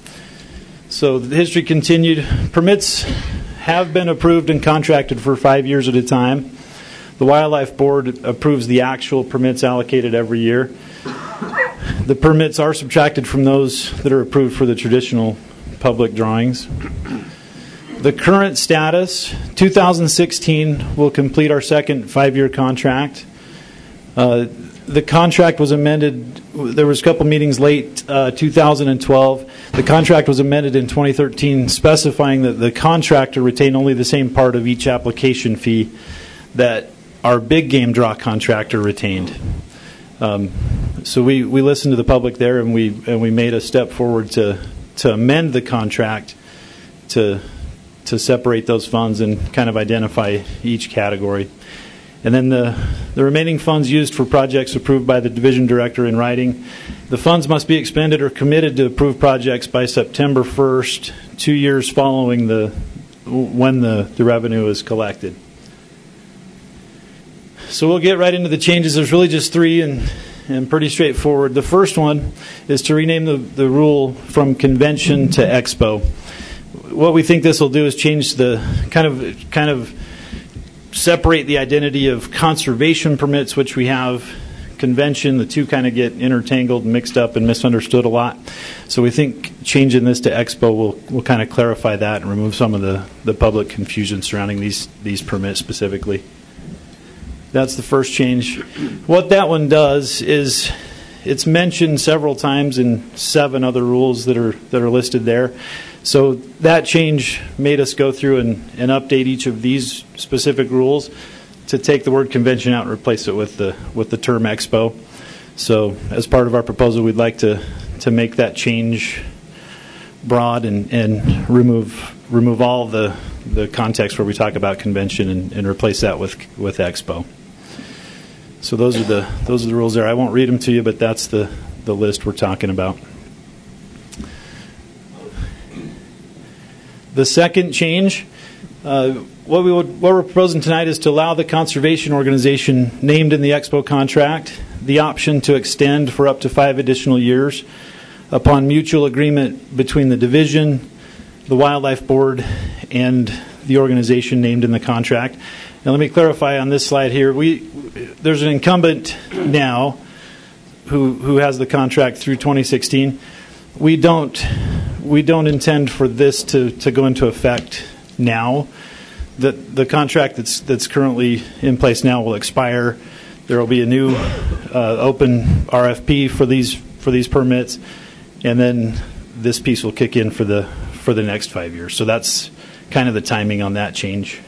So the history continued. Permits have been approved and contracted for five years at a time. The Wildlife Board approves the actual permits allocated every year. The permits are subtracted from those that are approved for the traditional public drawings. The current status, two thousand sixteen, will complete our second five-year contract. Uh, the contract was amended, there was a couple meetings late uh, two thousand twelve. The contract was amended in twenty thirteen, specifying that the contractor retain only the same part of each application fee that our big game draw contractor retained. Um, so we, we listened to the public there, and we and we made a step forward to to amend the contract to to separate those funds and kind of identify each category. And then the, the remaining funds used for projects approved by the division director in writing. The funds must be expended or committed to approved projects by September first, two years following the when the, the revenue is collected. So we'll get right into the changes. There's really just three and, and pretty straightforward. The first one is to rename the, the rule from convention to expo. What we think this will do is change the kind of kind of separate the identity of conservation permits, which we have convention. The two kind of get intertangled, mixed up, and misunderstood a lot. So we think changing this to Expo will will kind of clarify that and remove some of the, the public confusion surrounding these these permits specifically. That's the first change. What that one does is it's mentioned several times in seven other rules that are that are listed there. So that change made us go through and, and update each of these specific rules to take the word convention out and replace it with the with the term Expo. So as part of our proposal, we'd like to, to make that change broad and, and remove remove all the the context where we talk about convention and, and replace that with with Expo. So those are the those are the rules there. I won't read them to you, but that's the, the list we're talking about. The second change, uh, what we would, what we're proposing tonight is to allow the conservation organization named in the Expo contract the option to extend for up to five additional years upon mutual agreement between the division, the wildlife board, and the organization named in the contract. Now, let me clarify on this slide here. We there's an incumbent now who who has the contract through twenty sixteen. We don't we don't intend for this to, to go into effect now. The the contract that's that's currently in place now will expire. There will be a new uh, open R F P for these for these permits, and then this piece will kick in for the for the next five years. So that's kind of the timing on that change.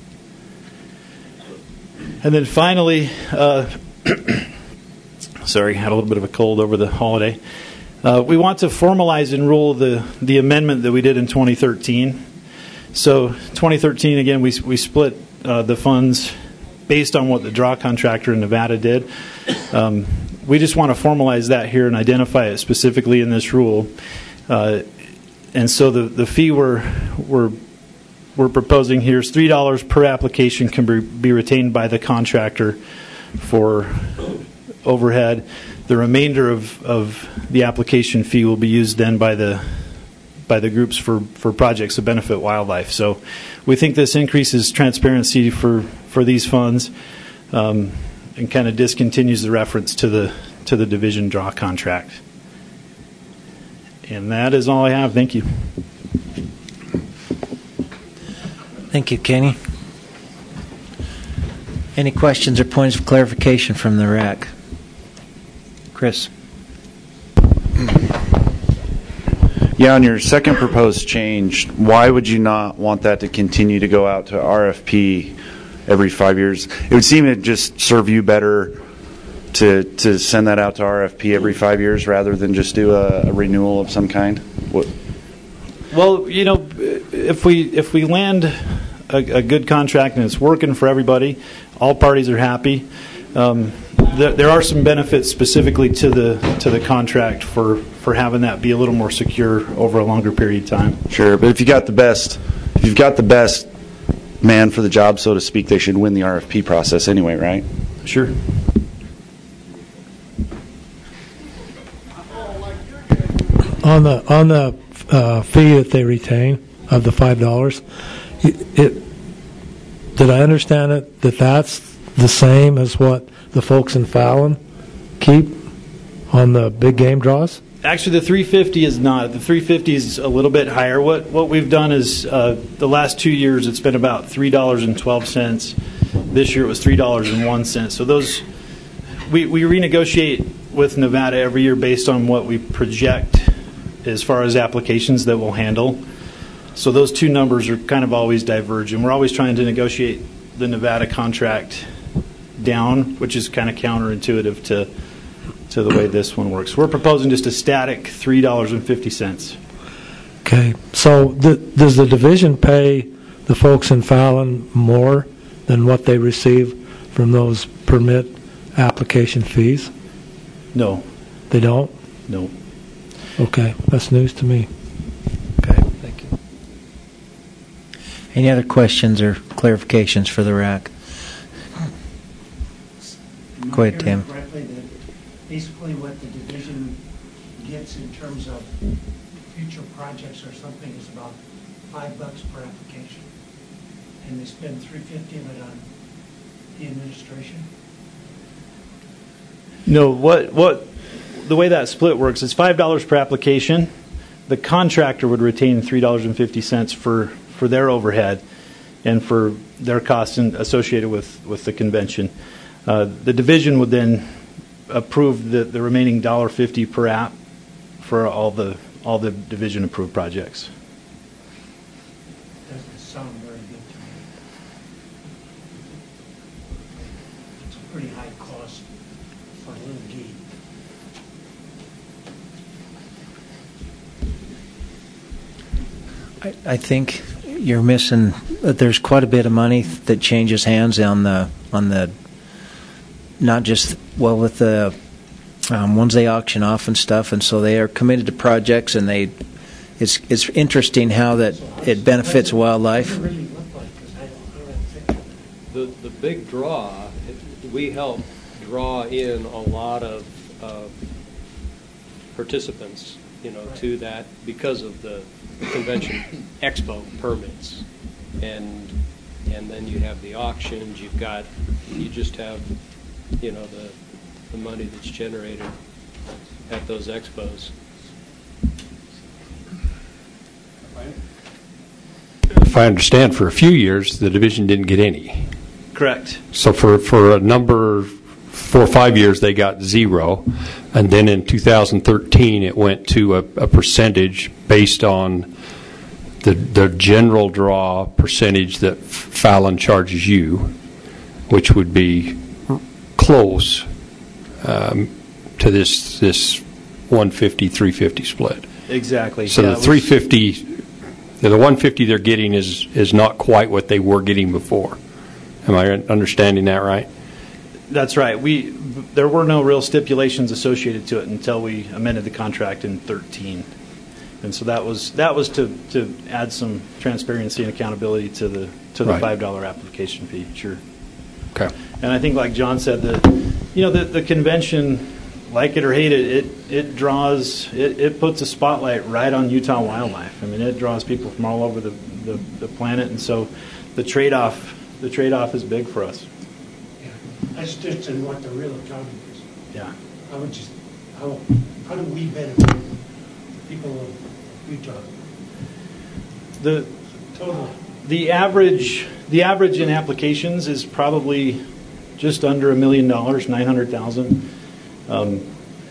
And then finally, uh, sorry, had a little bit of a cold over the holiday. Uh, we want to formalize and rule the, the amendment that we did in twenty thirteen. So twenty thirteen, again, we we split uh, the funds based on what the draw contractor in Nevada did. Um, we just want to formalize that here and identify it specifically in this rule. Uh, and so the, the fee we're, we're we're proposing here is three dollars per application can be, be retained by the contractor for overhead. The remainder of, of the application fee will be used then by the by the groups for, for projects that benefit wildlife. So we think this increases transparency for, for these funds um, and kind of discontinues the reference to the to the division draw contract. And that is all I have. Thank you. Thank you, Kenny. Any questions or points of clarification from the R A C? Chris. Yeah, on your second proposed change, why would you not want that to continue to go out to R F P every five years? It would seem to just serve you better to to send that out to R F P every five years rather than just do a, a renewal of some kind. What? Well, you know, if we if we land a, a good contract and it's working for everybody, all parties are happy. Um, there, there are some benefits specifically to the to the contract for, for having that be a little more secure over a longer period of time. Sure, but if you got the best, if you've got the best man for the job, so to speak, they should win the R F P process anyway, right? Sure. On the on the uh, fee that they retain of the five dollars, it, it did I understand it that that's the same as what the folks in Fallon keep on the big game draws? Actually, the three fifty is not. The three fifty is a little bit higher. What what we've done is uh, the last two years it's been about three dollars and twelve cents. This year it was three dollars and one cent. So those we we renegotiate with Nevada every year based on what we project as far as applications that we'll handle. So those two numbers are kind of always divergent. We're always trying to negotiate the Nevada contract down, which is kind of counterintuitive to to the way this one works. We're proposing just a static three dollars and fifty cents. Okay. So the, does the division pay the folks in Fallon more than what they receive from those permit application fees? No. They don't? No. Okay. That's news to me. Okay. Thank you. Any other questions or clarifications for the R A C? Go ahead, Tim. Correctly, that basically what the division gets in terms of future projects or something is about five bucks per application, and they spend three fifty of it on the administration. No, what what the way that split works is five dollars per application. The contractor would retain three dollars and fifty cents for, for their overhead and for their costs in, associated with, with the convention. Uh, the division would then approve the, the remaining one dollar fifty per app for all the all the division approved projects. Doesn't sound very good to me. It's a pretty high cost for a little gate. I, I think you're missing that there's quite a bit of money that changes hands on the on the not just well with the um, ones they auction off and stuff, and so they are committed to projects, and they it's it's interesting how that it benefits wildlife. The the big draw, we help draw in a lot of uh, participants, you know, to that because of the convention expo permits, and and then you have the auctions. You've got you just have you know the the money that's generated at those expos. If I understand, for a few years the division didn't get any. Correct. So for for a number four or five years they got zero, and then in two thousand thirteen it went to a, a percentage based on the the general draw percentage that Fallon charges you, which would be close um, to this this one fifty three fifty split. Exactly. So yeah, the three fifty, the one fifty they're getting is is not quite what they were getting before. Am I understanding that right? That's right. We there were no real stipulations associated to it until we amended the contract in thirteen, and so that was that was to, to add some transparency and accountability to the to the Right. five dollar application fee. Sure. Okay. And I think, like John said, the you know the the convention, like it or hate it, it it draws it, it puts a spotlight right on Utah wildlife. I mean, it draws people from all over the the, the planet, and so the trade off the trade off is big for us. I just interested in what the real accounting is. Yeah. I would just, how, how do we benefit the people of Utah? The Total. the average the average in applications is probably just under a million dollars, nine hundred thousand. Um,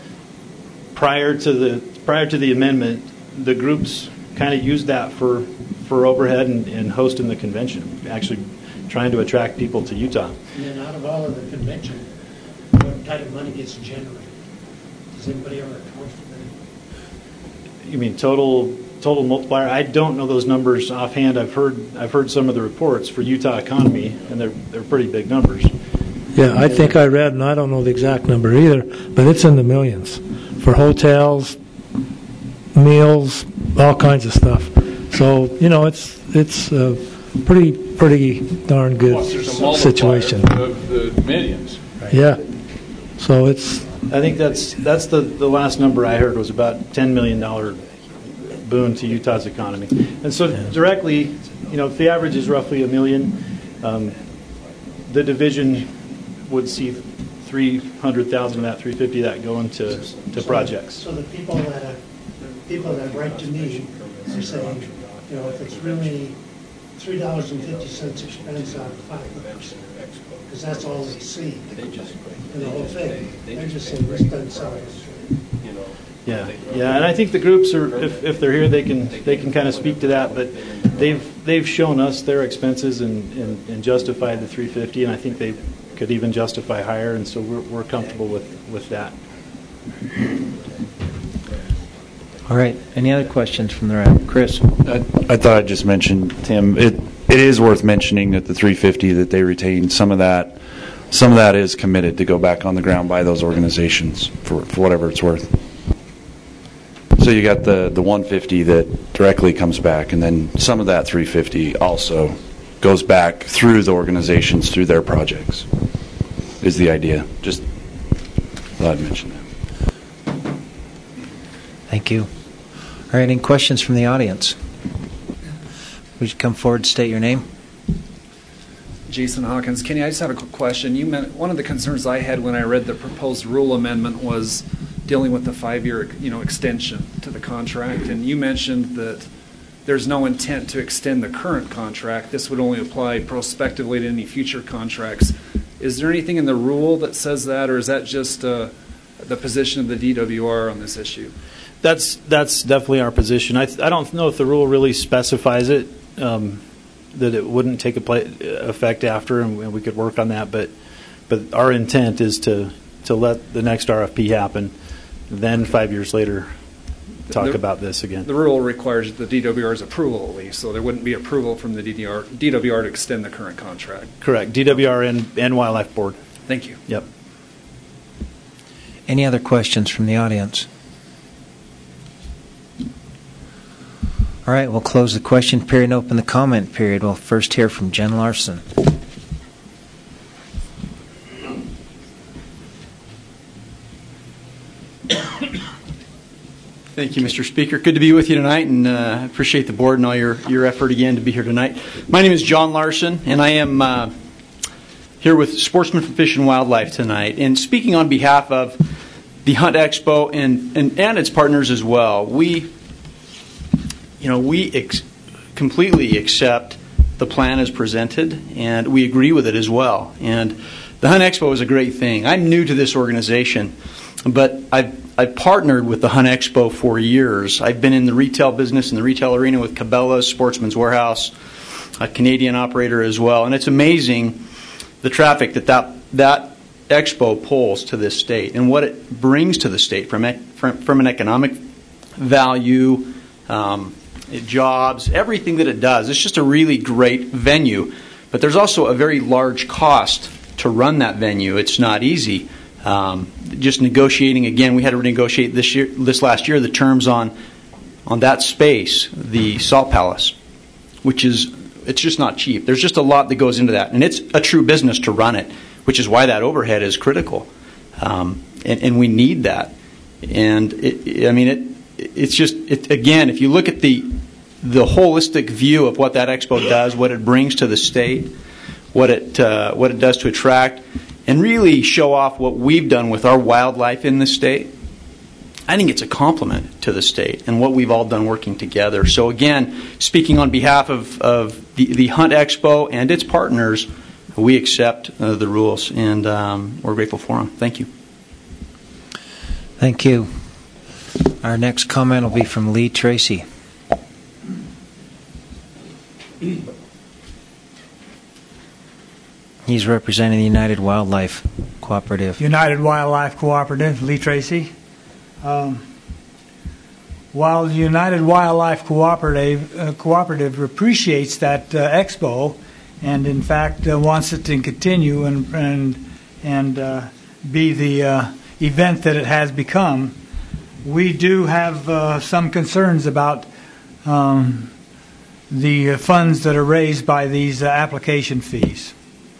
prior to the prior to the amendment, the groups kind of used that for for overhead and, and hosting the convention, actually trying to attract people to Utah. And then out of all of the convention, what type of money gets generated? Does anybody ever account for that? You mean total total multiplier? I don't know those numbers offhand. I've heard I've heard some of the reports for Utah economy, and they're they're pretty big numbers. Yeah, I think I read, and I don't know the exact number either, but it's in the millions for hotels, meals, all kinds of stuff. So you know, it's it's a pretty pretty darn good Well, there's a multiplier situation. Of the millions. Yeah. So it's. I think that's that's the, the last number I heard was about ten million dollar boon to Utah's economy, and so directly, you know, if the average is roughly a million, um, the division would see three hundred thousand of that, three fifty of that going to to projects. So the people that are, people that write to me are saying, you know, if it's really three dollars and fifty cents expense out of five bucks, because that's all they see in the whole thing. They're just saying this doesn't sound right. Yeah, yeah, and I think the groups are, if, if they're here, they can they can kind of speak to that. But they've they've shown us their expenses and, and, and justified the three fifty, and I think they could even justify higher, and so we're we're comfortable with, with that. All right. Any other questions from the round? Chris? I, I thought I'd just mention, Tim, it it is worth mentioning that the three fifty that they retained, some of that some of that is committed to go back on the ground by those organizations for, for whatever it's worth. So you got the, the one fifty that directly comes back, and then some of that three fifty also goes back through the organizations, through their projects, is the idea. Just thought I'd mention that. Thank you. All right, any questions from the audience? Would you come forward and state your name? Jason Hawkins. Kenny, I just have a quick question. You meant one of the concerns I had when I read the proposed rule amendment was dealing with the five-year, you know, extension to the contract, and you mentioned that there's no intent to extend the current contract. This would only apply prospectively to any future contracts. Is there anything in the rule that says that, or is that just uh, the position of the D W R on this issue? That's that's definitely our position. I th- I don't know if the rule really specifies it, um, that it wouldn't take a play, effect after, and we could work on that. But but our intent is to to let the next R F P happen, then five years later talk the, about this again. The rule requires the D W R's approval at least, so there wouldn't be approval from the D W R to extend the current contract. Correct. D W R and, and Wildlife Board. Thank you. Yep. Any other questions from the audience? All right, we'll close the question period and open the comment period. We'll first hear from Jen Larson. Thank you, Mister Speaker. Good to be with you tonight, and uh, appreciate the board and all your, your effort again to be here tonight. My name is John Larson, and I am uh, here with Sportsmen for Fish and Wildlife tonight. And speaking on behalf of the Hunt Expo and, and, and its partners as well, we, you know, we ex- completely accept the plan as presented, and we agree with it as well. And the Hunt Expo is a great thing. I'm new to this organization, but I've I've partnered with the Hunt Expo for years. I've been in the retail business, in the retail arena with Cabela's, Sportsman's Warehouse, a Canadian operator as well. And it's amazing the traffic that that, that expo pulls to this state and what it brings to the state from, from, from an economic value, um, jobs, everything that it does. It's just a really great venue. But there's also a very large cost to run that venue. It's not easy. Um, just negotiating again, we had to negotiate this year, this last year, the terms on on that space, the Salt Palace, which is it's just not cheap. There's just a lot that goes into that, and it's a true business to run it, which is why that overhead is critical, um, and, and we need that. And it, I mean, it it's just it, again, if you look at the the holistic view of what that expo does, what it brings to the state, what it uh, what it does to attract, and really show off what we've done with our wildlife in the state, I think it's a compliment to the state and what we've all done working together. So again, speaking on behalf of, of the, the Hunt Expo and its partners, we accept uh, the rules, and um, we're grateful for them. Thank you. Thank you. Our next comment will be from Lee Tracy. He's representing the United Wildlife Cooperative. United Wildlife Cooperative, Lee Tracy. Um, while the United Wildlife Cooperative, uh, Cooperative appreciates that uh, expo, and in fact uh, wants it to continue and and and uh, be the uh, event that it has become, we do have uh, some concerns about um, the funds that are raised by these uh, application fees.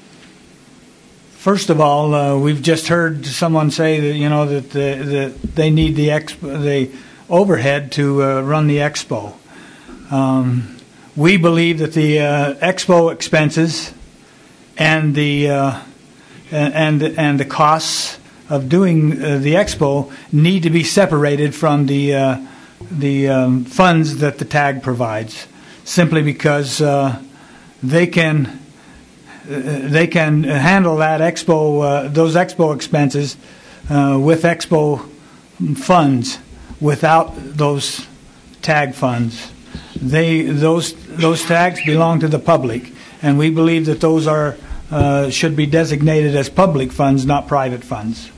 First of all, uh, we've just heard someone say that you know that the, that they need the expo, the overhead to uh, run the expo. Um, we believe that the uh, expo expenses and the uh, and and the costs of doing uh, the expo need to be separated from the uh, the um, funds that the tag provides, simply because uh, they can. They can handle that expo, uh, those expo expenses uh, with expo funds without those tag funds. They those those tags belong to the public, and we believe that those are uh, should be designated as public funds, not private funds.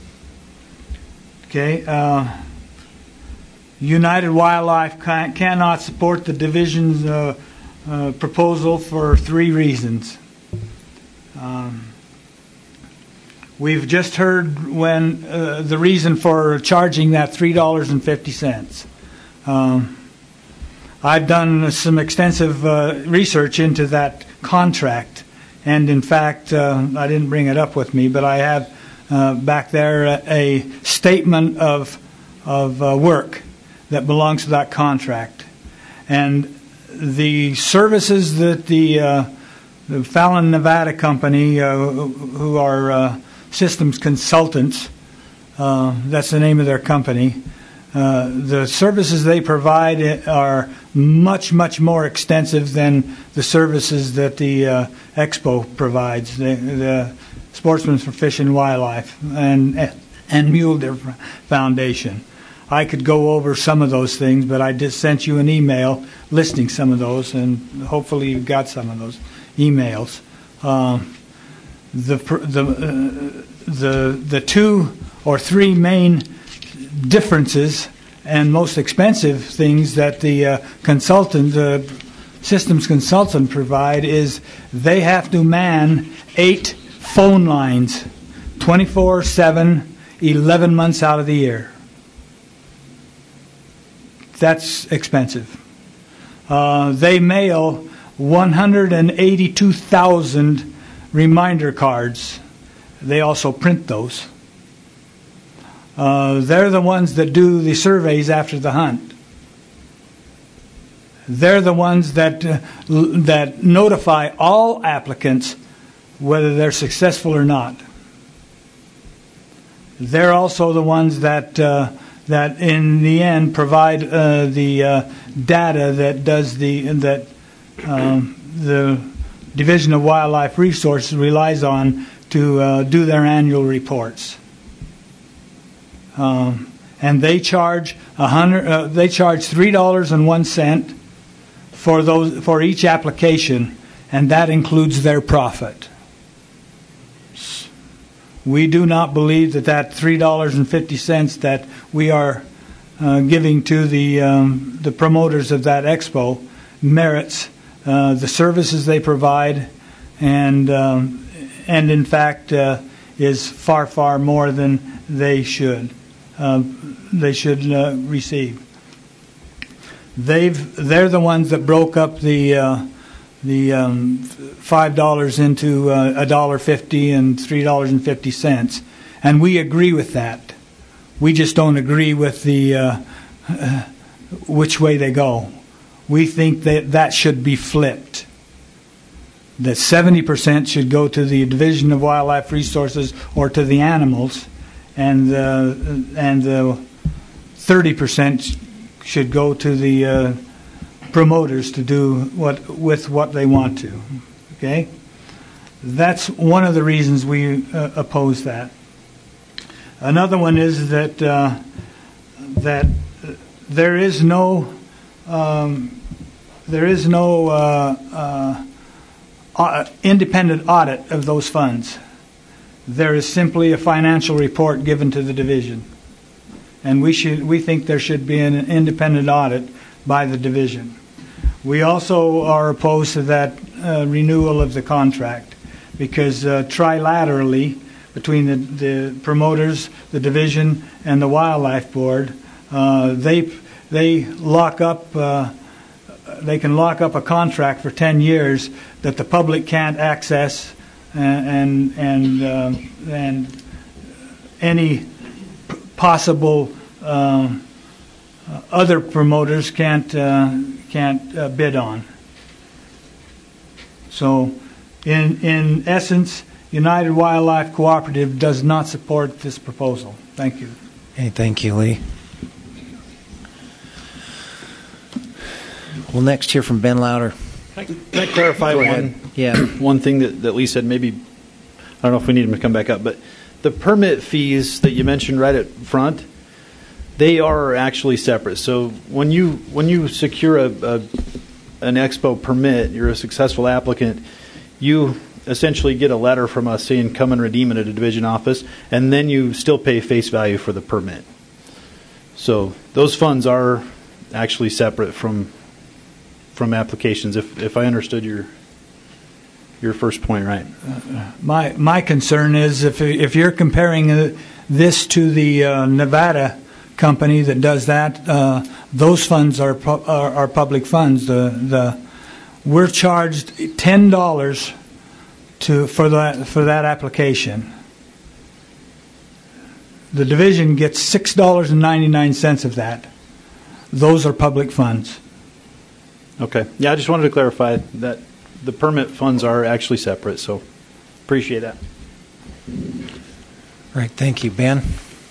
Okay. Uh, United Wildlife can, cannot support the division's uh, uh, proposal for three reasons. Um, we've just heard when uh, the reason for charging that three dollars and fifty cents. Um, I've done some extensive uh, research into that contract, and in fact, uh, I didn't bring it up with me, but I have uh, back there a, a statement of of uh, work that belongs to that contract, and the services that the uh, the Fallon, Nevada company, uh, who are uh, systems consultants. Uh, that's the name of their company. Uh, the services they provide are much, much more extensive than the services that the uh, Expo provides. The, the Sportsmen for Fish and Wildlife and and Mule Deer Foundation. I could go over some of those things, but I just sent you an email listing some of those, and hopefully you got some of those emails. Um, the the uh, the the two or three main differences and most expensive things that the uh, consultant, the systems consultant, provide is they have to man eight phone lines, twenty-four seven, eleven months out of the year. That's expensive. Uh, they mail one hundred eighty-two thousand reminder cards. They also print those. Uh, they're the ones that do the surveys after the hunt. They're the ones that uh, that notify all applicants whether they're successful or not. They're also the ones that uh, that in the end provide uh, the uh, data that does the that um, the Division of Wildlife Resources relies on to uh, do their annual reports. Um, and they charge a hundred. Uh, they charge three dollars and one cent for those for each application, and that includes their profit. We do not believe that that three dollars and fifty cents that we are uh, giving to the um, the promoters of that expo merits uh, the services they provide, and um, and in fact uh, is far far more than they should. Uh, they should uh, receive. They've they're the ones that broke up the uh, the um, five dollars into uh, a dollar fifty and three dollars and fifty cents, and we agree with that. We just don't agree with the uh, uh, which way they go. We think that that should be flipped. That seventy percent should go to the Division of Wildlife Resources or to the animals, and uh, and the thirty percent should go to the uh, promoters to do what with what they want to. Okay, that's one of the reasons we uh, oppose that. Another one is that uh, that there is no um, there is no uh, uh, independent audit of those funds. There is simply a financial report given to the division, and we should we think there should be an independent audit by the division. We also are opposed to that uh, renewal of the contract because uh, trilaterally between the, the promoters, the division, and the wildlife board, uh, they they lock up uh, they can lock up a contract for ten years that the public can't access. And and uh, and any possible uh, other promoters can't uh, can't uh, bid on. So, in in essence, United Wildlife Cooperative does not support this proposal. Thank you. Hey, thank you, Lee. We'll next hear from Ben Louder. Can I clarify Go one, ahead. Yeah. one thing that, that Lee said? Maybe, I don't know if we need him to come back up, but the permit fees that you mentioned right up front, they are actually separate. So when you when you secure a, a an expo permit, you're a successful applicant, you essentially get a letter from us saying come and redeem it at a division office, and then you still pay face value for the permit. So those funds are actually separate from from applications, if if I understood your your first point right. Uh, my my concern is if if you're comparing uh, this to the uh, Nevada company that does that, uh, those funds are, pu- are are public funds. The the we're charged ten dollars to for that for that application. The division gets six dollars and ninety nine cents of that. Those are public funds. Okay. Yeah, I just wanted to clarify that the permit funds are actually separate. So appreciate that. All right, thank you, Ben.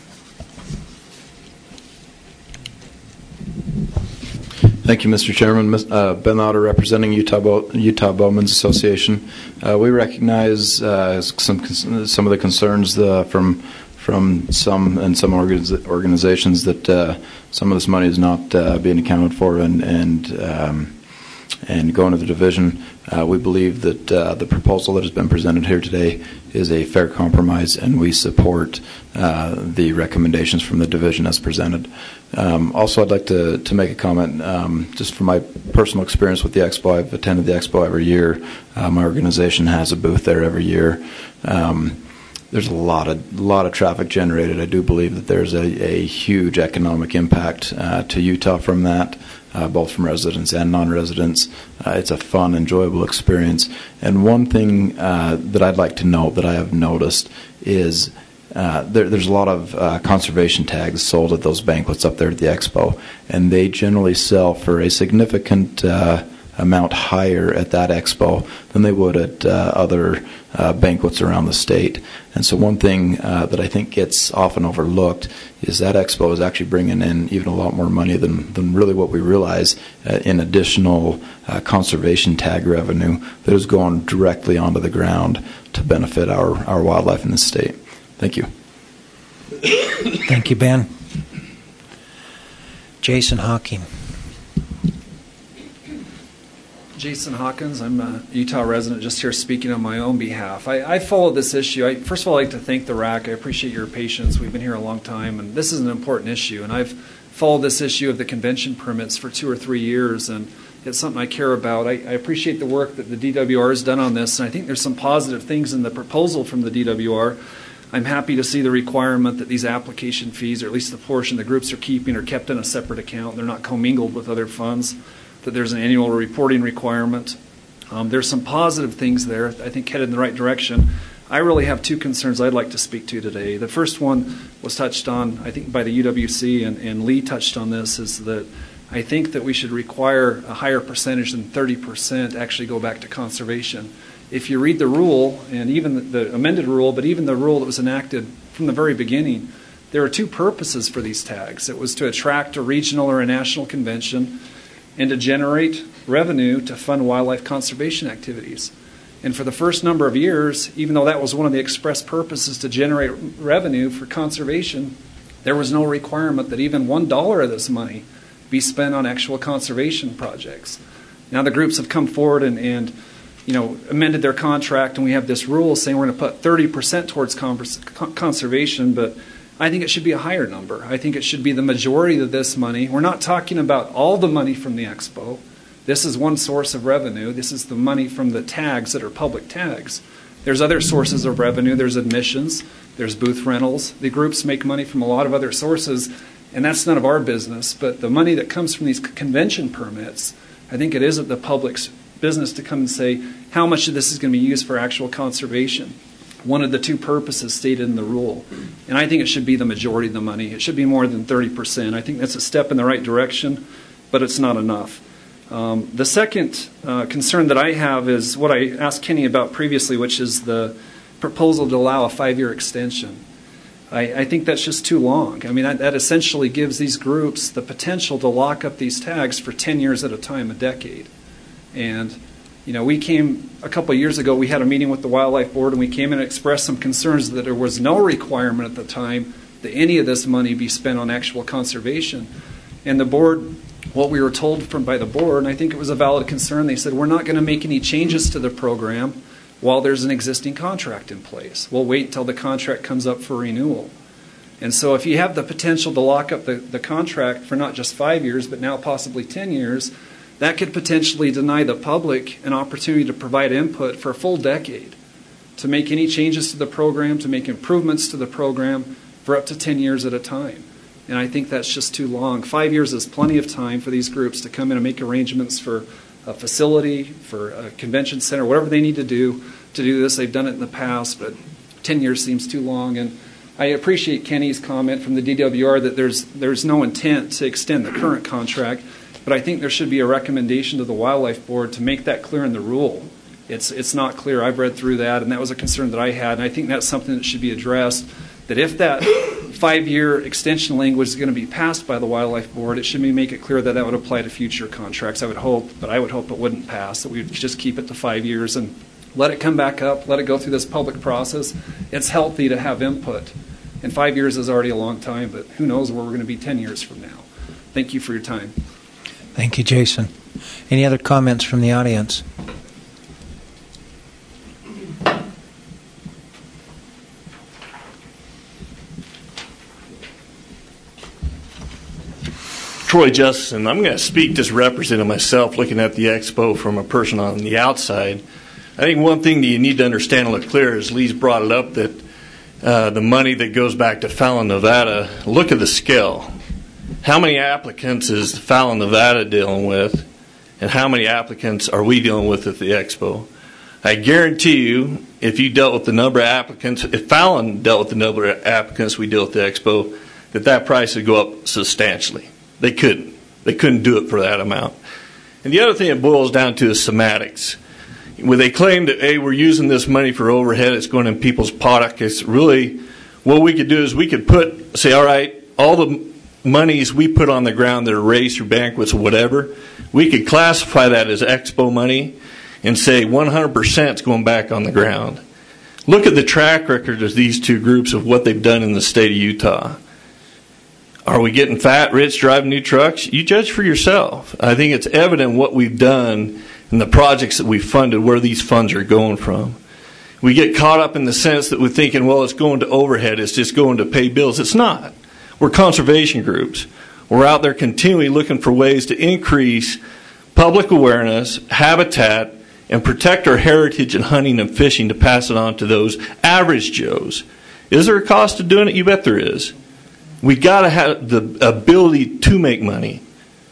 Thank you, Mister Chairman. Uh, Ben Otter, representing Utah Bow- Utah Bowmen's Association. Uh, we recognize uh, some some of the concerns uh, from from some and some organiz- organizations that uh, some of this money is not uh, being accounted for and and um, and going to the division. Uh, we believe that uh, the proposal that has been presented here today is a fair compromise, and we support uh, the recommendations from the division as presented. Um, also, I'd like to, to make a comment um, just from my personal experience with the Expo. I've attended the Expo every year. Uh, my organization has a booth there every year. Um, there's a lot of lot of traffic generated. I do believe that there's a, a huge economic impact uh, to Utah from that. Uh, both from residents and non-residents. Uh, it's a fun, enjoyable experience. And one thing uh, that I'd like to note that I have noticed is uh, there, there's a lot of uh, conservation tags sold at those banquets up there at the Expo, and they generally sell for a significant uh, amount higher at that Expo than they would at uh, other uh, banquets around the state. And so one thing uh, that I think gets often overlooked is that Expo is actually bringing in even a lot more money than, than really what we realize uh, in additional uh, conservation tag revenue that is going directly onto the ground to benefit our, our wildlife in the state. Thank you. Thank you, Ben. Jason Hawking. Jason Hawkins. I'm a Utah resident, just here speaking on my own behalf. I, I followed this issue. I, first of all, I'd like to thank the R A C. I appreciate your patience. We've been here a long time, and this is an important issue. And I've followed this issue of the convention permits for two or three years, and it's something I care about. I, I appreciate the work that the D W R has done on this, and I think there's some positive things in the proposal from the D W R. I'm happy to see the requirement that these application fees, or at least the portion the groups are keeping, are kept in a separate account. They're not commingled with other funds. That there's an annual reporting requirement. Um, there's some positive things there, I think, headed in the right direction. I really have two concerns I'd like to speak to today. The first one was touched on, I think, by the U W C, and, and Lee touched on this, is that I think that we should require a higher percentage than thirty percent actually go back to conservation. If you read the rule, and even the, the amended rule, but even the rule that was enacted from the very beginning, there are two purposes for these tags. It was to attract a regional or a national convention, and to generate revenue to fund wildlife conservation activities. And for the first number of years, even though that was one of the express purposes to generate revenue for conservation, there was no requirement that even one dollar of this money be spent on actual conservation projects. Now the groups have come forward and, and you know, amended their contract, and we have this rule saying we're going to put thirty percent towards conservation, but I think it should be a higher number. I think it should be the majority of this money. We're not talking about all the money from the Expo. This is one source of revenue. This is the money from the tags that are public tags. There's other sources of revenue. There's admissions. There's booth rentals. The groups make money from a lot of other sources, and that's none of our business. But the money that comes from these convention permits, I think it is the public's business to come and say how much of this is going to be used for actual conservation. One of the two purposes stated in the rule. And I think it should be the majority of the money. It should be more than thirty percent. I think that's a step in the right direction, but it's not enough. Um, the second uh, concern that I have is what I asked Kenny about previously, which is the proposal to allow a five-year extension. I, I think that's just too long. I mean, that, that essentially gives these groups the potential to lock up these tags for ten years at a time, a decade. And you know, we came a couple of years ago, we had a meeting with the Wildlife Board, and we came in and expressed some concerns that there was no requirement at the time that any of this money be spent on actual conservation. And the board, what we were told from by the board, and I think it was a valid concern, they said, we're not going to make any changes to the program while there's an existing contract in place. We'll wait until the contract comes up for renewal. And so if you have the potential to lock up the, the contract for not just five years, but now possibly ten years, that could potentially deny the public an opportunity to provide input for a full decade, to make any changes to the program, to make improvements to the program for up to ten years at a time. And I think that's just too long. Five years is plenty of time for these groups to come in and make arrangements for a facility, for a convention center, whatever they need to do to do this. They've done it in the past, but ten years seems too long. And I appreciate Kenny's comment from the D W R that there's there's no intent to extend the current contract. But I think there should be a recommendation to the Wildlife Board to make that clear in the rule, It's it's not clear. I've read through that, and that was a concern that I had, and I think that's something that should be addressed, that if that five-year extension language is going to be passed by the Wildlife Board, it should be make it clear that that would apply to future contracts. I would hope, but I would hope it wouldn't pass, that we would just keep it to five years and let it come back up, let it go through this public process. It's healthy to have input. And five years is already a long time, but who knows where we're going to be ten years from now. Thank you for your time. Thank you, Jason. Any other comments from the audience? Troy Justison. I'm going to speak just representing myself, looking at the expo from a person on the outside. I think one thing that you need to understand and look clear is Lee's brought it up that uh, the money that goes back to Fallon, Nevada, look at the scale. How many applicants is Fallon, Nevada dealing with, and how many applicants are we dealing with at the expo? I guarantee you, if you dealt with the number of applicants, if Fallon dealt with the number of applicants we deal with at the expo, that that price would go up substantially. They couldn't. They couldn't do it for that amount. And the other thing it boils down to is semantics. When they claim that, hey, we're using this money for overhead, it's going in people's pockets, really what we could do is we could put, say, all right, all the monies we put on the ground that are raised through banquets or whatever, we could classify that as expo money and say one hundred percent is going back on the ground. Look at the track record of these two groups of what they've done in the state of Utah. Are we getting fat, rich, driving new trucks? You judge for yourself. I think it's evident what we've done and the projects that we've funded, where these funds are going from. We get caught up in the sense that we're thinking, well, it's going to overhead, it's just going to pay bills. It's not. We're conservation groups. We're out there continually looking for ways to increase public awareness, habitat, and protect our heritage in hunting and fishing to pass it on to those average Joes. Is there a cost to doing it? You bet there is. We got to have the ability to make money.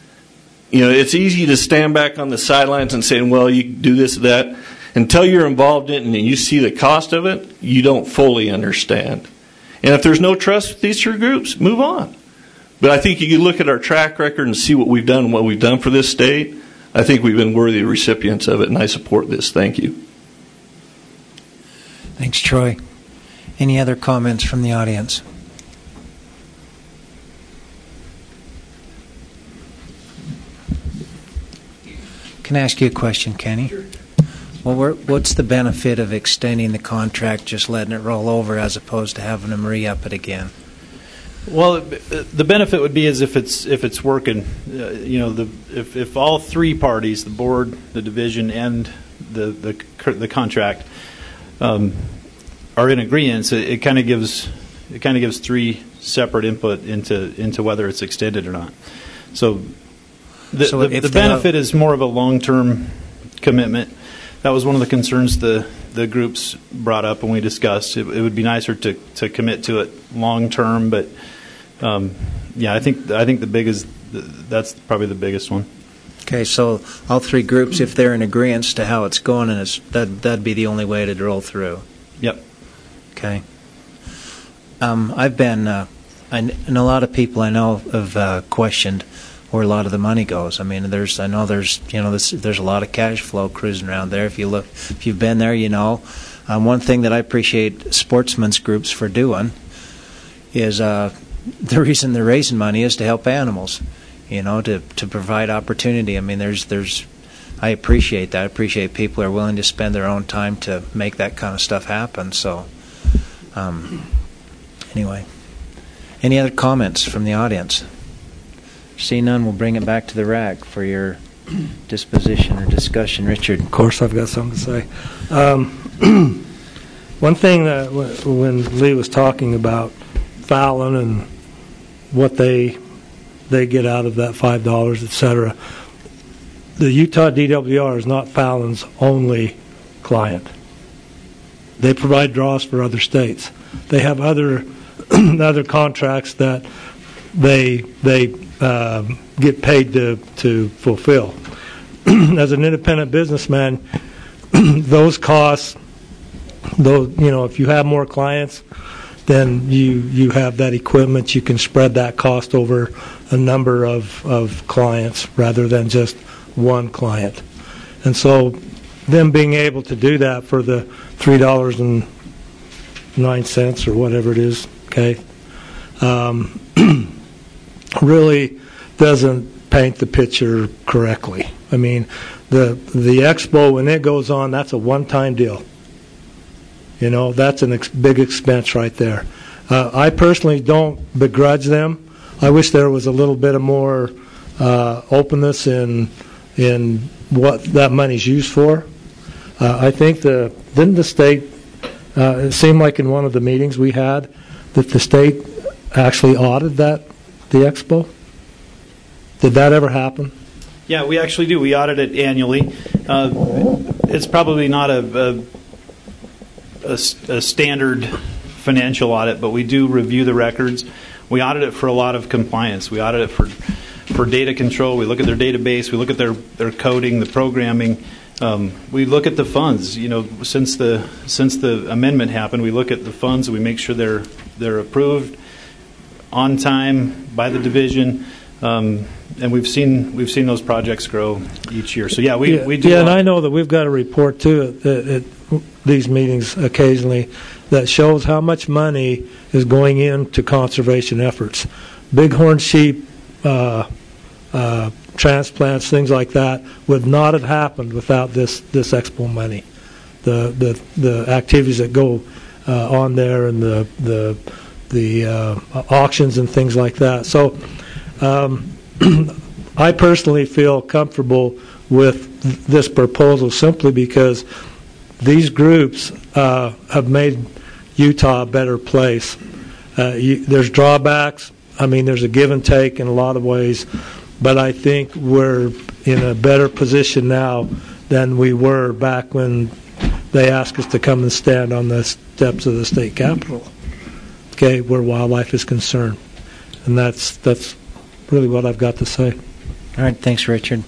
You know, it's easy to stand back on the sidelines and say, well, you can do this or that. Until you're involved in it and you see the cost of it, you don't fully understand. And if there's no trust with these three groups, move on. But I think you can look at our track record and see what we've done and what we've done for this state. I think we've been worthy recipients of it, and I support this. Thank you. Thanks, Troy. Any other comments from the audience? Can I ask you a question, Kenny? Sure. Well, we're, what's the benefit of extending the contract, just letting it roll over, as opposed to having them re-up it again? Well, the benefit would be as if it's if it's working. Uh, you know, the if, if all three parties, the board, the division, and the the the contract, um, are in agreement, it, it kind of gives it kind of gives three separate input into into whether it's extended or not. So. The, so the, the benefit is more of a long-term commitment. That was one of the concerns the, the groups brought up when we discussed. It, it would be nicer to, to commit to it long-term, but um, yeah, I think I think the biggest that's probably the biggest one. Okay, so all three groups, if they're in agreement to how it's going, and it's, that that'd be the only way to roll through. Yep. Okay. Um, I've been, uh, I, and a lot of people I know have uh, questioned where a lot of the money goes. I mean, there's, I know there's, you know, this, there's a lot of cash flow cruising around there. If you look, if you've been there, you know. Um, one thing that I appreciate sportsmen's groups for doing is uh, the reason they're raising money is to help animals, you know, to to provide opportunity. I mean, there's there's, I appreciate that. I appreciate people are willing to spend their own time to make that kind of stuff happen. So, um, anyway, any other comments from the audience? See none, we'll bring it back to the rack for your disposition or discussion. Richard. Of course, I've got something to say. Um, one thing that w- when Lee was talking about Fallon and what they they get out of that five dollars, et cetera, the Utah D W R is not Fallon's only client. They provide draws for other states. They have other other contracts that they they uh, get paid to to fulfill. As an independent businessman, those costs, those, you know, if you have more clients, then you you have that equipment. You can spread that cost over a number of of clients rather than just one client. And so, them being able to do that for the three dollars and nine cents or whatever it is, okay, um, really doesn't paint the picture correctly. I mean, the the expo, when it goes on, that's a one-time deal. You know, that's a ex- big expense right there. Uh, I personally don't begrudge them. I wish there was a little bit of more uh, openness in in what that money's used for. Uh, I think the didn't the state. Uh, it seemed like in one of the meetings we had that the state actually audited that the expo. Did that ever happen? Yeah, we actually do. We audit it annually. Uh, it's probably not a, a, a, a standard financial audit, but we do review the records. We audit it for a lot of compliance. We audit it for for data control. We look at their database. We look at their, their coding, the programming. Um, we look at the funds. You know, since the since the amendment happened, we look at the funds. We make sure they're they're approved on time by the division, um, and we've seen we've seen those projects grow each year. So yeah, we yeah, we do. Yeah, and I know that we've got a report too at, at these meetings occasionally that shows how much money is going into conservation efforts. Bighorn sheep. Uh, uh, transplants, things like that, would not have happened without this, this expo money. The the the activities that go uh, on there and the the the uh, auctions and things like that. So um, I personally feel comfortable with this proposal simply because these groups uh, have made Utah a better place. Uh, you, there's drawbacks. I mean, there's a give and take in a lot of ways. But I think we're in a better position now than we were back when they asked us to come and stand on the steps of the state capitol, okay, where wildlife is concerned. And that's that's really what I've got to say. All right, thanks, Richard.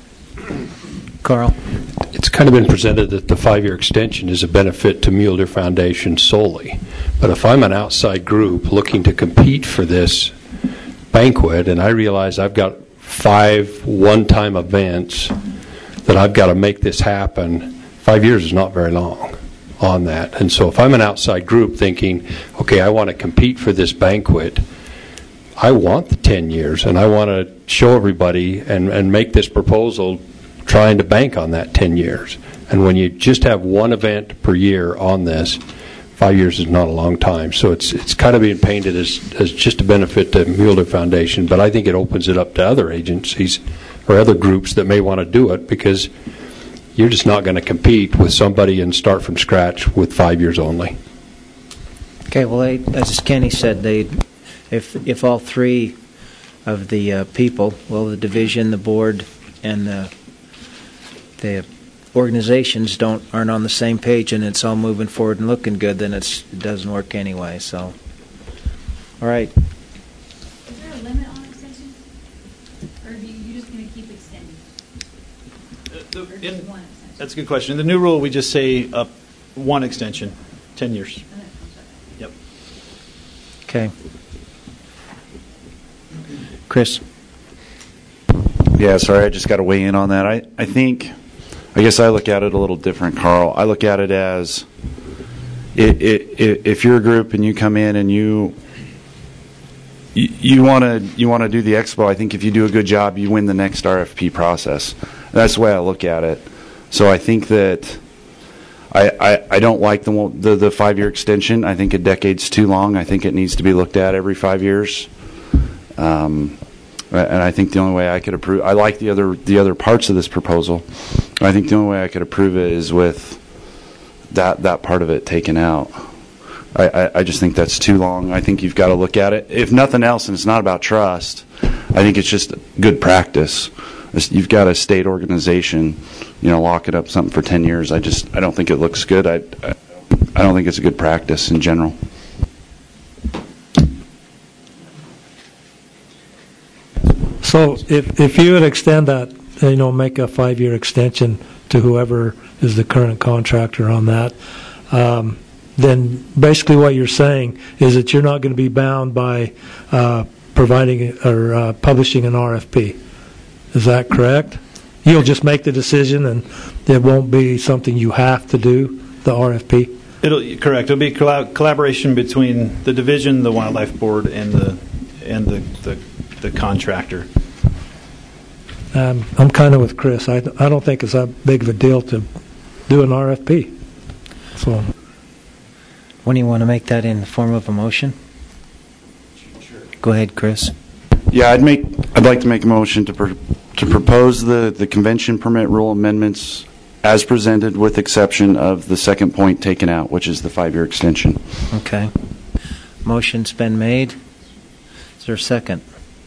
Carl? It's kind of been presented that the five-year extension is a benefit to Mule Deer Foundation solely. But if I'm an outside group looking to compete for this banquet and I realize I've got five one-time events that I've got to make this happen, five years is not very long on that. And so if I'm an outside group thinking, okay, I want to compete for this banquet, I want the ten years, and I want to show everybody and, and make this proposal trying to bank on that ten years. And when you just have one event per year on this, five years is not a long time. So it's it's kind of being painted as, as just a benefit to Mule Deer Foundation, but I think it opens it up to other agencies or other groups that may want to do it, because you're just not going to compete with somebody and start from scratch with five years only. Okay, well, they, as Kenny said, they, if if all three of the uh, people, well, the division, the board, and the the organizations don't aren't on the same page, and it's all moving forward and looking good, then it's, it doesn't work anyway. So, all right. Is there a limit on extensions, or are you, you just going to keep extending? Uh, the, in, one extension? That's a good question. In the new rule, we just say uh, one extension, ten years. Yep. Okay. Chris. Yeah, sorry, I just got to weigh in on that. I, I think, I guess I look at it a little different, Carl. I look at it as it, it, it, if you're a group and you come in and you you want to you want to do the expo, I think if you do a good job, you win the next R F P process. That's the way I look at it. So I think that I, I, I don't like the, the the five-year extension. I think a decade's too long. I think it needs to be looked at every five years. Um, and I think the only way I could approve, I like the other the other parts of this proposal. I think the only way I could approve it is with that that part of it taken out. I, I, I just think that's too long. I think you've got to look at it. If nothing else, and it's not about trust, I think it's just good practice. You've got a state organization, you know, locking up something for ten years. I just, I don't think it looks good. I, I, I don't think it's a good practice in general. So if if you would extend that, you know, make a five-year extension to whoever is the current contractor on that, um, then basically what you're saying is that you're not going to be bound by uh, providing or uh, publishing an R F P. Is that correct? you'll just make the decision, and it won't be something you have to do, the R F P? It'll correct. It'll be collab- collaboration between the division, the wildlife board, and the and the the, the contractor. Um, I'm kind of with Chris. I, I don't think it's that big of a deal to do an R F P. So, when do you want to make that in the form of a motion? Sure. Go ahead, Chris. Yeah, I'd make. I'd like to make a motion to pr- to propose the, the convention permit rule amendments as presented, with exception of the second point taken out, which is the five-year extension. Okay. Motion's been made. Is there a second?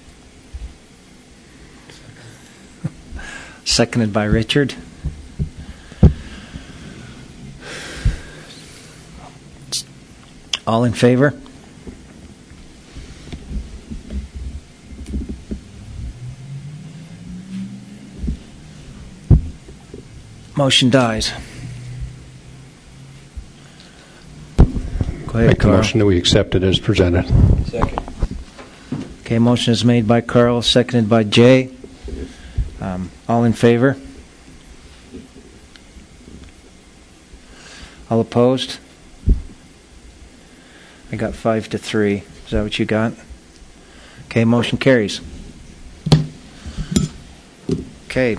Seconded by Richard. All in favor? Motion dies. Go ahead, Make the Carl. motion that we accept it as presented. Second. Okay, motion is made by Carl, seconded by Jay. Um, all in favor? All opposed? I got five to three. Is that what you got? Okay, motion carries. Okay.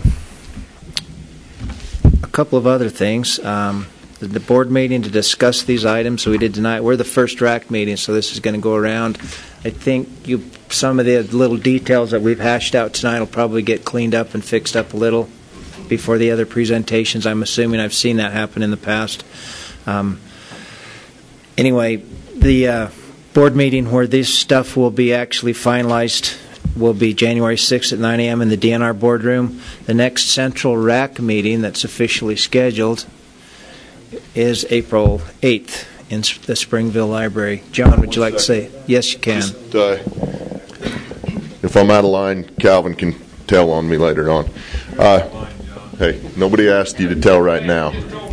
A couple of other things. Um, the, the board meeting to discuss these items, so we did tonight. We're the first R A C meeting, so this is going to go around. I think you some of the little details that we've hashed out tonight will probably get cleaned up and fixed up a little before the other presentations. I'm assuming I've seen that happen in the past. Um, anyway, the uh, board meeting where this stuff will be actually finalized will be January sixth at nine a.m. in the D N R boardroom. The next Central R A C meeting that's officially scheduled is April eighth in the Springville Library. John, would you like to say? Yes, you can. Just, uh, if I'm out of line, Calvin can tell on me later on. Uh, hey, nobody asked you to tell right now.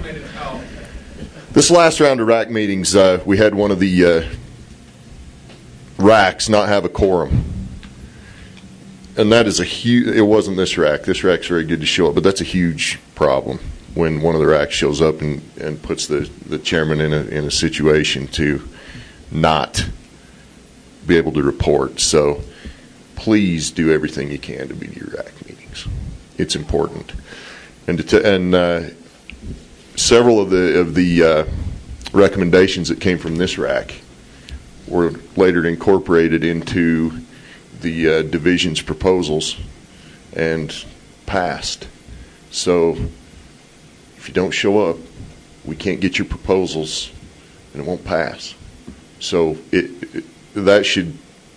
This last round of R A C meetings, uh, we had one of the uh, R A Cs not have a quorum. And that is a huge, it wasn't this R A C. This R A C's very good to show up, but that's a huge problem when one of the R A Cs shows up and, and puts the, the chairman in a, in a situation to not be able to report. So please do everything you can to be to your R A C meetings. It's important. And, to t- and uh, several of the, of the uh, recommendations that came from this R A C were later incorporated into the uh, division's proposals and passed. So if you don't show up, we can't get your proposals and it won't pass. So it, it that should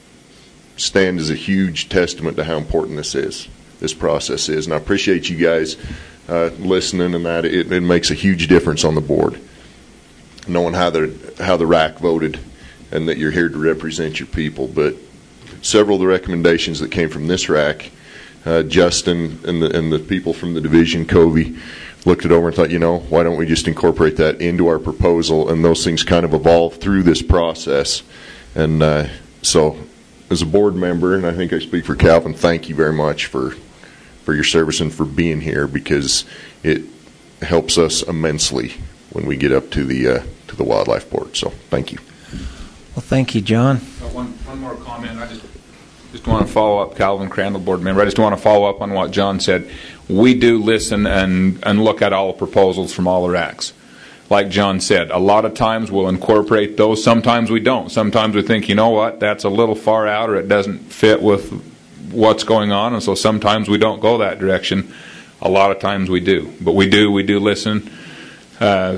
stand as a huge testament to how important this is, this process is. And I appreciate you guys uh, listening, and that it, it makes a huge difference on the board, knowing how the how the R A C voted and that you're here to represent your people. But several of the recommendations that came from this R A C, uh, Justin and the and the people from the division, Covey, looked it over and thought, you know, why don't we just incorporate that into our proposal? And those things kind of evolved through this process. And uh, so, as a board member, and I think I speak for Calvin, thank you very much for for your service and for being here, because it helps us immensely when we get up to the uh, to the wildlife board. So, thank you. Well, thank you, John. Uh, one, one more comment. I just just want to follow up, Calvin Crandall, board member. I just want to follow up on what John said. We do listen and, and look at all the proposals from all the R A Cs. Like John said, a lot of times we'll incorporate those. Sometimes we don't. Sometimes we think, you know what, that's a little far out, or it doesn't fit with what's going on, and so sometimes we don't go that direction. A lot of times we do. But we do, we do listen. Uh,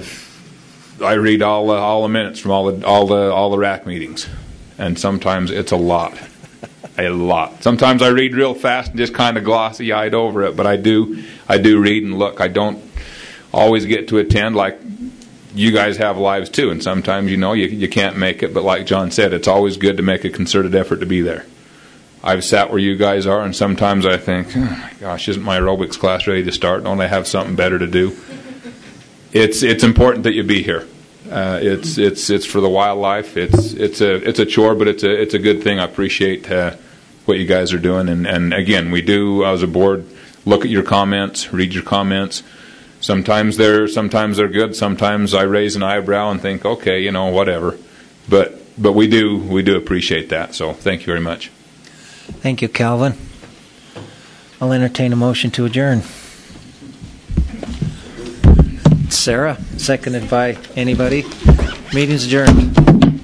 I read all the, all the minutes from all the all the all the R A C meetings, and sometimes it's a lot, a lot. Sometimes I read real fast and just kind of glossy-eyed over it, but I do I do read and look. I don't always get to attend. Like you guys have lives too, and sometimes you know you you can't make it. But like John said, it's always good to make a concerted effort to be there. I've sat where you guys are, and sometimes I think, oh my gosh, isn't my aerobics class ready to start? Don't I have something better to do? It's it's important that you be here. Uh, it's it's it's for the wildlife. It's it's a it's a chore, but it's a it's a good thing. I appreciate uh, what you guys are doing, and, and again, we do as a board look at your comments, read your comments. Sometimes they're sometimes they're good. Sometimes I raise an eyebrow and think, okay, you know, whatever. But but we do we do appreciate that. So thank you very much. Thank you, Calvin. I'll entertain a motion to adjourn. Sarah, seconded by anybody. Meeting's adjourned.